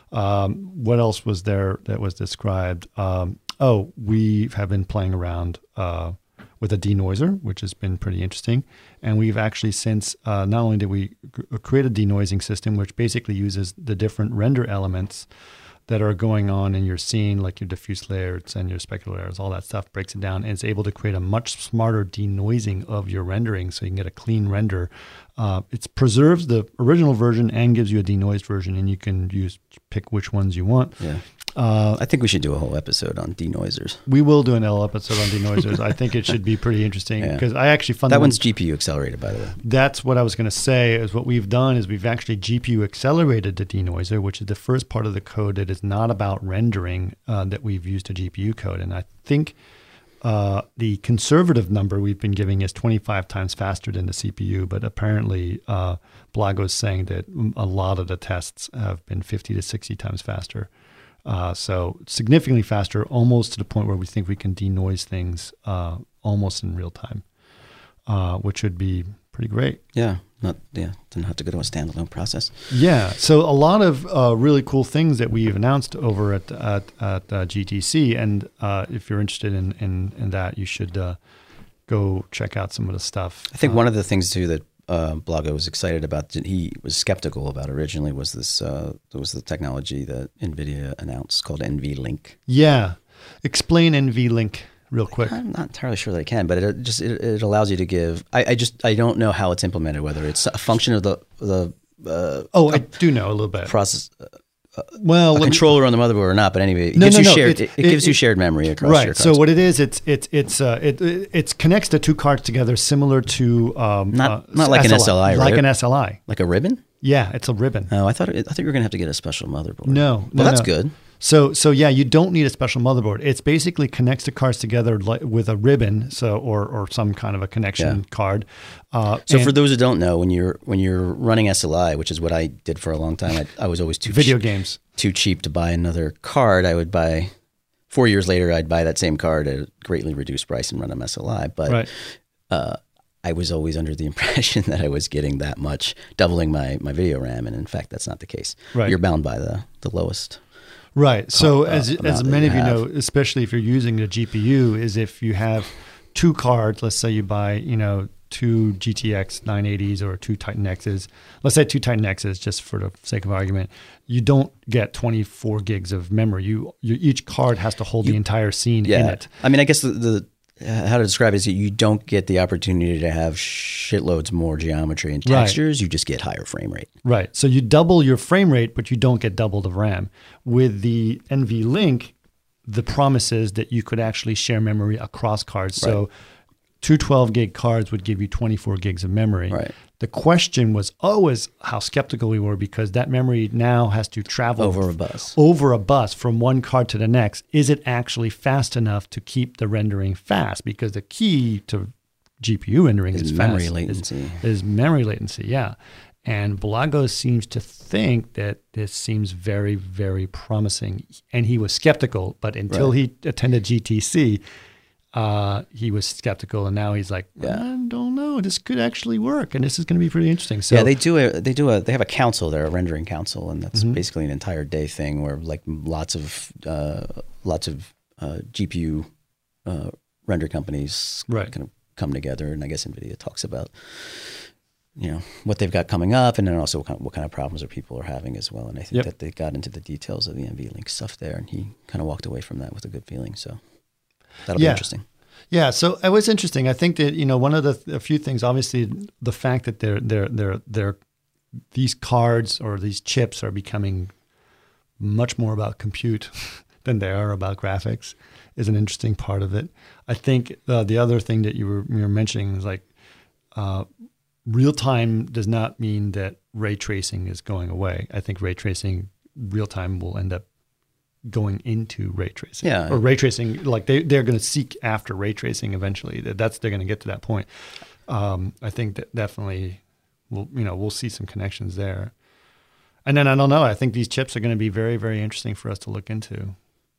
Speaker 1: Um, what else was there that was described? Um, oh, we have been playing around uh, with a denoiser, which has been pretty interesting. And we've actually since, uh, not only did we c- create a denoising system, which basically uses the different render elements that are going on in your scene, like your diffuse layers and your specular layers, all that stuff, breaks it down, and it's able to create a much smarter denoising of your rendering so you can get a clean render. Uh, it preserves the original version and gives you a denoised version, and you can use pick which ones you want.
Speaker 2: Yeah. Uh, I think we should do a whole episode on denoisers.
Speaker 1: We will do an L episode on denoisers. I think it should be pretty interesting because yeah. I actually found
Speaker 2: that one's G P U accelerated, by the way.
Speaker 1: That's what I was going to say. Is what we've done is we've actually G P U accelerated the denoiser, which is the first part of the code that is not about rendering uh, that we've used a G P U code. And I think uh, the conservative number we've been giving is twenty-five times faster than the C P U, but apparently uh, Blago is saying that a lot of the tests have been fifty to sixty times faster. Uh, so significantly faster, almost to the point where we think we can denoise things uh, almost in real time, uh, which would be pretty great.
Speaker 2: Yeah, not yeah, didn't have to go to a standalone process.
Speaker 1: Yeah, so a lot of uh, really cool things that we've announced over at at, at uh, G T C, and uh, if you're interested in in, in that, you should uh, go check out some of the stuff.
Speaker 2: I think
Speaker 1: uh,
Speaker 2: one of the things too that Uh, Blago was excited about, that he was skeptical about originally, was this uh, was the technology that NVIDIA announced called NVLink.
Speaker 1: Yeah. Explain NVLink real quick.
Speaker 2: I'm not entirely sure that I can, but it just it, it allows you to give. I, I just I don't know how it's implemented. Whether it's a function of the the uh,
Speaker 1: oh, I do know a little bit
Speaker 2: process. Uh,
Speaker 1: well,
Speaker 2: a controller me, on the motherboard or not, but anyway, it
Speaker 1: no,
Speaker 2: gives
Speaker 1: no,
Speaker 2: you
Speaker 1: no,
Speaker 2: shared.
Speaker 1: it,
Speaker 2: it, it gives
Speaker 1: it,
Speaker 2: you shared memory across
Speaker 1: right.
Speaker 2: your cards.
Speaker 1: So what it is, it's it's it's uh, it it connects the two cards together, similar to um,
Speaker 2: not
Speaker 1: uh,
Speaker 2: not like S L I, an S L I, right?
Speaker 1: Like an S L I,
Speaker 2: like a ribbon.
Speaker 1: Yeah, it's a ribbon.
Speaker 2: Oh, I thought it, I thought you were gonna have to get a special motherboard.
Speaker 1: No,
Speaker 2: well,
Speaker 1: no,
Speaker 2: that's
Speaker 1: no.
Speaker 2: good.
Speaker 1: So, so yeah, you don't need a special motherboard. It's basically connects the cards together like with a ribbon, so or or some kind of a connection
Speaker 2: yeah.
Speaker 1: card. Uh,
Speaker 2: so, for those who don't know, when you're when you're running S L I, which is what I did for a long time, I, I was always too
Speaker 1: video
Speaker 2: cheap,
Speaker 1: games
Speaker 2: too cheap to buy another card. I would buy four years later. I'd buy that same card at a greatly reduced price and run them S L I. But
Speaker 1: right.
Speaker 2: uh, I was always under the impression that I was getting that much, doubling my my video RAM, and in fact, that's not the case.
Speaker 1: Right.
Speaker 2: You're bound by the the lowest.
Speaker 1: Right. So
Speaker 2: uh,
Speaker 1: as as many
Speaker 2: you
Speaker 1: of you
Speaker 2: have.
Speaker 1: know, especially if you're using the G P U, is if you have two cards, let's say you buy, you know, two G T X nine eighties or two Titan X's, let's say two Titan X's just for the sake of argument, you don't get twenty-four gigs of memory. You, you each card has to hold
Speaker 2: you,
Speaker 1: the entire scene
Speaker 2: yeah.
Speaker 1: in it.
Speaker 2: I mean, I guess the, the how to describe it is that you don't get the opportunity to have shitloads more geometry and textures. Right. You just get higher frame rate.
Speaker 1: Right. So you double your frame rate, but you don't get double the RAM. With the NVLink, the promise is that you could actually share memory across cards.
Speaker 2: Right.
Speaker 1: So two twelve gig cards would give you twenty-four gigs of memory.
Speaker 2: Right.
Speaker 1: The question was always how skeptical we were, because that memory now has to travel
Speaker 2: over a bus.
Speaker 1: Over a bus from one card to the next. Is it actually fast enough to keep the rendering fast? Because the key to G P U rendering is,
Speaker 2: is
Speaker 1: fast,
Speaker 2: memory latency.
Speaker 1: Is, is memory latency, yeah. And Blago seems to think that this seems very, very promising. And he was skeptical, but until right. he attended G T C, Uh, he was skeptical, and now he's like,
Speaker 2: yeah.
Speaker 1: I don't know, this could actually work, and this is going to be pretty interesting. So
Speaker 2: yeah, they do a they do a they have a council there, a rendering council, and that's mm-hmm. basically an entire day thing where like lots of uh, lots of uh, G P U uh, render companies
Speaker 1: right.
Speaker 2: kind of come together, and I guess NVIDIA talks about, you know, what they've got coming up, and then also what kind of, what kind of problems are people are having as well. And I think
Speaker 1: Yep.
Speaker 2: that they got into the details of the NVLink stuff there, and he kind of walked away from that with a good feeling. So that'll
Speaker 1: Yeah.
Speaker 2: be interesting.
Speaker 1: Yeah, so it was interesting. I think that, you know, one of the a few things, obviously, the fact that they're they're they're they're these cards or these chips are becoming much more about compute than they are about graphics is an interesting part of it. I think uh, the other thing that you were you were mentioning is like uh, real time does not mean that ray tracing is going away. I think ray tracing real time will end up going into ray tracing.
Speaker 2: Yeah.
Speaker 1: Or ray tracing, like they, they're going to seek after ray tracing eventually. That's, they're going to get to that point. Um, I think that definitely we'll, you know, we'll see some connections there. And then I don't know, I think these chips are going to be very, very interesting for us to look into.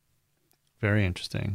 Speaker 1: Very interesting.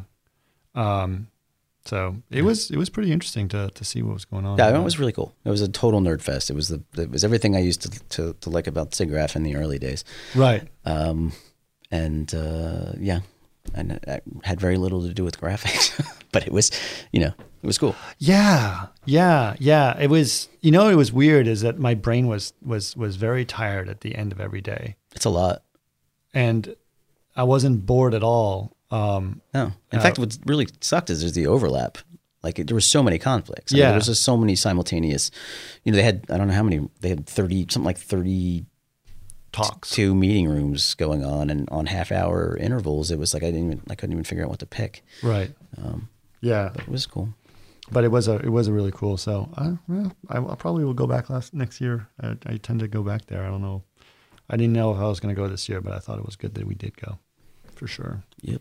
Speaker 1: Um, so it was, it was pretty interesting to, to see what was going on.
Speaker 2: Yeah, it was really cool. It was a total nerd fest. It was the, it was everything I used to, to, to like about SIGGRAPH in the early days.
Speaker 1: Right.
Speaker 2: Um, and uh, yeah, and it had very little to do with graphics, but it was, you know, it was cool.
Speaker 1: Yeah, yeah, yeah. It was, you know, it was weird is that my brain was was was very tired at the end of every day,
Speaker 2: It's a lot.
Speaker 1: and I wasn't bored at all. Um,
Speaker 2: No, in
Speaker 1: Uh,
Speaker 2: fact, what really sucked is there's the overlap. Like it, there were so many conflicts. I
Speaker 1: Yeah.
Speaker 2: mean, there was just so many simultaneous. You know, they had I don't know how many. They had thirty, something like thirty.
Speaker 1: talks.
Speaker 2: Two meeting rooms going on, and on half hour intervals, it was like I didn't even I couldn't even figure out what to pick.
Speaker 1: Right.
Speaker 2: Um,
Speaker 1: Yeah,
Speaker 2: but it was cool.
Speaker 1: but it was a it was a really cool. So uh, well, I, I probably will go back last next year. I, I tend to go back there. I don't know. I didn't know if I was going to go this year, but I thought it was good that we did go, for sure.
Speaker 2: Yep.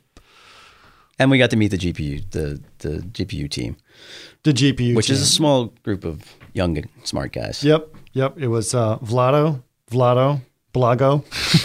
Speaker 2: And we got to meet the G P U the the G P U team,
Speaker 1: The G P U,
Speaker 2: which is
Speaker 1: team.
Speaker 2: a small group of young smart guys.
Speaker 1: Yep, yep. It was uh, Vlado, Vlado, Blago,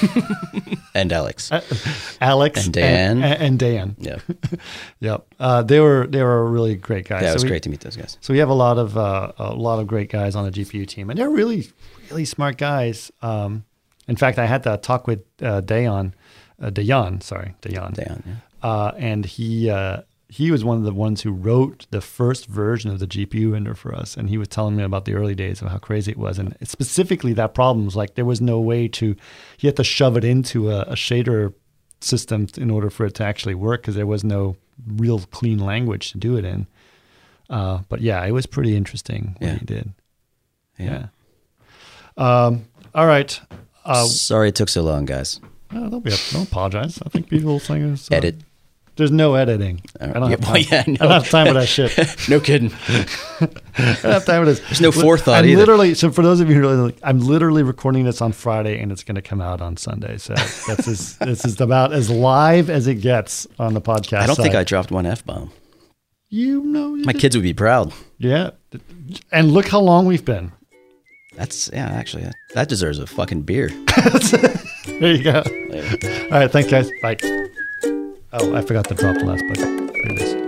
Speaker 2: And Alex.
Speaker 1: Alex,
Speaker 2: And Dan.
Speaker 1: and, and Dan.
Speaker 2: Yeah.
Speaker 1: Yep. Uh, they were they were really great guys.
Speaker 2: Yeah, it was
Speaker 1: so we,
Speaker 2: great to meet those guys.
Speaker 1: So we have a lot of uh, a lot of great guys on the G P U team, and they're really really smart guys. Um, in fact, I had that talk with uh, Dayon, uh, Dayon, sorry, Dayon,
Speaker 2: Dan, yeah.
Speaker 1: uh, and he uh, he was one of the ones who wrote the first version of the G P U render for us, and he was telling me about the early days of how crazy it was, and specifically that problem was like there was no way to, he had to shove it into a, a shader system in order for it to actually work because there was no real clean language to do it in. Uh, but yeah, it was pretty interesting what
Speaker 2: Yeah.
Speaker 1: he did.
Speaker 2: Yeah.
Speaker 1: Yeah. Um, all right. Uh,
Speaker 2: Sorry it took so long, guys.
Speaker 1: oh, don't be, don't apologize. I think people think it's, uh,
Speaker 2: Edit.
Speaker 1: There's no editing.
Speaker 2: Uh,
Speaker 1: I don't
Speaker 2: yeah,
Speaker 1: have time.
Speaker 2: well, yeah,
Speaker 1: I
Speaker 2: no.
Speaker 1: don't have time for that shit.
Speaker 2: No kidding.
Speaker 1: I don't have time for this.
Speaker 2: There's no forethought
Speaker 1: I'm
Speaker 2: either.
Speaker 1: literally, so for those of you who really, I'm literally recording this on Friday and it's going to come out on Sunday. So that's as, this is about as live as it gets on the podcast.
Speaker 2: I don't think I
Speaker 1: side.
Speaker 2: dropped one F-bomb.
Speaker 1: You know, you
Speaker 2: My
Speaker 1: did-
Speaker 2: kids would be proud.
Speaker 1: Yeah. And look how long we've been.
Speaker 2: That's, yeah, actually, that, that deserves a fucking beer.
Speaker 1: There you go.
Speaker 2: Later.
Speaker 1: All right. Thanks, guys. Bye. Oh, I forgot to drop the last button. There it is.